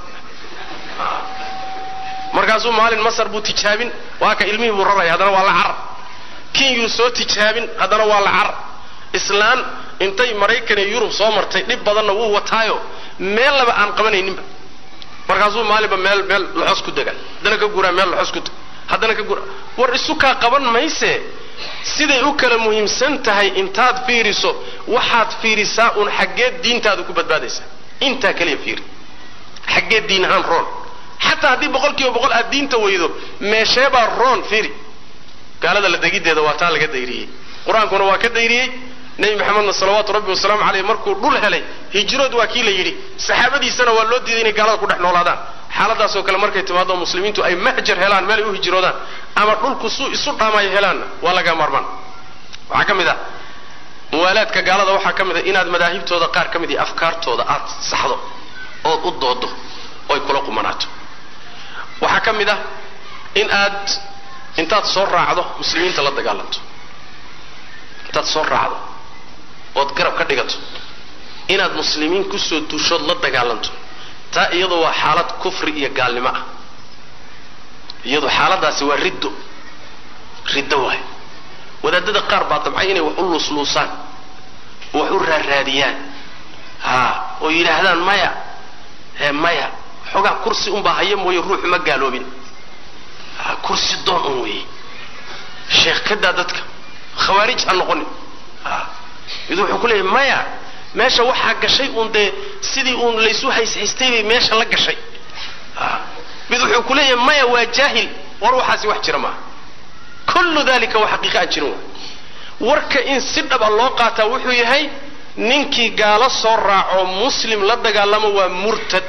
markaasuu maalin Masar buu tijaabin waa ka ilmihii buu raray hadana waa la carab kii uu soo tijaabin hadana waa la carab islaan intay Mareykan iyo Yurub soo martay dib badanna wuu wataayo meel laba aan qabanayninba markaasuu maalinba meel la xos ku dagal hadana ka guura meel la xos ku hadana ka guura war isu ka qaban mayse siday u kala muhiimsan tahay intaad fiiriso waxaad fiirisaa un xageed diintaadu ku badbaadaysa inta kaliya fiir xageed diin ahaan roon xataa haddii 100% aad diinta weydo meeshee baa roon fiiri gaalada la degideeda waa taa laga dayriyay quraankuna waa ka dayriyay nabi maxamed sallallahu alayhi wa sallam markuu dhul helay hijrad waa kii la yiri saxaabadiisana waa loo diiday inay gaalada ku dhex noolaadaan xaaladaas oo kale markay timaado muslimiintu ay mahjar helaan meel ay u hijroodaan ama dhulku isu dhaamay helaan waa laga marmaan waxa kamida muwaalaadka gaalada waxa kamida inaad madaahibtooda qaar kamid ah afkaartooda aad saxdo oo u doodo oo ay kula qumanaato waxa kamida in aad intaad soo raacdo muslimiinta la dagaalanto intaad soo raacdo oo garab ka dhigato inaad muslimiin ku soo duushood la dagaalanto taa iyadoo waa xaalad kufri iyo gaalnimo ah iyadoo xaaladaasi waa riddo waay wadaadada qaar baa dabcay inay wax u luusluusaan wax u raadiyaan oo yiraahdaan maya xogaa kursi un baa haya mooyo ruux ma gaaloobin kursi doon un weeye sheekh kada dadka khawaarij ha noqonin iduu wuxuu ku leeyahay maya meesha waxa gashay un de sidii un laysu hayshaystay meesha la gashay mid wuxuu ku leeyahay maya waa jaahil war waxaasi wax jira ma kullu dalika wa haqiiqa jiru warka in si dhab loo qaata wuxuu yahay ninkii gaala soo raaco muslim la dagaalamo waa murtad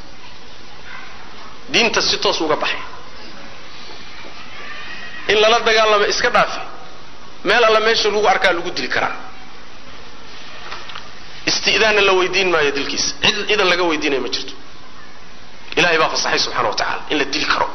diinta si toos uga baxay in la dagaalamo iska dhaafi meel alla meesha lagu arkaa lagu dili karaa استئذان الله ويدين ما يدلكيس إذا لقى ويدين ما جرت إلهي بقى فصحي سبحانه وتعالى إلا الدل كرو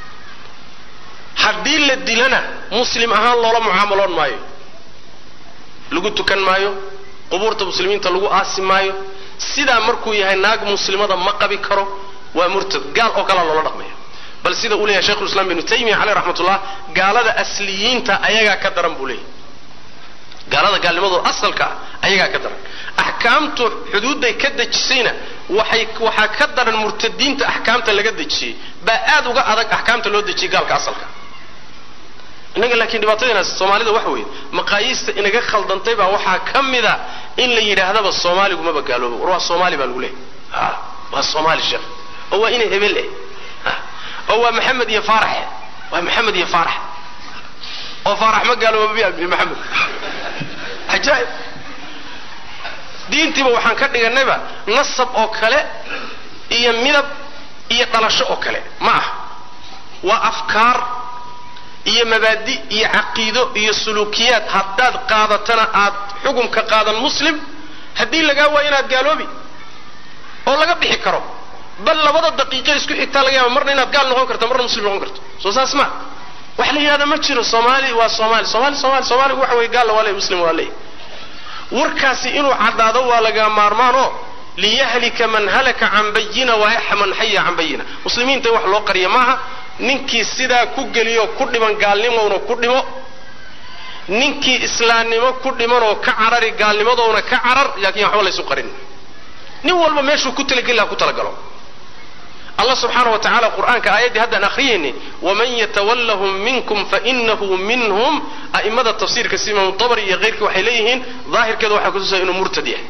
حدين للدلنا مسلم أهان الله معاملون مايو لقوتو كان مايو قبورة مسلمين تلقوا آسم مايو سيدا مركو يهي ناق مسلمة مقبي كرو ومرتد قال أوكال الله رقمي بل سيدا أولي يا شيخ الإسلام بن تيمية عليه رحمة الله قال هذا أسليين تا أيها كدران بولي قال هذا قال لماذا أصل كا أيها كدران أحكامته حدود كدجسينا وحا كدر المرتدين أحكامته اللي كدجسي بقاد وقعدك أحكامته اللي كدجسي قال كأصلك إنك لكن دبعتنا الصومالي ده وحوي مقاييس إنك خلطان طيبة وحا كم ذا إن اللي يرى هذا بالصومالي وما بقالوه روح الصومالي بقوله ما الصومالي الشيخ هو إنه هبله هو محمد يفارح ومحمد يفارح وفارح ما قالوا بمحمد عجائب diintiba waxaan ka dhiganayba nasab oo kale iyo midab iyo dhalasho oo kale ma ah waa afkaar iyo mabaadi iyo aqeedo iyo suluukiyad haddaad qaadatana aad xukunka qaadan muslim hadii laga waa inaad gaaloobi oo laga bixi karo bal labada daqiiqo isku xigta laga yaabo marna inaad gaal noqon karto marna muslim noqon karto soo saas ma wax la yiraahdo ma jiro Soomaali waa Soomaali waxa way gaal wala muslim wala warkaasi inuu cadaado waa laga maarmaano liyahlika man halaka an bayina wa yahman hayya an bayina muslimiinta wax loo qariyo maaha ninkii sida ku galiyo ku dhiman gaalnimoona ku dhimo ninkii islaamnimo ku dhiman oo ka carari gaalnimadoona ka carar laakiin waxa la isu qarin nin walba meeshuu ku talagala ku talagalo الله سبحانه وتعالى قرآن كآيات هذا أخريني ومن يتولهم منكم فإنه منهم أئمة التفسير كسيما الطبري غيرك وحليهن ظاهر كذا وحكوزة إنه مرتديه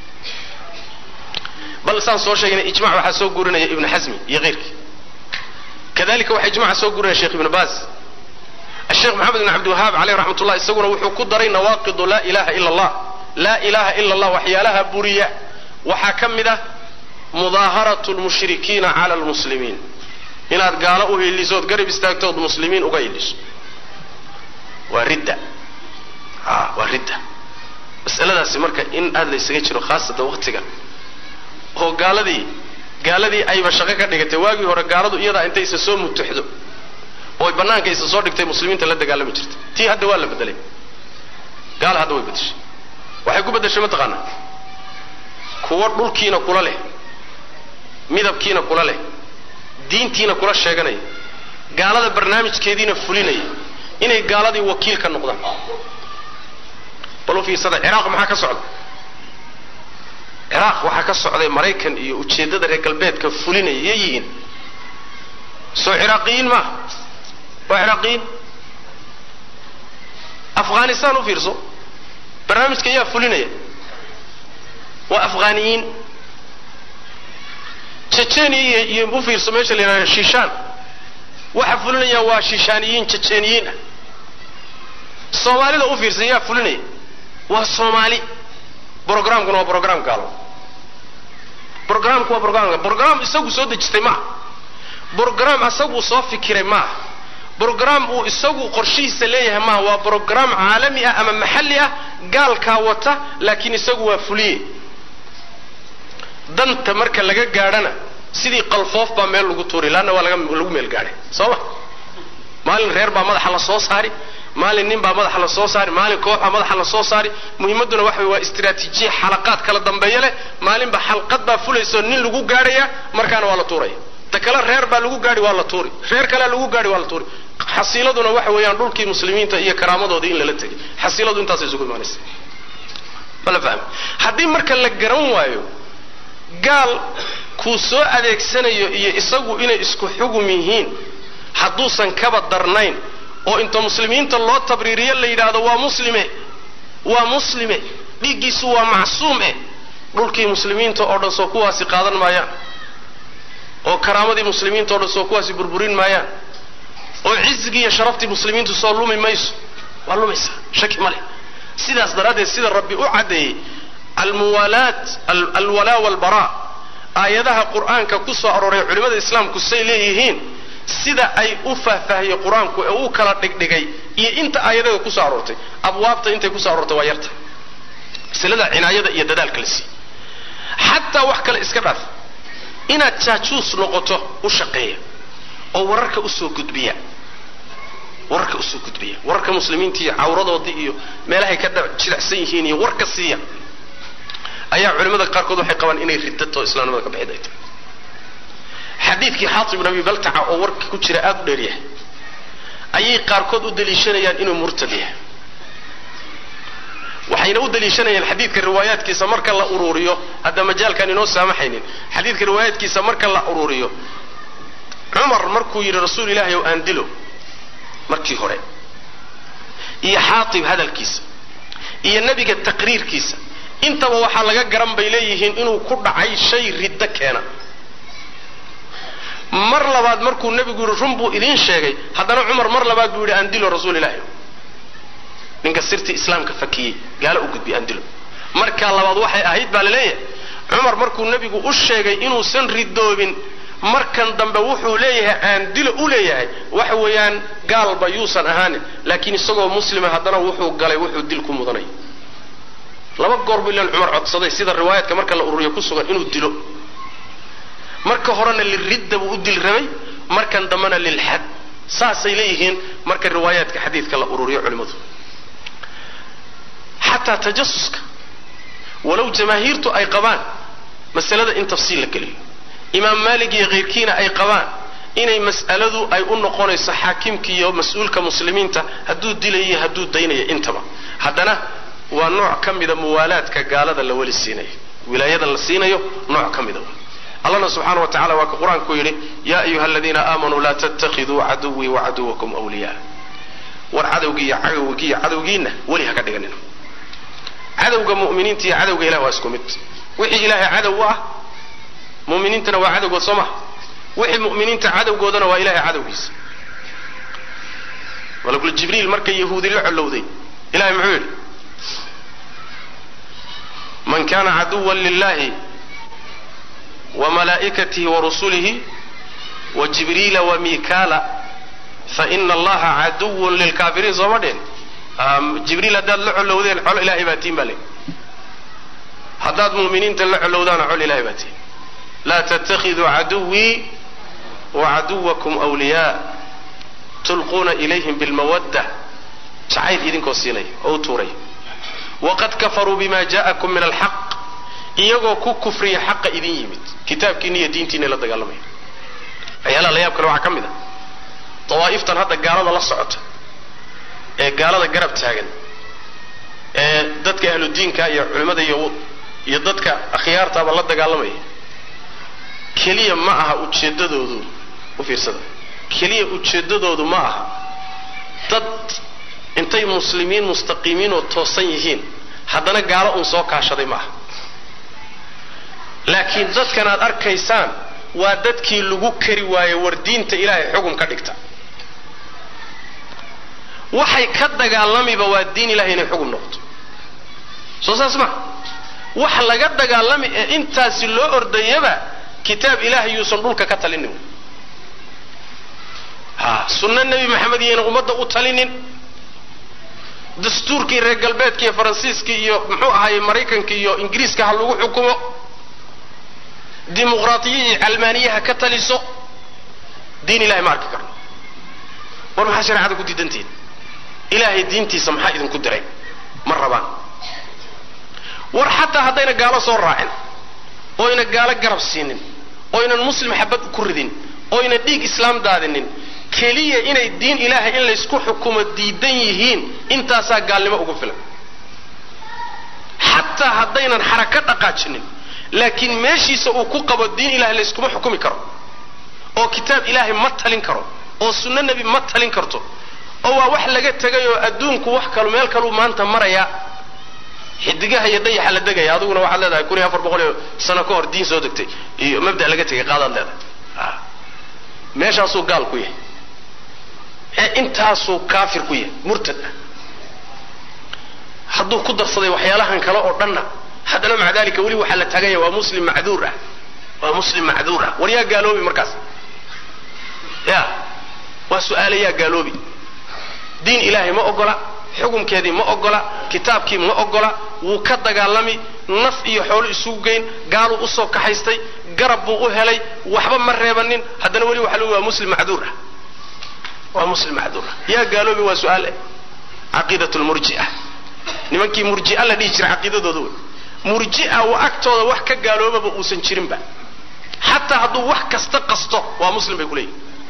بل سان صور شيء إجماع وحسوق قرنا ابن حزمي يغيرك كذلك وحي إجماع سوق قرنا الشيخ ابن باز الشيخ محمد بن عبد الوهاب عليه رحمة الله يسوون وحكود درين نواقض لا إله إلا الله لا إله إلا الله وحيالها برية وحكم ده مظاهرة المشركين على المسلمين إن قالوا اللي زود قريب استاكتوا المسلمين وقايلش وردة وردة مسألة ذا سمرك إن هذا يسجل خاصة وقتك هو قال دي أي بشقة كده تواجه ورجالده إياه أنت يسوم متحده هو يبنان كيس صورك تي مسلمين تلده قال مجرد تي هذا ولا بدلي قال هذا ويبدش وحيكون بدش ما تغنى كوار دول كينا كولا له ميدب كينا كولا له دين تينا كولا شيغاناي قالada barnaamijkeedina fulinay inay gaaladii wakiil ka noqdaan bal fi sada Iraq maxaa ka socda Iraq waxa ka socday Mareykan iyo ujeedada reer galbeedka fulinayeen soo Iraaqiin ma وعراقيين أفغانستان وفيرسو برنامج كيا فلينية وأفغانيين تشيني يوفيرسو ماشي لنا شيشان وحفلينية وشيشانيين تشينيين الصومالي ده وفيرسو يا فلينية والصومالي برنامج كنا برنامج قالوا برنامج يسوي صوت اجتماع برنامج أسوي صوت فكرة ما برنامج uu isagu qorshihiisa leeyahay ma waa program caalami ah ama maxalli ah gaalka wata laakiin isagu waa fuliye danta marka laga gaarana sidii qalfoof ba meel lagu tuuri laana waa lagu meel gaaray soo maalin reer baa madaxa la soo saari maalin nin baa madaxa la soo saari maalin koox baa madaxa la soo saari muhiimaduna waxa waa istiraatiiji xalaqaad kala dambeeya leh maalin ba xalqad baa fulayso nin lagu gaaraya markaana waa la tuuraya takala reer baa lagu gaari waa la tuuri reer kale lagu gaari waa la tuuri xasiiladuna waxa weeyaan dhulkii muslimiinta iyo karaamadooda in la tagay xasiiladu intaas ay isugu imaanaysaa wala faham hadii marka la garan waayo gaal ku soo adeegsanayo iyo isagu inay isku xugum yihiin haduusan kaba darnayn oo inta muslimiinta loo tabriiriyo la yiraahdo waa muslime dhigiisu waa macsuum dhulkii muslimiinta oo dhan soo kuwaasi qaadan maayaan oo karaamadii muslimiinta oo dhan soo kuwaasi burburin maayaan oo cizigi iyo sharaftii muslimiintu soo lumi mayso waa lumaysa shaki male sidaas daradeed sida rabbi u cadeeyay almuwalaat alwala walbara aayadaha quraanka ku soo aroray culimada islaamku say leeyihiin sida ay u faahfaahiyay quraanku ee uu kala dhigdhigay iyo inta aayadaha ku soo aroortay abwaabta intay ku soo aroortay waa yarta silada cinaayada iyo dadaalka la sii hatta wax kale iska dhaaf inaad jaajuus noqoto u shaqeeya oo wararka u soo gudbiya wararka muslimiinta iyo cawradoodii iyo meelahay ka jilicsan yihiin iyo warka siiya ayaa culimada qaarkood waxay qabaan inay riddato islaamnimada ka baxday xadiidkii Xaatib ibn Abi Balta'a oo warka ku jira aad u dheer yahay ayay qaarkood u daliishanayaan inuu murtad yahay waxayna u daliishanayaan xadiidka riwaayaadkiisa marka la ururiyo hadda majaalkan inoo saamaxaynin xadiidka riwaayaadkiisa marka la ururiyo Umar markuu yiri rasuul Ilaahay oo aan dilo markii hore iyo Xaatib hadalkiisa iyo nabiga taqriirkiisa intaba waxa laga garan bay leeyihiin inuu ku dhacay shay ridda keena mar labaad markuu nabigu runbu idin sheegay haddana Umar mar labaad buu yiri aan dilo rasuul Ilaahay ninka sirti islaamka fakiyay gaala u gudbi aan dilo marka labaad waxay ahayd baa leeyahay Umar markuu nabigu u sheegay inuu san ridoobin markan dambe wuxuu leeyahay aan dilo u leeyahay waxa weeyaan gaalba yuusan ahaan laakiin isagoo muslima haddana wuxuu galay wuxuu dil ku mudanay laba goor buu ilaa Umar codsaday sida riwaayadka marka la ururiyo ku sugan inuu dilo marka horena liridda buu u dil rabay markan dambana lil had saasay leeyihiin marka riwaayaadka xadiidka la ururiyo culimadu حتى تجسسك ولو جماهيرته أي قبان مسألة إن تفصيل لك لي إمام مالك غير كينا أي قبان إني مسألة أي أنه قونيس حاكمك يا مسؤول كمسلمين هدود دلي هدود ديني انتبه هدنا ونوع كم إذا موالات كقالة الأول السيني ولاية السيني نوع كم إذا الله سبحانه وتعالى وكقرآن كيري يا أيها الذين آمنوا لا تتخذوا عدوي وعدوكم أولياء والعدوكي عدوكينا وليها كدغنين عدوك مؤمنين تي عدوك إله واسكمت وحي إله عدوه مؤمنين تنوى عدوك وصمه وحي مؤمنين تعدوك ودنا وإله عدوكيس ولكن جبريل مركي يهودي لعلو ذي إله معول من كان عدوا لله وملائكته ورسله وجبريل وميكال فإن الله عدو للكافرين صمدين جبريل هداد لعلو ذين حول إلهي باتين بالي هداد مؤمنين تلعلو ذان حول إلهي باتين لا تتخذوا عدوي وعدوكم أولياء تلقون إليهم بالمودة شعيد إذن كوسيني أو توري وقد كفروا بما جاءكم من الحق iyagoo ku kufriya xaq idin yimid kitaabkiina iyo diintiina la dagaalamay ayala la yaab kale waxa kamid ah tawaiftan hadda gaalada la socota ee gaalada garab taagan ee dadka ahlu diinka iyo culimada iyo dadka akhyaarta ba la dagaalamay kaliya ma aha ujeedadoodu u fiirsada kaliya ujeedadoodu ma aha dad intay muslimiin mustaqiimiin oo toosan yihiin haddana gaalo un soo kaashaday ma aha laakiin dadkan aad arkaysaan waa dadkii lagu kari waayay war diinta ilaahay xukun ka dhigta waxay ka dagaalamiba waa diin ilaahay inay xukun noqoto soo saas ma wax laga dagaalami ee intaasi loo ordayaba kitaab ilaahay yuusan dhulka ka talinin sunna nabi maxamed iyo ummadda u talinin dastuurkii reer galbeedka iyo faransiiska iyo muxuu ahaayay maraykanka iyo ingiriiska ha lagu xukumo ديمقراطية علمانية كتاليسو دين الله ما أركي كرنا ورمحا شرعة كنت دنتين إلهي دينتي سمحا إذن كدرين مرة بان ورحتى هدينا قال صور راعين وإن قال قرب سينين وإن المسلم حبت كردين وإن ديك إسلام دادنين كلية إن الدين إلهي إلا يسكو حكومة ديدينيهين انتاسا قال لما أقفل حتى هدينا حركات أقاتشنين لكن ماشي سأكون قبل الدين إله اللي يسكمه حكومي كرو أو كتاب إلهي متلين كرو أو سنة النبي متلين كرتو أو واحد لقيت تجايو أدونك وحكلوا مالكلوا ما أنت مريا حدقها يدي حل الدقة هذونا واحد لا يكون يفر بقوله سنة كور دين سودكتي مبدأ لقيت قاعد هذا ماشي أسوق قال كويه أنت أسوق كافر كويه مرتد حدو قدر صدي وحيالها كلا أردنا هذا مع ذلك ولي وحل تجايا ومسلم معذورة ومسلم معذورة وليا قالوا بي مركز يا وسؤال يا قالوا بي دين إلهي ما أقوله حكم كذي ما أقوله كتاب كي ما أقوله وكذا قالمي نف يحول السوقين قالوا أصوك حيستي قربوا أهلي وحبا مرة بنين هذا ولي وحلو ومسلم معذورة ومسلم معذورة يا قالوا بي وسؤال عقيدة المرجئة نمكي مرجئة الذي يجري عقيدة دول مرجئة وأكتوض وحكا قالوا بابا أوسن شرنبا حتى هدو وحكا استقصته ومسلم بيقولي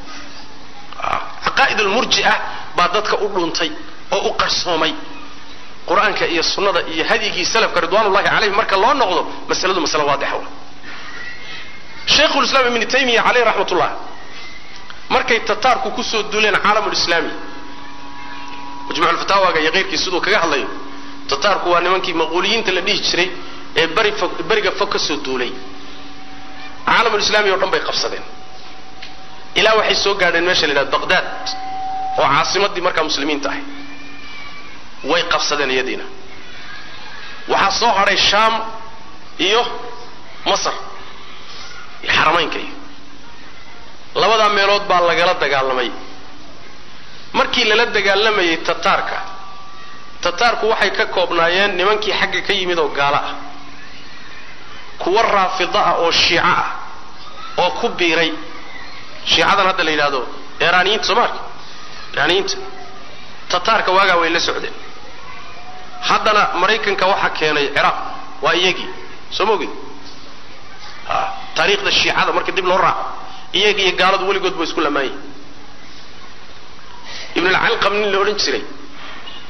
عقائد المرجئة بعدتك أقلونتي أو أقرصومي قرآنك إيا السنة إيا هذه سلف كردوان الله عليه مركا الله نغضو مسألة مسألة واضحة شيخ الإسلام ابن تيمية عليه رحمة الله مركا يتتاركو كسو الدولين عالم الإسلامي وجمع الفتاوى يغير كي سودو كغا الله تتاركو waa nimankii maqooliyiinta la dhihi jiray ee bariga fog ka soo duulay caalamul islaami oo dhan bay qabsadeen ilaa waxay soo gaadheen meesha la yiraahdo Baghdad oo caasimadii markaa muslimiinta ah way qabsadeen iyadiina waxa soo haray Sham iyo Masar xarameynka labada meelood baa lagala dagaalamay markii la dagaalamayay tataarku waxay ka koobnaayeen nimankii xagga ka yimid oo gaala ah kuwa raafida ah oo shiica ah oo ku biiray shiicadan hadda la yiraahdo Iiraaniyiinta Soomaaliya Iiraaniyiinta tataarka waaga way la socdeen haddana Mareykanka waxa keenay Ciraaq waa iyagii soo moogid taariikhda shiicada marka dib loo raaco iyagii gaaladu waligood bay isku lamaayeen ibn al-Alqam nin la oran jiray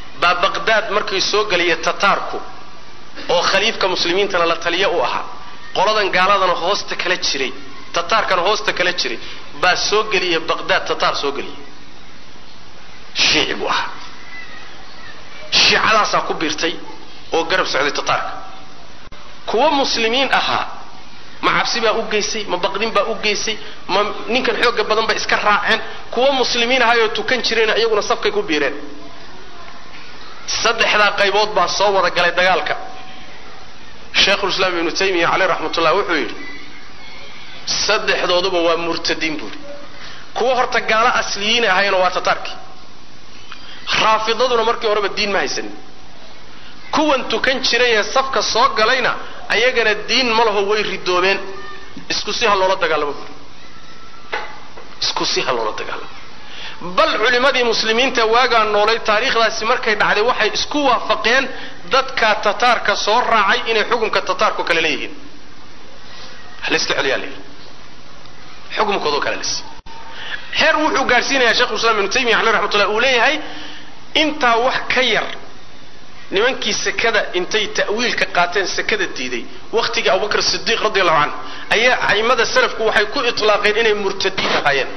Baghdad markii soo galay tataarku oo khaliifka muslimiinta la taliya u ahaa qoladan gaaladana hoosta kala jiray tataarkana hoosta kala jiray baa soo geliya baqdaad tataar soo geliya shiici buu ahaa shiicadaasaa ku biirtay oo garab socday tataarka kuwa muslimiin ahaa ma cabsi baa u geysay ma baqdin baa u geysay ma ninkan xooga badan bay iska raaceen kuwa muslimiin ahaayoo tukan jirayna iyaguna safkay ku biireen saddexdaa qaybood baa soo wada galay dagaalka sheekhulislaam ibnu taymiya caleyh raxmatullah wuxuu yidhi saddexdooduba waa murtadiin buuri kuwa horta gaalo asliyiin ahaayena waa tataarkii raafidaduna markii horeba diin ma haysanin kuwan tukan jiray ee safka soo galayna ayagana diin ma laho way ridoobeen isku si ha loola dagaalamo buuri isku si ha loola dagaalamo bal culimadii muslimiinta waagaa noolay taariikhdaasi markay dhacday waxay isku waafaqeen dadka tataarka soo raacay inay xukunka tataarku kale leeyihiin halista celiyaal xukumkooda kale lees heer wuxuu gaarsiinayaa sheekhu islaam ibn taymiya alayhi rahmatullah uu leeyahay intaa wax ka yar nimankii sakada intay ta'wiilka qaateen sakada diiday waqtiga Abu Bakr Siddiq radiyallahu anhu ayaa aimada salafku waxay ku itlaaqeen inay murtadiin ahaayeen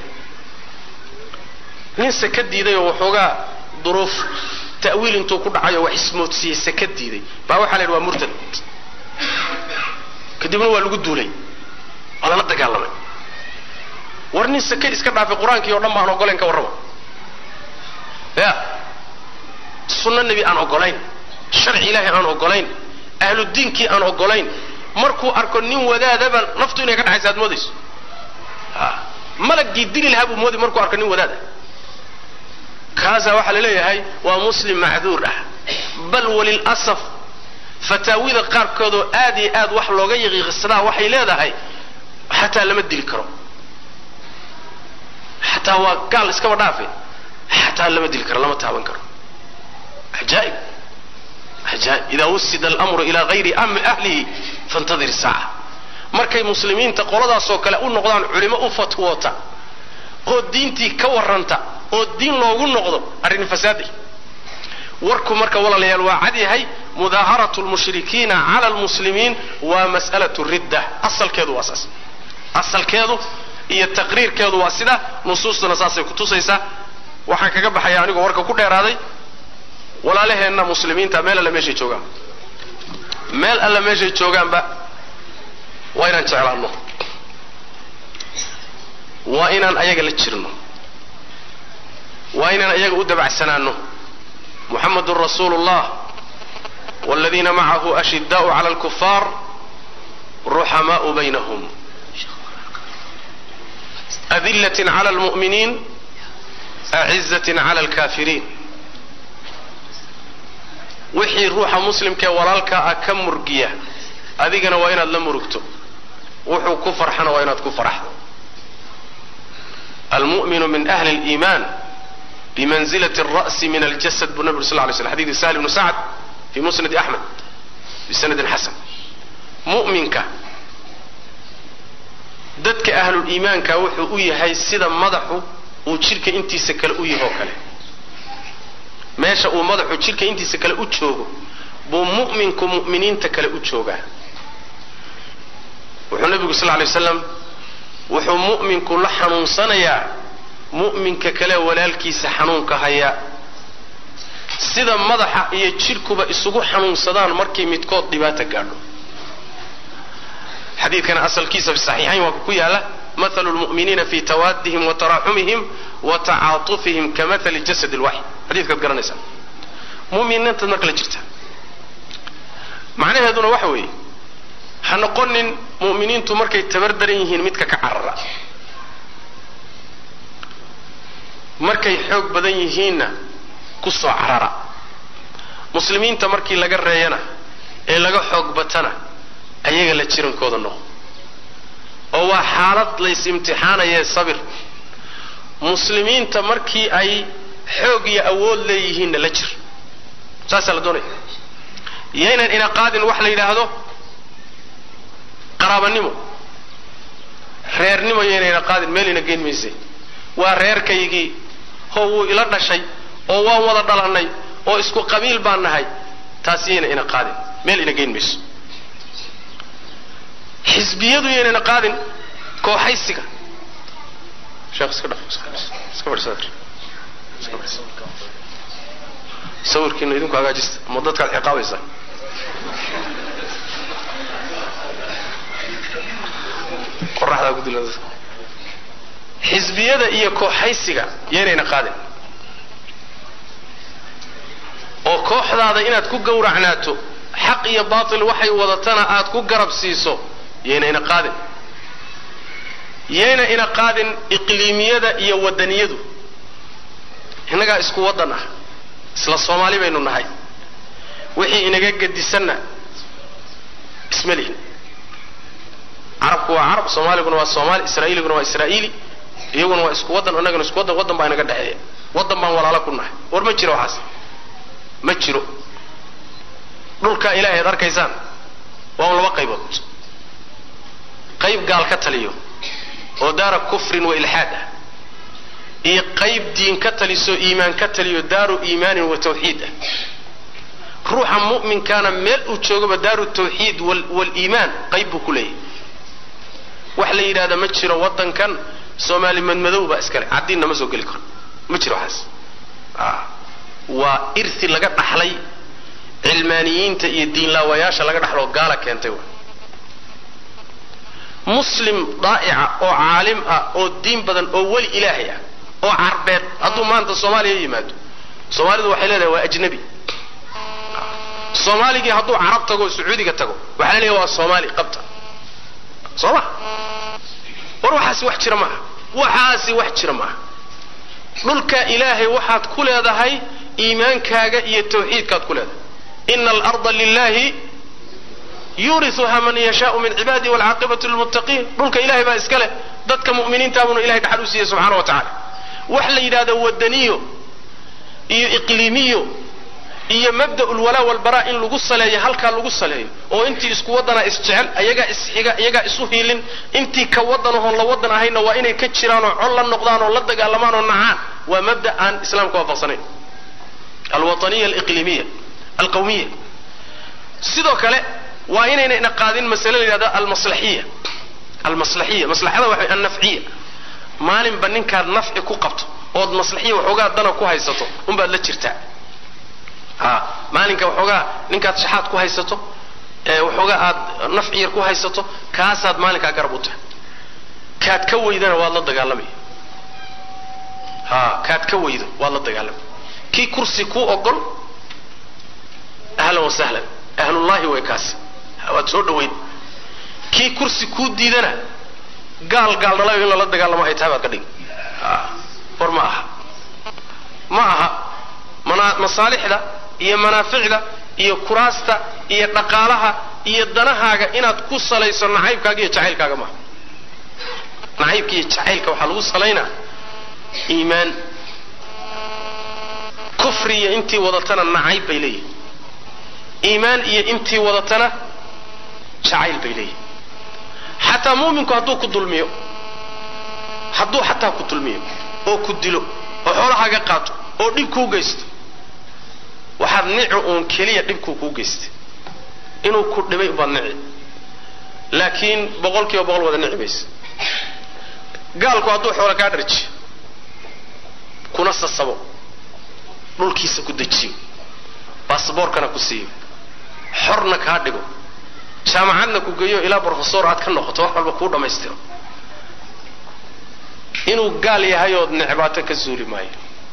nin sakad diiday oo waxoogaa duruuf ta'wiil intuu ku dhacayo wax ismoodsiiyey sakad diiday baa waxaa la yidhi waa murtad kadibna waa lagu duulay waa lala dagaalamay war nin sakad iska dhaafay qur-aankii oo dhan baan ogoleen ka warraba ya sunna nebi aan ogolayn sharci ilaahi aan ogolayn ahlu diinkii aan ogolayn markuu arko nin wadaadaba naftu inay ka dhaxaysa aad moodayso malagii dili lahaa buu mooday markuu arko nin wadaada kaasa waxa la leeyahay waa muslim macduur ah bal walil asaf fataawida qaarkoodoo aad iyo aad wax looga yaqiiqsadaa waxay leedahay xataa lama dili karo xataa waa gaal iskaba dhaafe xataa lama dili karo lama taaban karo عجائب عجائب إذا وسد الأمر إلى غير أهله فانتظر الساعة markay muslimiinta qoladaas oo kale u noqdaan culimo u fatwoota oo diintii ka warranta oo diin loogu noqdo arrin fasaadi warku marka walaalayaal waa cad yahay mudaaharatu almushrikiina cala almuslimiin waa mas'alatu ridda asalkeedu waa saas asalkeedu iyo taqriirkeedu waa sida nusuustuna saasay ku tusaysaa waxaan kaga baxayaa anigoo warka ku dheeraaday walaalaheenna muslimiinta meel alla meeshay joogaanba waa inaan jeclaanno waa inaan ayaga la jirno waa inaan ayaga u dabacsanaanno muxamedun rasuulullah والذين معه أشداء على الكفار رحماء بينهم أذلة على المؤمنين أعزة على الكافرين wixii ruuxa muslimka walaalka ka murgiya adigana waa inaad la murugto wuxuu ku farxana waa inaad ku farxdo المؤمن من أهل الإيمان بمنزلة الرأس من الجسد بالنبي صلى الله عليه وسلم حديث سهل بن سعد في مسند أحمد بسند حسن مؤمنك dadka ahlul iimaanka wuxuu u yahay sida madaxu uu jirka intiisa kale u yahay kale meesha uu madaxu jirka intiisa kale u joogo buu mu'minku mu'miniinta kale u joogaa wuxuu nabigu sallallahu alayhi wasallam wuxuu mu'minku la xanuunsanayaa mu'minka kale walaalkiisa xanuunka haya sida madaxa iyo jirkuba isugu xanuunsadaan markii midkood dhibaato gaadho حديث كان أصل كيسة في الصحيحين وكيالا مثل المؤمنين في توادهم وتراحمهم وتعاطفهم كمثل الجسد الواحد حديث كان قرأنا نسأل مؤمنين تنقل جرتا معنى هذا وحوي هنقول مؤمنين تمركي تبردرينهن متك كعررة مركي حق بدنيهن كسو عررة مسلمين تمركي لقى رينا إيه لقى حق بتنا ayaga la jirankooda noqo oo waa xaalad la imtixaanaya sabir muslimiinta markii ay xoog iyo awood leeyihiin la jir saas la doonay yeelan ina qaadin wax la yiraahdo qaraabanimo reernimo yeelan ina qaadin meel ina geeymayse waa reerkaygii oo ila dhashay oo waan wada dhalanay oo isku qabiil baan nahay taasina ina qaadin meel ina geeymayso xisbiyadu yeena qaadin kooxaysiga sheekh iska dhaf iska barsadar sawirkiina idinku hagaajista ama dadkaad ciqaabaysaa qoraxda ku dilada xisbiyada iyo kooxaysiga yeena qaadin oo kooxdaada inaad ku gowracnaato xaq iyo baatil waxay wadatana aad ku garab siiso yeena qaadin yeena ina qaadin iqliimiyada iyo wadaniyadu inaga isku wadan ah isla Soomaali baynu nahay wixii inaga gadisanna ismalihin arabku waa arab Soomaaliguna waa Soomaali Israa'iiliguna waa Israa'iili iyaguna waa isku wadan anaguna isku wadan baa inaga dhaxeeya wadan baan walaalo ku nahay war ma jiro waxaas ma jiro dhulka Ilaahay darkaysaan waa laba qaybood qayb gaal ka taliyo oo daara kufrin wa ilhaad iyo qayb diin ka taliso iimaan ka taliyo daaru iimaan wa tawxiid ruuxa mu'min kana meel uu joogo daaru tawxiid wal iimaan qayb ku leeyahay wax la yiraahdo ma jiro wadankan Soomaali madmadow ba iskale cadina ma soo gali karo ma jiro waxaas waa irsi laga dhaxlay cilmaaniyiinta iyo diin laawayaasha laga dhaxlo gaala keentay muslim daa'ica oo caalim ah oo diin badan oo wali ilaahay ah oo carbeed haduu maanta Soomaaliya yimaado Soomaalidu waxay leedahay waa ajnabi Soomaaligi haduu carab tago Sacuudiga tago waxa la leeyahay waa Soomaali qabta Soomaa war waxaasi wax jira ma waxaasi wax jira ma dhulka Ilaahay waxaad ku leedahay iimaankaaga iyo tawxiidkaad ku leedahay innal arda lillahi يورثها من يشاء من عباده والعاقبة للمتقين دولك إلهي با اسكله ددك مؤمنين تابونو إلهي دحلو سيه سبحانه وتعالى وحلا يراده ودنيو iyo iqliimiyo iyo mabda ulwala wal bara in lagu saleeyo halka lagu saleeyo oo intii isku wadana isjecel ayaga isxiga ayaga isu hiilin intii ka wadanahoon la wadan ahayna waa inay ka jiraan oo col la noqdaan oo la dagaalamaan oo nacaan waa mabda aan islaamku waafaqsanayn alwataniya aliqliimiya alqawmiya sidoo kale waa inayna qaadin mas'ala yiraahdo almaslahiyya maslahada waxa an-naf'iyya maalin baninka nafci ku qabto oo maslahiyya waxooga dana ku haysato baad la jirtaa maalinka waxooga ninka shaxaad ku haysato waxooga aad nafci yar ku haysato kaasaad maalinka garab u tahay kaad ka weydana waa la dagaalamay kaad ka weydo waa la dagaalamay ki kursi ku ogol ahlan wa sahlan ahlullahi wa kaasi waad soo dhaweyn kii kursi ku diidana gaal dhalayo in la dagaalamo ay tahay ka dhig war ma aha masaalixda iyo manaaficda iyo kuraasta iyo dhaqaalaha iyo danahaaga inaad ku salayso nacaybkaaga iyo jacaylkaaga ma nacaybka iyo jacaylka waxa lagu salaynaa iimaan kufri iyo intii wadatana nacayb bay leeyihiin iimaan iyo intii wadatana jacayl bay leeyihiin xataa muuminku hadduu ku dulmiyo oo ku dilo oo xoolahaaga qaato oo dhib kuu geysto waxaad nicu uun keliya dhibkuu kuu geystay inuu ku dhibay baad nici laakiin 100% wada nici maysa gaalku hadduu xoolo kaa dharji kuna sasabo dhulkiisa ku dejiyo baasaboorkana ku siiyo xorna kaa dhigo jaamacadna ku geeyo ilaa professor aad ka noqoto wax walba ku dhameystiro inuu gaal yahay oo nicbaato ka suuli maayo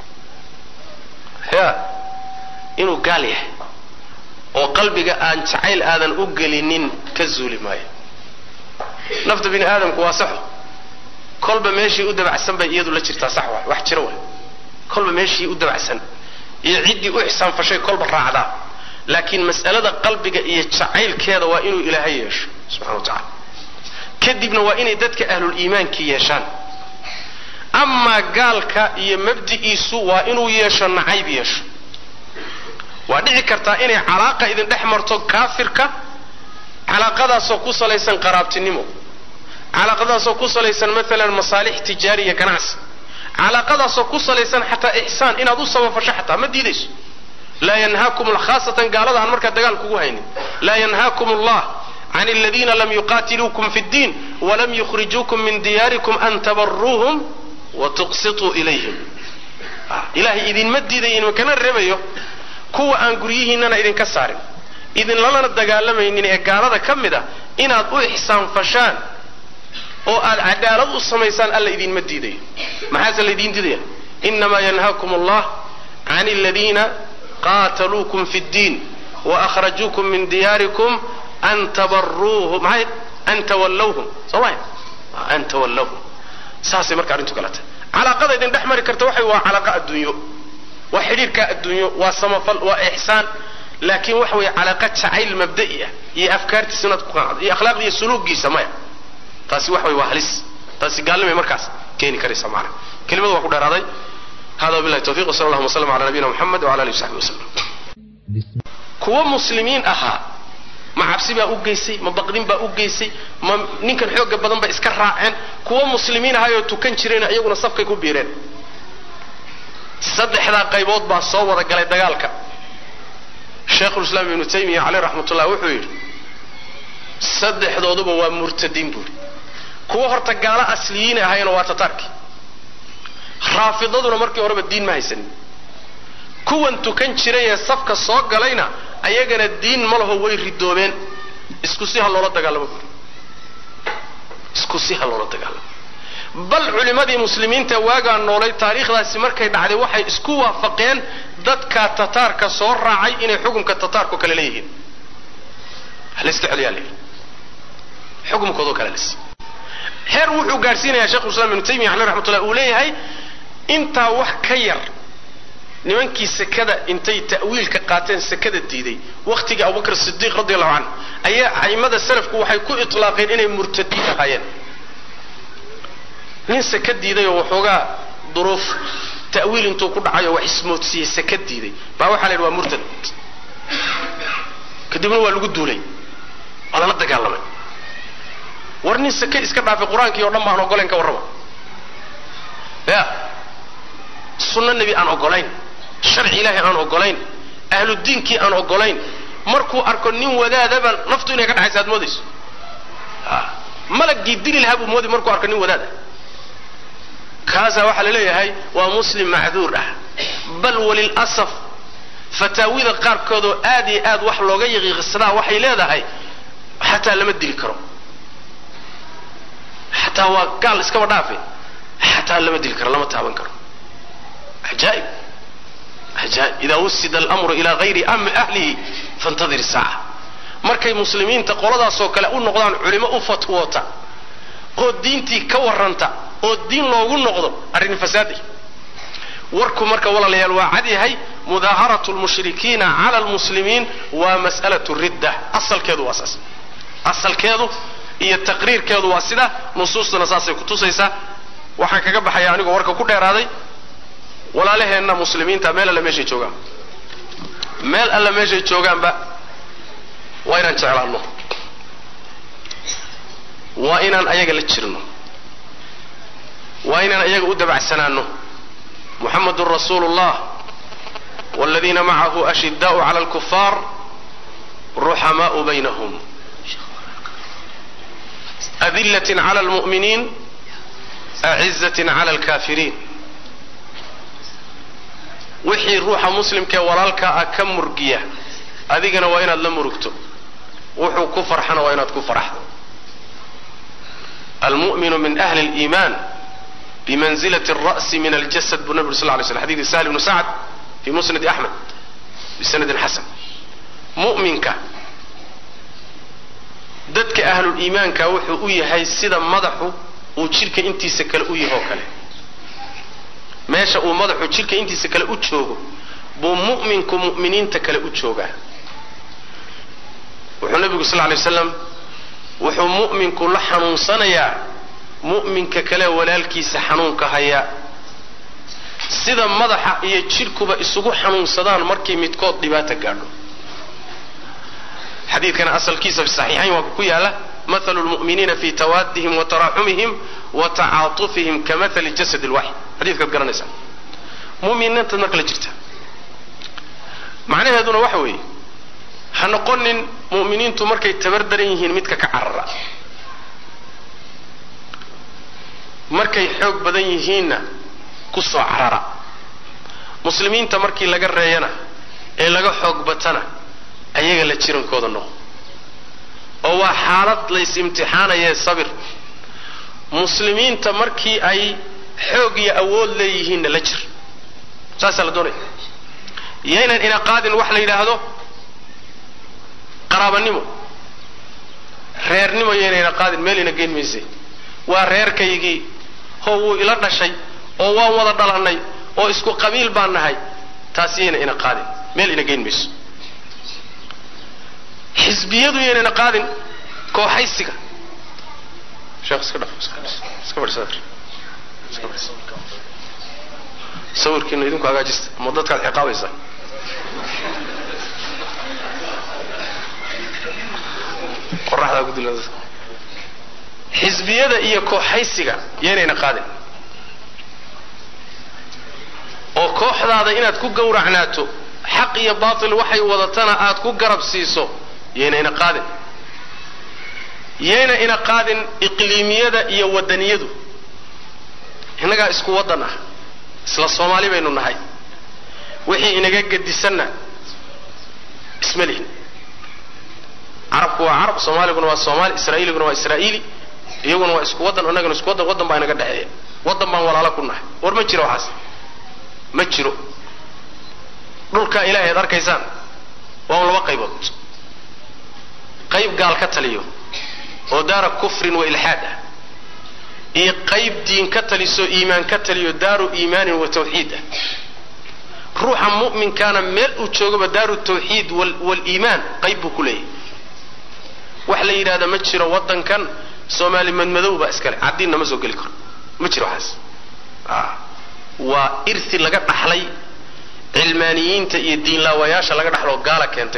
inuu gaal yahay oo qalbiga aan jacayl aadan u gelinin ka suuli maayo nafta bini aadamku waa sax kolba meeshii u dabacsan bay iyadu la jirtaa sax wax jira way kolba meeshii u dabacsan iyo cidii u ihsaan fashay kolba raacda laakiin mas'alada qalbiga iyo jacaylkeeda waa inuu ilaahay yeesho subhanahu wa ta'ala kadibna waa inay dadka ahlul iimaanki yeeshaan amma gaalka iyo mabdiisu waa inuu yeesho nacayb yeesho waa dhici kartaa inay calaaqa idin dhex marto kaafirka calaaqadaasoo ku salaysan qaraabtinimo calaaqadaasoo ku salaysan maalan masaalix tijaariya ganacsi calaaqadaasoo ku salaysan xataa ihsaan inaad u sabafasho xataa ma diidayso لا ينهاكم الخاصة قالوا عن مركز دجال كوهين لا ينهاكم الله عن الذين لم يقاتلوكم في الدين ولم يخرجوكم من دياركم أن تبروهم وتقسطوا إليهم إلهي إذن مددين وكان الربيو كوا أنقريه إننا إذن كسارين إذن لنا الدقالما إنني أقارضا كمدا إن أدو إحسان فشان أو العدالة السميسان ألا إذن مددين ما هذا الذين ددين إنما ينهاكم الله عن الذين قاتلوكم في الدين وأخرجوكم من دياركم أن تبروهم أن تولوهم صواين أن تولوهم ساسي مركا أرنتو قالت علاقة إذن دحمر كرتوحي وعلاقة الدنيا وحريرك الدنيا وصمفل وإحسان لكن وحوي علاقة شعيل مبدئية هي أفكار تسنة قاعدة هي أخلاق هي سلوك جي سمايا تاسي وحوي وحلس تاسي قال لي مركز كيني كريسة معنا كلمة وحود هذا هذا بالله التوفيق وصلى الله وسلم على نبينا محمد وعلى آله وصحبه وسلم كوا مسلمين أها ما عبسي بقى أوجيسي ما بقدين بقى أوجيسي ما نينكن حوج بدن بقى إسكر راعين كوا مسلمين هاي تكن شرين أيقون صفقة كبيرين صدق حدا قيبوت بقى صور قال دجالك الشيخ الإسلام ابن تيمية عليه رحمة الله وحير صدق حدا ضبوا ومرتدين بوري كوا هرت قال أصليين هاي نواتتارك رافضون مركي ورب الدين ما يسن كوا أنتو كن شرين صفقة صاق علينا أيجنا الدين ما له هو يردوبين اسكسيها الله رد قال بقول اسكسيها الله رد قال بل علماء المسلمين تواجه النولي تاريخ ذا سمر كيد على واحد اسكوا فقين ضد كتتار كصور راعي إن حكم كتتار كلليهن هل استعلي عليه حكم كذو كللس هر وحو قارسين يا شيخ الإسلام ابن تيمية عليه رحمة الله أوليه هاي أنت وح كير nimankii sakada intay ta'wiilka qaateen sakada diiday waqtiga Abu Bakr Siddiq radiyallahu anhu ayaa aimada salafku waxay ku itlaaqeen inay murtadiin ahaayeen nin sakada diiday oo waxoogaa duruuf ta'wiil intuu ku dhacayo wax ismoodsiye sakada diiday baa waxa la yiraahdaa waa murtad kadibna waa lagu duulay wala la dagaalamay war nin sakada iska dhaafay quraanka iyo dhammaan ogoleen ka warraba ya sunna nabi aan ogolayn sharci ilaahi aan ogolayn ahlu diinkii aan ogolayn markuu arko nin wadaadaba naftu inay ka dhaxaysaad moodayso malagii dili lahabu moodi markuu arko nin wadaada kaasa waxa la leeyahay waa muslim macduur ah bal walil asaf fataawida qaarkood oo aad iyo aad wax looga yaqiiqsadaa waxay leedahay xataa lama dili karo xataa waa gaal iska wadhaafay xataa lama dili karo lama taaban karo عجائب عجائب إذا وسد الأمر إلى غير أهله فانتظر الساعة مركي مسلمين تقولدا سو كلا u noqdaan culimo u fatwoota oo diintii ka warranta oo diin loogu noqdo arin fasaadi warku marka walaalayaal waa cad yahay mudaaharatu almushrikiina ala almuslimiin wa mas'alatu ridda asalkeedu waa asas asalkeedu iyo taqriirkeedu waa sida nusuustuna saasay ku tusaysaa waxaan kaga baxaya anigu warka ku dheeraaday walaalaheenna muslimiinta meel alla meeshay joogaanba waa inaan jeclaanno waa inaan ayaga la jirno waa inaan ayaga u dabacsanaanno muxammadun rasuulullah والذين معه أشداء على الكفار رحماء بينهم أذلة على المؤمنين أعزة على الكافرين wixii ruuxa muslimka walaalka ka murgiya adigana waa inaad la murugto wuxuu ku farxana waa inaad ku farxdo المؤمن من أهل الإيمان بمنزلة الرأس من الجسد بالنبي صلى الله عليه وسلم حديث سهل بن سعد في مسند أحمد بسند حسن مؤمنك dadka ahlul iimaanka wuxuu u yahay sida madaxu uu jirka intiisa kale u yahay oo kale meesha uu madaxu jirka intiisa kale u joogo buu mu'minku mu'miniinta kale u joogaa wuxuu nabigu sallallahu alayhi wasallam wuxuu mu'minku la xanuunsanayaa mu'minka kale walaalkiisa xanuunka haya sida madaxa iyo jirkuba isugu xanuunsadaan markii midkood dhibaato gaadho حديث كان أصل كيسة في الصحيحين وكياله مثل المؤمنين في توادهم وتراحمهم وتعاطفهم كمثل الجسد الواحد حديث كان قرن نساء مؤمنين تنقل جرته معناه هذون وحوي هنقولن مؤمنين تمركي تبردرين متك كعرّة markay xoog badan yihiinna ku soo carara muslimiinta markii laga reeyana ee laga xoog batana ayaga la jirankooda noqo oo waa xaalad la imtixaanayo sabir muslimiinta markii ay xoog iyo awood leeyihiin la jir saas la doonay yeelan ina qaadin wax la yiraahdo qaraabanimo reernimo yeelan ina qaadin meel ina geen meesay waa reerkaygii oo ila dhashay oo waan wada dhalanay oo isku qabiil baan nahay taasina ina qaadin meel ina geen meesay xisbiyadu ina qaadin kooxaysiga sheekh iska dhaf iska barsadar sawirkiina idinku hagaajista ma dadka ciqaabaysa qorraxda ku dilada xisbiyada iyo kooxaysiga yeena qaadin oo kooxdaada inaad ku gowracnaato xaq iyo baatil waxay wadatana aad ku garab siiso yeena qaadin yeena ina qaadin iqliimiyada iyo wadaniyadu inaga isku wadan ah isla Soomaali baynu nahay wixii inaga gadisanna ismalihin arabku waa arab Soomaaliguna waa Soomaali Israa'iiliguna waa Israa'iili iyaguna waa isku wadan anaguna isku wadan baa inaga dhaxeeya wadan baan walaalo ku nahay war ma jiro waxaas ma jiro dhulka Ilaahay arkaysaan waa laba qaybood qayb gaal ka taliyo oo daara kufrin wa ilhaad iyo qayb diin ka taliso iimaan ka taliyo daaru iimaan wa tawxiid ruuxa mu'min kana meel uu joogo daaru tawxiid wal iimaan qayb ku leeyahay wax la yiraahdo ma jiro wadankan Soomaali madmadow ba iskale cadina ma soo gali karo ma jiro waxaas waa irsi laga dhaxlay cilmaaniyiinta iyo diin laawayaasha laga dhaxlo gaala keentay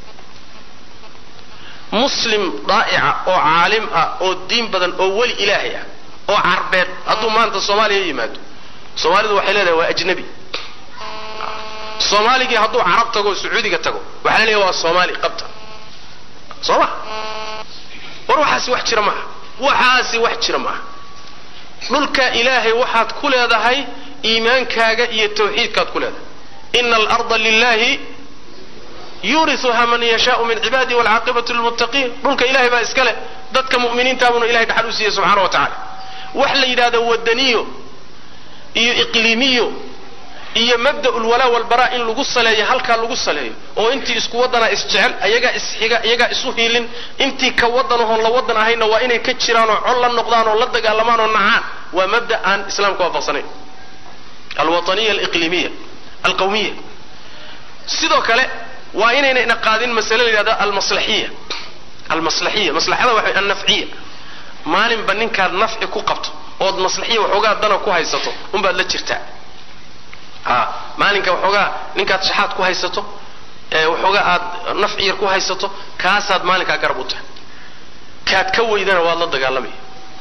muslim daa'i'a oo caalim ah oo diin badan oo wali ilaahay ah oo carbeed haduu maanta Soomaaliya yimaado Soomaalidu waxay leedahay waa ajnabi Soomaaligi haduu carab tago Sacuudiga tago waxa leeyahay waa Soomaali qabta Sooma war waxaasi wax jira ma dhulka Ilaahay waxaad ku leedahay iimaankaaga iyo tawxiidkaad ku leedahay innal arda lillahi يورثها من يشاء من عباده والعاقبة للمتقين دولك إلهي با اسكله ددك مؤمنين تابون إلهي دحلوسيه سبحانه وتعالى وحلا يراده ودنيو iyo iqliimiyo iyo mabda ulwala wal bara in lagu saleeyo halka lagu saleeyo oo intii isku wadana isjecel ayaga isxiga ayaga isu hiilin intii ka wadanaho la wadan ahayna waa inay ka jiraan oo col la noqdaan oo la dagaalamaan oo nacaan waa mabda aan islaamku waafaqsanayn alwataniya aliqliimiya alqawmiya sidoo kale waa inayna qaadin mas'ala leeyahay al-maslahiyya maslahada waxa an-naf'iyya maalin baninka nafci ku qabto oo maslahiyya waxoogaa dana ku haysato baad la jirtaa maalinka waxoogaa ninkaad shaxaad ku haysato waxoogaa aad nafci yar ku haysato kaasaad maalinka garab u tahay kaad ka weydana waa la dagaalamay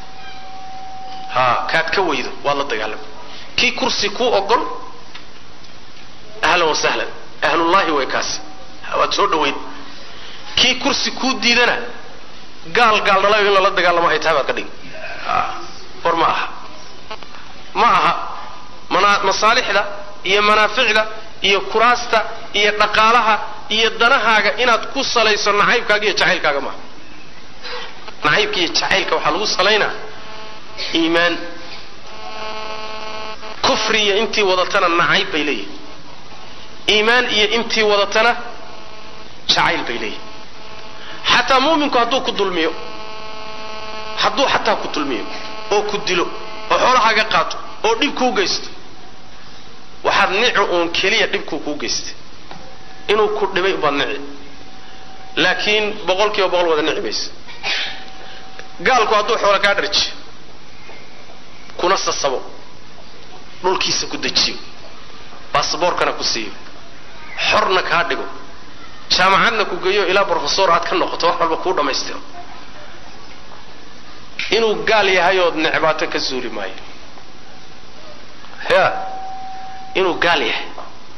kaad ka weydo waa la dagaalamay ki kursi ku ogol ahlan wa sahlan ahlullahi wa kaas waad soo dhaweyn ki kursi ku diidana gaal dhalay in la dagaalamo ay tahay ka dhig ma aha masaalixda iyo manaaficda iyo kuraasta iyo dhaqaalaha iyo danahaaga inaad ku salayso nacaybkaaga iyo jacaylkaaga ma nacaybka iyo jacaylka waxa lagu saleynaa iimaan kufri iyo intii wadatana nacayb bay leeyihiin iimaan iyo intii wadatana jacayl bay leeyihiin xataa muuminku hadduu ku dulmiyo oo ku dilo oo xoolahaaga qaato oo dhib kuu geysto waxaad nici uun keliya dhibkuu kuu geystay inuu ku dhibay baad nici laakiin 100% wada nici maysa gaalku hadduu xoolo kaa dharji kuna sasabo dhulkiisa ku dejiyo baasaboorkana ku siiyo xorna kaa dhigo jaamacadna ku geeyo ilaa professor aad ka noqoto wax walba ku dhameystiro inuu gaal yahay oo nicbaato ka suuli maayo inuu gaal yahay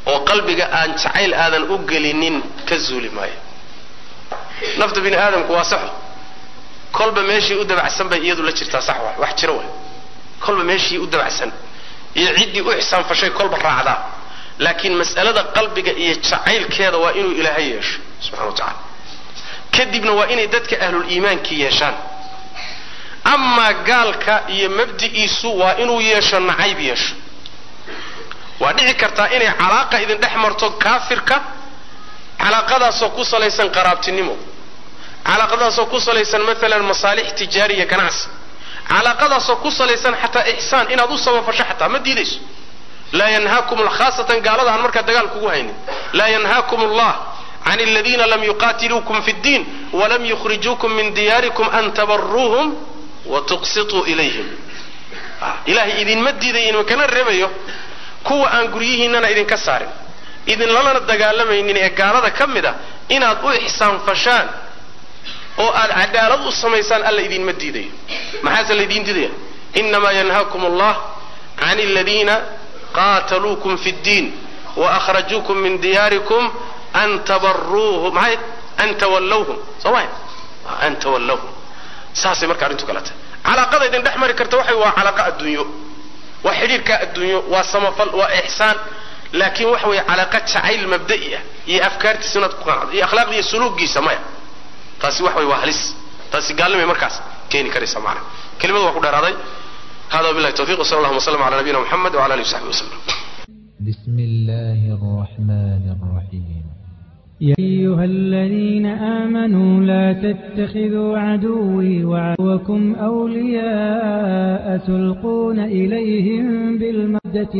وقلبك أن تعيل آذن أقلنين كالزولي ماي نفط بن آدم كواسحه كل ماشي أدبع السن بيدو لجرتا صحوة واحد شروه كل ماشي أدبع السن يعدي أحسن فشي كل بالرعدة لكن مسألة قلبك يتعيل كذا وإنه إلهيش سبحانه وتعالى كدبنا وإن دتك أهل الإيمان كي يشان أما قالك يمبدئ سوء وإنه يشان عيب يش ودعي كرتا إني علاقة إذن دحمرتو كافرك علاقة سوكوصة ليسان قرابة النمو علاقة سوكوصة ليسان مثلا مصالح تجارية كناس علاقة سوكوصة ليسان حتى إحسان إن أدو سوى فشحتها ما ديديش لا ينهاكم الخاصة قالوا عن مركز دقال كوهين لا ينهاكم الله عن الذين لم يقاتلوكم في الدين ولم يخرجوكم من دياركم أن تبروهم وتقسطوا إليهم إلهي إذن مدي ذين وكان الرميو كوا أنقريه إننا إذن كسار إذن لنا الدقال لما إنني أقال كم ده إن أدو إحسان فشان أو العدالة السميسان ألا إذن مدي ذين ما هذا الذين دي إنما ينهاكم الله عن الذين قاتلوكم في الدين وأخرجوكم من دياركم أن تبروهم أن تولوهم صواحي أن تولوهم ساسي مركا رنتو كلاته علاقة إذن دحمر كرتوحي وعلاقة الدنيا وحريرك الدنيا وصمفل وإحسان لكن وحوي علاقة تعيل مبدئية هي أفكار تسنة قناعة هي أخلاق هي سلوك جي سمايا تاسي وحوي وحلس تاسي قال لي مركز كيني كريسة معنا كلمة وحود راضي هذا بالله التوفيق وصلى الله وسلم على نبينا محمد وعلى آله وصحبه وسلم بسم الله الرحمن الرحيم يا أيها الذين آمنوا لا تتخذوا عدوي وعدوكم أولياء تلقون إليهم بالمودة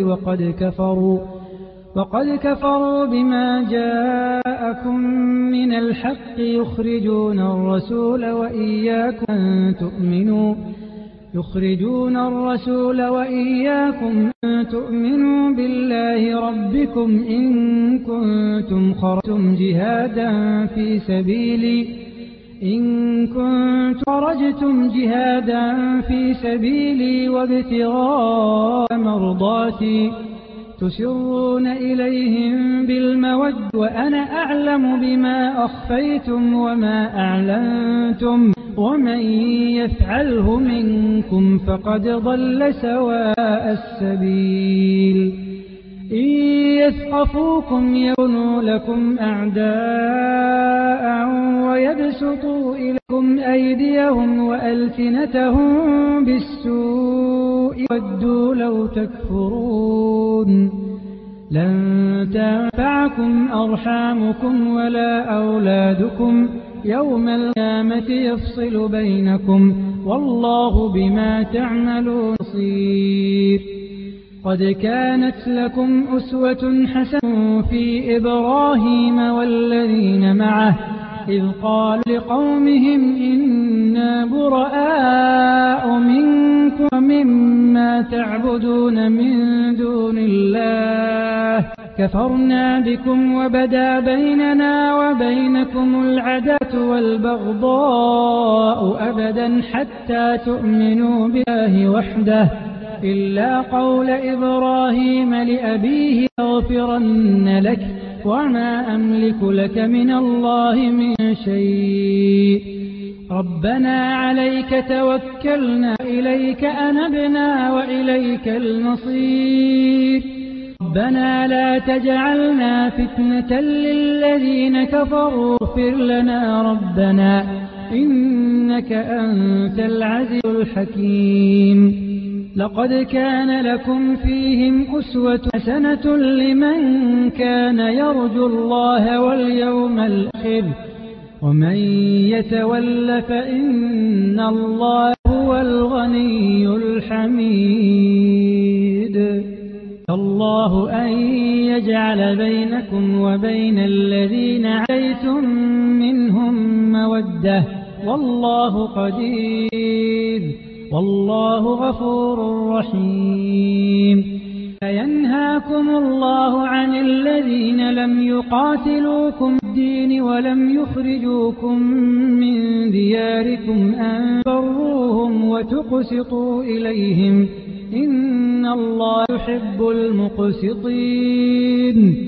وقد كفروا بما جاءكم من الحق يخرجون الرسول وإياكم أن تؤمنوا بالله ربكم إن كنتم خرجتم جهادا في سبيلي وابتغاء مرضاتي تسرون إليهم بالمودة وأنا أعلم بما أخفيتم وما أعلنتم ومن يفعله منكم فقد ضل سواء السبيل إن يثقفوكم يكونوا لكم أعداء ويبسطوا إليكم أيديهم وألسنتهم بالسوء ودوا لو تكفرون لن تنفعكم أرحامكم ولا أولادكم يوم القيامة يفصل بينكم والله بما تعملون بصير قد كانت لكم أسوة حسنة في إبراهيم والذين معه إذ قالوا لقومهم إنا براء منكم ومما تعبدون من دون الله كفرنا بكم وبدا بيننا وبينكم العداوة والبغضاء أبدا حتى تؤمنوا بالله وحده إلا قول إبراهيم لأبيه أغفرن لك وما أملك لك من الله من شيء ربنا عليك توكلنا إليك أنبنا وإليك المصير ربنا لا تجعلنا فتنة للذين كفروا اغفر لنا ربنا إنك أنت العزيز الحكيم لقد كان لكم فيهم أسوة حسنة لمن كان يرجو الله واليوم الآخر ومن يتول فإن الله هو الغني الحميد الله أن يجعل بينكم وبين الذين عاديتم منهم مودة والله قدير والله غفور رحيم ينهاكم الله عن الذين لم يقاتلوكم في الدين ولم يخرجوكم من دياركم أن تبروهم وتقسطوا إليهم إن الله يحب المقسطين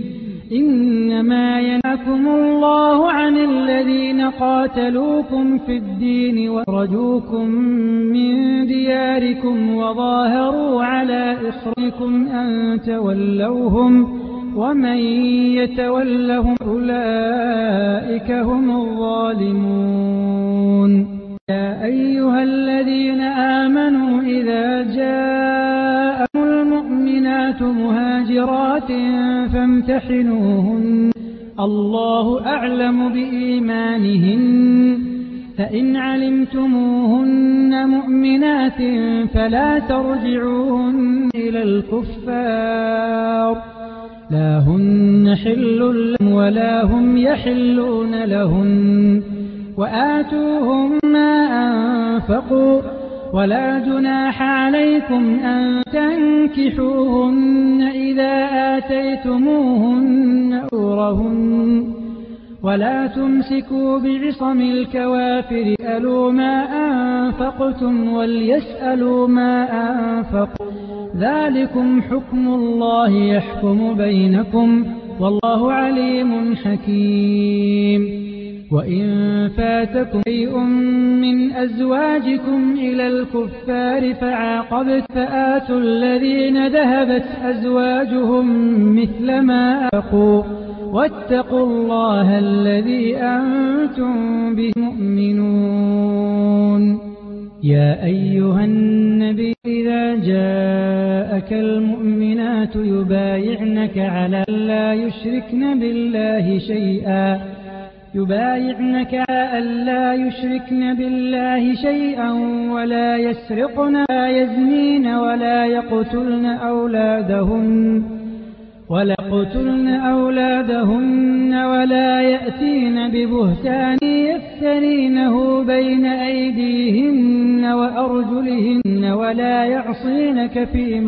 إنما ينهاكم الله عن الذين قاتلوكم في الدين وأخرجوكم من دياركم وظاهروا على إخراجكم أن تولوهم ومن يتولهم أولئك هم الظالمون. يا أيها الذين آمنوا إذا جاءكم المؤمنات مهاجرات فامتحنوهن الله أعلم بإيمانهن فإن علمتموهن مؤمنات فلا ترجعوهن إلى الكفار لا هن حل لهم ولا هم يحلون لهن وآتوهم ما أنفقوا ولا جناح عليكم أن تنكحوهن إذا آتيتموهن أجورهن ولا تمسكوا بعصم الكوافر يسألوا ما أنفقتم وليسألوا ما أنفقوا ذلكم حكم الله يحكم بينكم والله عليم حكيم. وإن فاتكم شيء من أزواجكم إلى الكفار فعاقبت فآتوا الذين ذهبت أزواجهم مثل ما أنفقوا واتقوا الله الذي أنتم به مؤمنون. يا أيها النبي إذا جاءك المؤمنات يبايعنك على ألا يشركن بالله شيئا ولا يسرقن ولا يزنين ولا يقتلن أولادهن ولا يأتين ببهتان يفترينه بين أيديهن وأرجلهن ولا يعصينك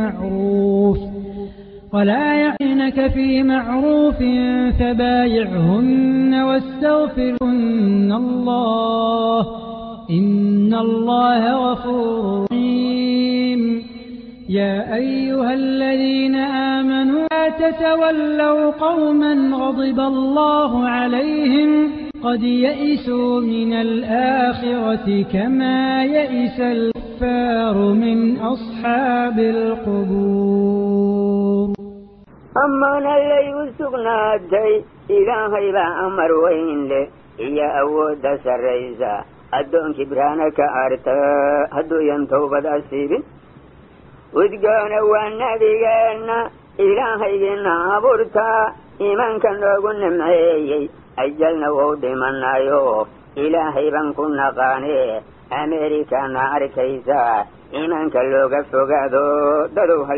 في معروف فبايعهن واستغفرهن الله إن الله غفور رحيم. يا أيها الذين آمنوا لا تتولوا قوما غضب الله عليهم قد يئسوا من الآخرة كما يئس الكفار من أصحاب القبور. أما اللي يسقنا دي إلهي بأمر وين له إيا أود سريزا أدون كبرانك أرتا هدو ينتوب الأسيب ودقونا والنبينا إلهي نابرتا إيمان كان لغن معي أجلنا وودي من نايو إلهي بنكنا قاني أمريكا نار كيسا إيمان كان لغا فقادو دلوها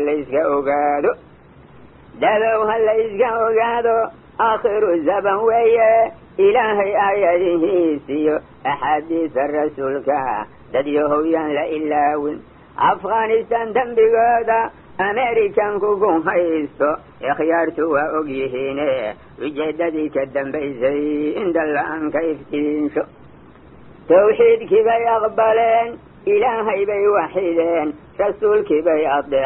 الليسك أوقادو آخر الزبن ويا إلهي آياته سيو أحاديث الرسول كا دديوه ينلا إلاوين أفغانستان تنبغادا أمريكان كوكو هايستو إخيارتو وأقيهيني وجددي كدن بيزي إن دلان كيف تنشو توحيد كبي أقبلين إلهي بي وحيدين رسول كبي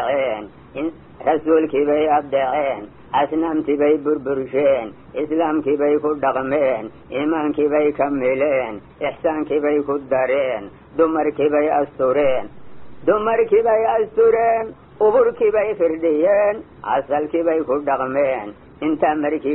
أبدعين أسلام كبي بربرشين إسلام كبي كدغمين إيمان كبي كملين إحسان كبي كدارين دمر كبي أستورين أبور كبي فرديين عسل كبي كدغمين انت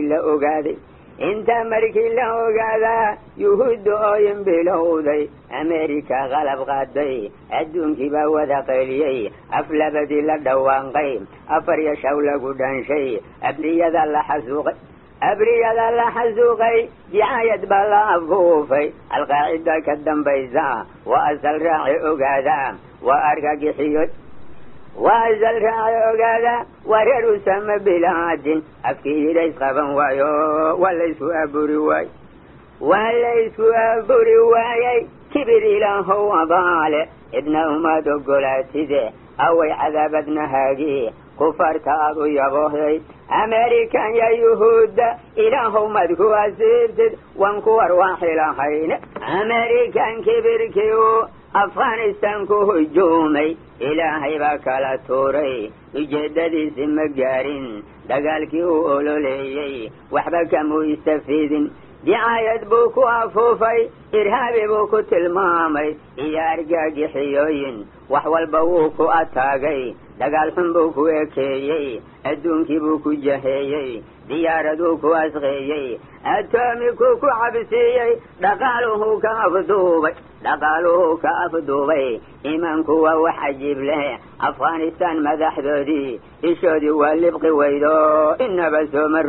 مركي لا أقادا يهود أوين بلودي أمريكا غلب غادي أدون كبا وذقليي أفلبدي لدوان قيم أفريا شولا قدان شي أبريا ذا حزوقي جعاية بلا أفوفي القاعدة كدن بيزا وأزل راعي أقادا وأرقى جحيوت وأزل راعي أقادا ورر سم بلاد أفكي ليس خبا وليس أبو رواي كبر إله وضال ابنهما دقلاتي ذي أوي عذاب ابنهاجي كفر تابو يبوهي أمريكان يا يهود إله مدكوا سيرتد وانكو أرواح لحين أمريكان كبر كيو afghanistan ku hujuumay ilaahay baa kala tuuray ujeeddadiisi ma gaarin dagaalkii uu ololeeyey waxba kamuu istafiidin dicaayad buu ku afuufay irhaabi buu ku tilmaamay iyo argagixiyooyin wax walba wuu ku ataagay dagaal xun buu ku ekeeyey adduunkii buu ku jaheeyey diyaaraduu ku asqeeyey atoomikuu ku cabsiiyey dhaqaaluhu ka afduubay iimaanku waa wax cajiib leh afghanistan madaxdoodii ishoodii waa libqi weydo inaba sooma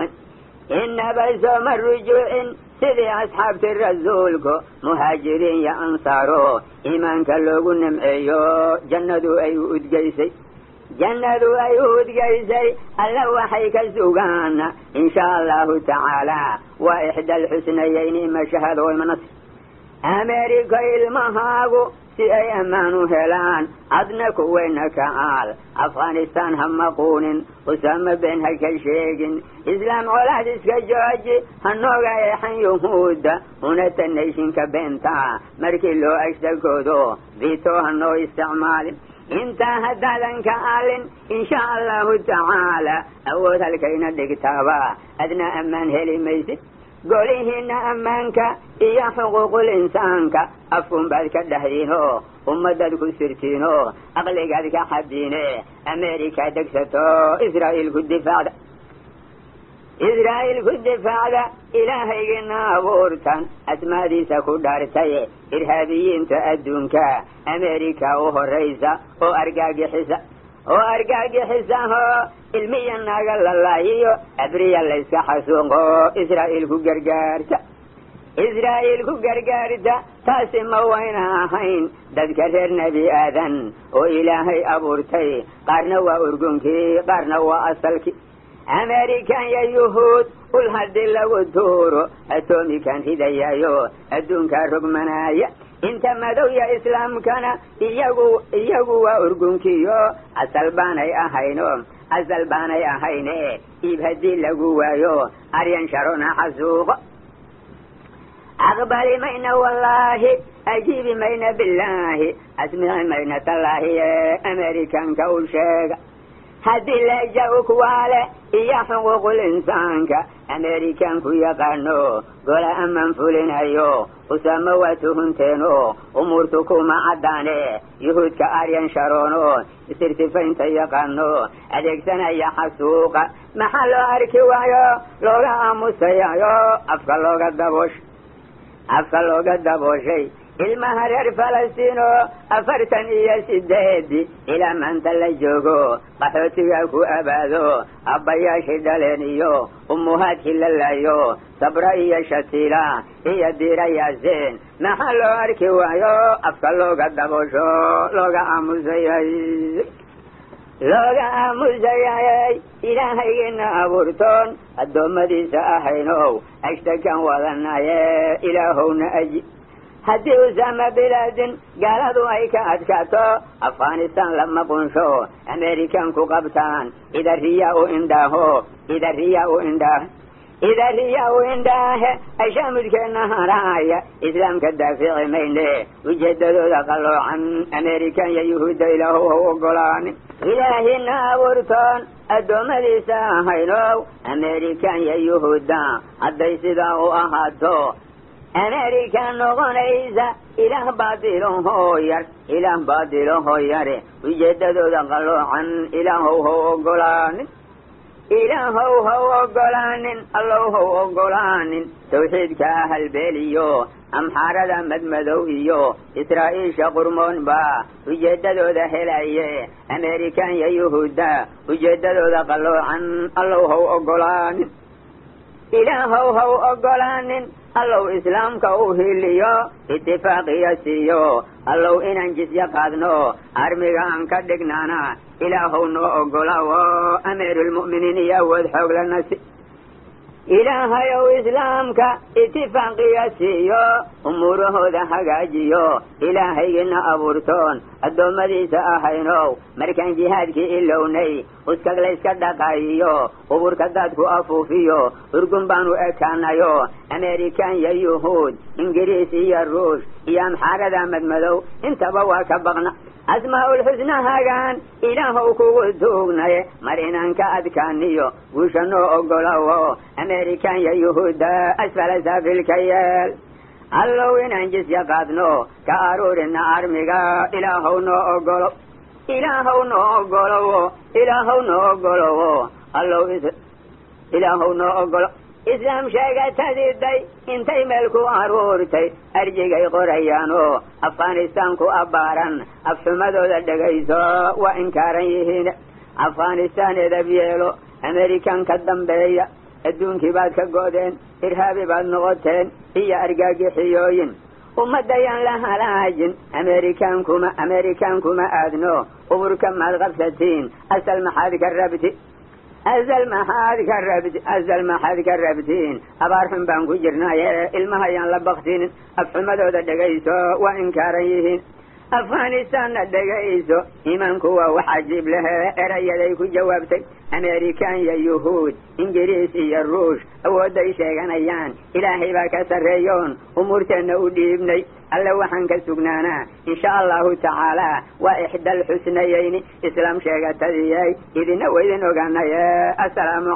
rujuucin sidii asxaabtii rasuulku muhaajiriin iyo ansaaro iimaanka loogu nimceeyo jannadu ay u udgaysay alla waxay ka sugaan insha allahu tacaala waa ixda alxusnayayni mashahad waymanasi ameerika ilmahaagu si ay ammaan u helaan adna kuweyna kacaal afghanistan ha maquunin usaama been ha ka sheegin islaam colaad iska jooji ha nooga eexan yuhuudda unata nayshinka beenta markii loo ashtakoodo vito ha noo isticmaalin intaa haddaadan ka aalin insha allahu tacaala awood halkayna dhigtaaba adna ammaan heli maysid golihiina ammaanka iyo xuquuqul insaanka afkun baad ka dhahdiinoo ummadaad ku sirtiinoo aqligaad ka xadiine ameerika degsato israa'iil ku difaacda ilaahaygiina abuurtan asmaadiisa ku dhaartay irhaabiyiinta adduunka ameerika u horraysa oo argagixisahoo ilmiya naaga lalaayiyo abriya layska xasuuqo israa'iil ku gargaarta taasi ma wayna ahayn dadka reer nebi aadan oo ilaahay abuurtay qaarna waa urgunkii qaarna waa asalkii ameerikan iyo yuhuud ul haddii lagu tuuro atoomikan ridayaayo adduunkaa rogmanaaya inta madowya islaamkana iyagu waa urgunkiyo asal baanay ahayne iib haddii lagu waayo aryan sharona xasuuqo aqbali mayna wallaahi ajiibi mayna billaahi asmici mayna tallaahi ee ameerikanka u sheega haddii leeja ukwaale iyo xuquuqul insaanka ameerikanku yaqaano gola aman fulinayo usaama waa tuhunteeno umuurtu kuma caddaane yuhuudka aryan sharoono isirtifaynta yaqaano adeegsanaya xasuuqa maxaa loo arki waayo looga aamusayayo afka looga dabooshay ilmaha reer falastiino 48 ilaa maanta la joogo qaxootiga ku abaado abbayaashii dhaleen iyo ummuhaadkii la laayo sabra iyo shatiila iyo diira yaaseen maxaa loo arki waayo afka looga daboosho looga aamusayay ilaahaygiina abuurtoon addoommadiisa ahaynow ashtakan wadanaye ilaahowna aji haddii usaama bilaadin gaaladu ay ka adkaato afghanistan lama qunsho ameerikanku qabtaan ida riyaa u indhaahe ashaamudkeenna haraaya islaamka daafici mayne ujeedadooda qalloocan ameerikan iyo yuhuudda ilaahow ha ogolaanin ilaahina abuurtoon addoommadiisa ahaynow ameerikan iyo yuhuudda hadday sidaa u ahaato ameerikan noqonaysa ilaah baadilahoo yare ujeedadooda qalloocan ilaahow ha ogolaanin allow ha ogolaanin tawxiidka halbeeliyo amxaarada madmadow iyo israa'iisha qurmoon baa ujeedadooda helaye ameerikan iyo yuhuudda ujeedadooda qalloocan allow ha ogolaanin ilaahow ha ogolaanin allow islaamka u hiliyo itifaaqiya siiyo allow inaan jisya qaadno armiga aan ka dhignaana ilaahow noo ogolaawo amiirulmu'miniin iyo awood xoog lanasi ilaahayow islaamka itifaqiya siiyo umuurahooda hagaajiyo ilaahaygiina abuurtoon addoommadiisa ahaynow markaan jihaadkii ilownay uskag layska dhaqaayiyo uburka dadku afuufiyo urgun baanu ekaanayo amerikan iyo yuhuud ingiriis iyo ruush iyo amxaarada madmadow intaba waa ka baqna asmaa'ulxusnahagaan ilaahow kugu tuugnaye mar inaan ka adkaaniyo guusha noo ogolowo amerikan iyo yuhuudda asfala saafilka yeel allow inaan jisya qaadno ka aruurina armiga ilaahow noo ogolo ilaahow noo ogolowo ilaahow noo ogolowo allow ilaahow noo ogolo islaam sheegatadiiday intay meel ku aruurtay arjigay qorayaanoo afghanistaan ku abbaaran afxumadooda dhegayso waa inkaaran yihiin afghanistaan edab yeelo amerikan ka dambeeya adduunkii baad ka go'deen irhaabi baad noqoteen iyo argaagixiyooyin ummaddayaan la halaajin amerikan kuma aadno uburka maad qabsatiin asal maxaad ka rabti azal maxaad ka rabtiin abaar xun baan ku jirnaaye ilmahayaan la baktinin afxumadooda dhegayso waa inkaaran yihiin afghanistaanna dhegayso iimaanku waa wax cajiib lehe erayaday ku jawaabtay amerikan iyo yuhuud ingiriis iyo ruush awoodday sheeganayaan ilaahay baa ka sarreeyoon umuurteenna u dhiibnay alle waxaan ka sugnaanaa insha allahu tacaala waa ixdaal xusnayayni islaam sheegatadiyay idina waydin ogaanaye assalaamu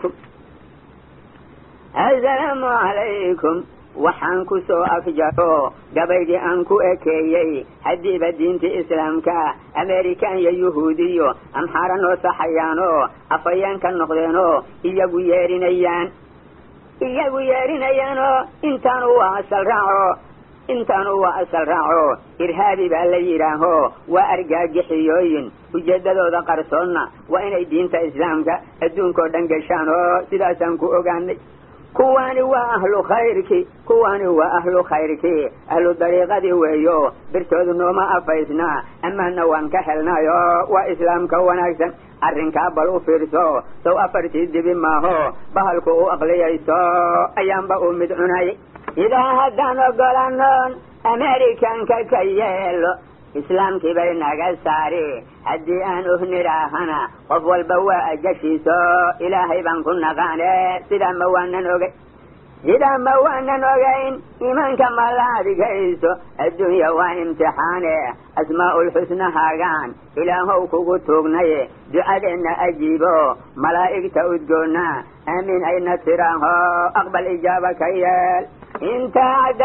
calaykum waxaan ku soo afjaro gabaygii aan ku ekeeyey haddiiba diinta islaamka amerikan iyo yuhuudiyo amxaara noo saxayaanoo afayeen ka noqdeenoo iyagu yeerinayaanoo intaanu waa asal raaco irhaabi baa la yidhaaho waa argaagixiyooyin ujeeddadooda qarsoonna waa inay diinta islaamka adduunkao dhan gashaan oo sidaasaan ku ogaanay kuwaani waa ahlu khayrkii ahlu dariiqadii weeyo birtoodu nooma afaysnaa ammaanna waan ka helnayo waa islaamka wanaagsan arrinkaa bal u fiirso sow afartii dibi maaho bahalku u aqliyayso ayaanba u mid cunay idaa haddaan ogolanoon amerikanka ka yeelo islaamkii bay naga saari haddii aan uhnidhaahana qof walba waa ajashiiso ilaahay baan ku naqaane sidaa ma waanan ogayn iimaanka ma la adgayso adduunya waa imtixaane asmaa'ulxusnahaagaan ilaahow kugu tuugnaye ducadeenna ajiibo malaa'igta udgoonna aamin ayna tiraaho aqbal ijaaba ka yeel inta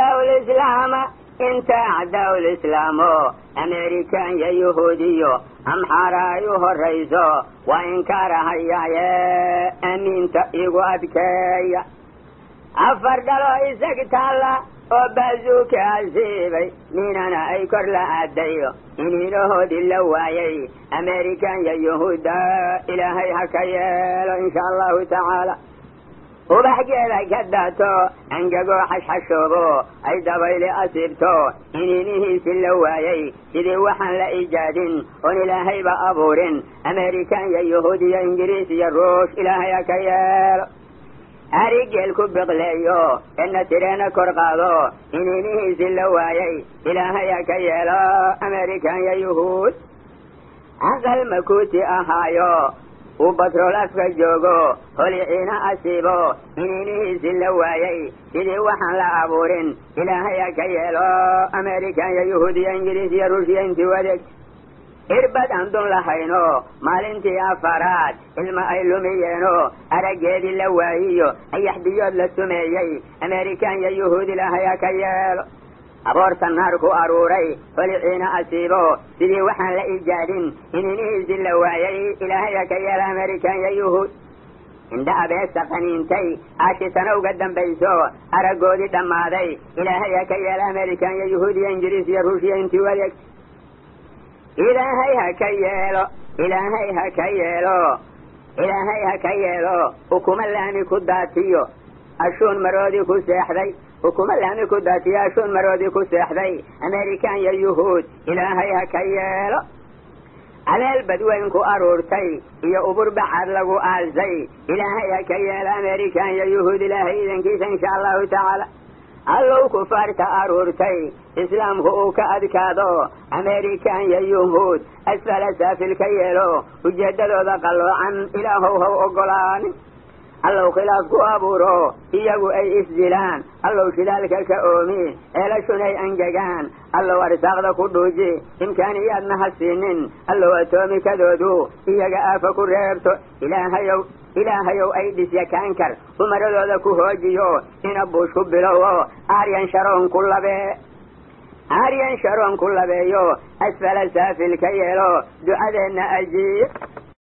acdaa'ul islaamo amerikan iyo yuhuudiyo amxaara ay u horrayso waa inkaarahayaaye amiinta igu adkeeya afar dhaloo isag taalla oo baazuuka asiibay ninana ay kor la aadayo iniinahoodii la waayay amerikan iyo yuhuudda ilaahay ha ka yeelo insha allahu tacaala ubaxgeeda ka daato angagoo xashxashoobo ay dabayli asiibto iniinihiisi la waayay sidii waxaan la ijaadin oon ilaahayba abuurin amerikan iyo yuhuud iyo ingiriis iyo ruush ilaahay ha ka yeelo arigeel ku biqleeyo ena tireena kor qaado iniinihiisi la waayay ilaahay ha ka yeelo amerikan iyo yuhuud aqal makuuti ahaayo uu batrool afka joogo holiciina asiibo iniinihiisi la waayay sidii waxaan la abuurin ilaahay ha ka yeelo amerikan iyo yuhuud iyo ingiriis iyo ruush iyo intii wadeeg irbad aan dun lahayno maalintii afaraad ilma ay lumiyeeno araggeedii la waayiyo ayaxdiyood la sumeeyey amerikan iyo yuhuud ilaahay ha ka yeelo aboorta naar ku aruuray holiciina asiibo sidii waxaan la ijaadin iniinihiisi la waayay ilaahay ha ka yeelo amerikan iyo yuhuud indha abeesa qaniintay aashitana uga dambayso araggoodii dhammaaday ilaahay ha ka yeelo amerikan iyo yuhuud iyo ingiriis iyo ruush iyo intii wadeeg ilaahay ha ka yeelo ukuma laami ku daatiyo ashuun maroodii ku seexday ukuma laami ku daatiyo ashuun maroodii ku seexday amerikan iyo yuhuud ilaahay ha ka yeelo على البدوين كو أرورتي يا أبر بعد لغو آزي إلهي كي الأمريكان يا يهود إلهي إذن كيس إن شاء الله تعالى الله كفار تأرورتي إسلام هو كأدكادو أمريكان يا يهود أسفل سافل كيلو وجددوا ذقلوا عن إله هو أقلان الله خلاف أبورو إيجو أي إسجلان الله شلالك كأومي إلا شني أنجان الله أرساق ذا كدوجي إمكانيات نحسينين الله أتومي كدودو إيجا آفا كريبتو إلهيو أيديس يكانكر ومرضو ذا كهوجيو إن أبو شبلو آريان شرون كل بيو أسفل سافل كيلو دعاء أجيب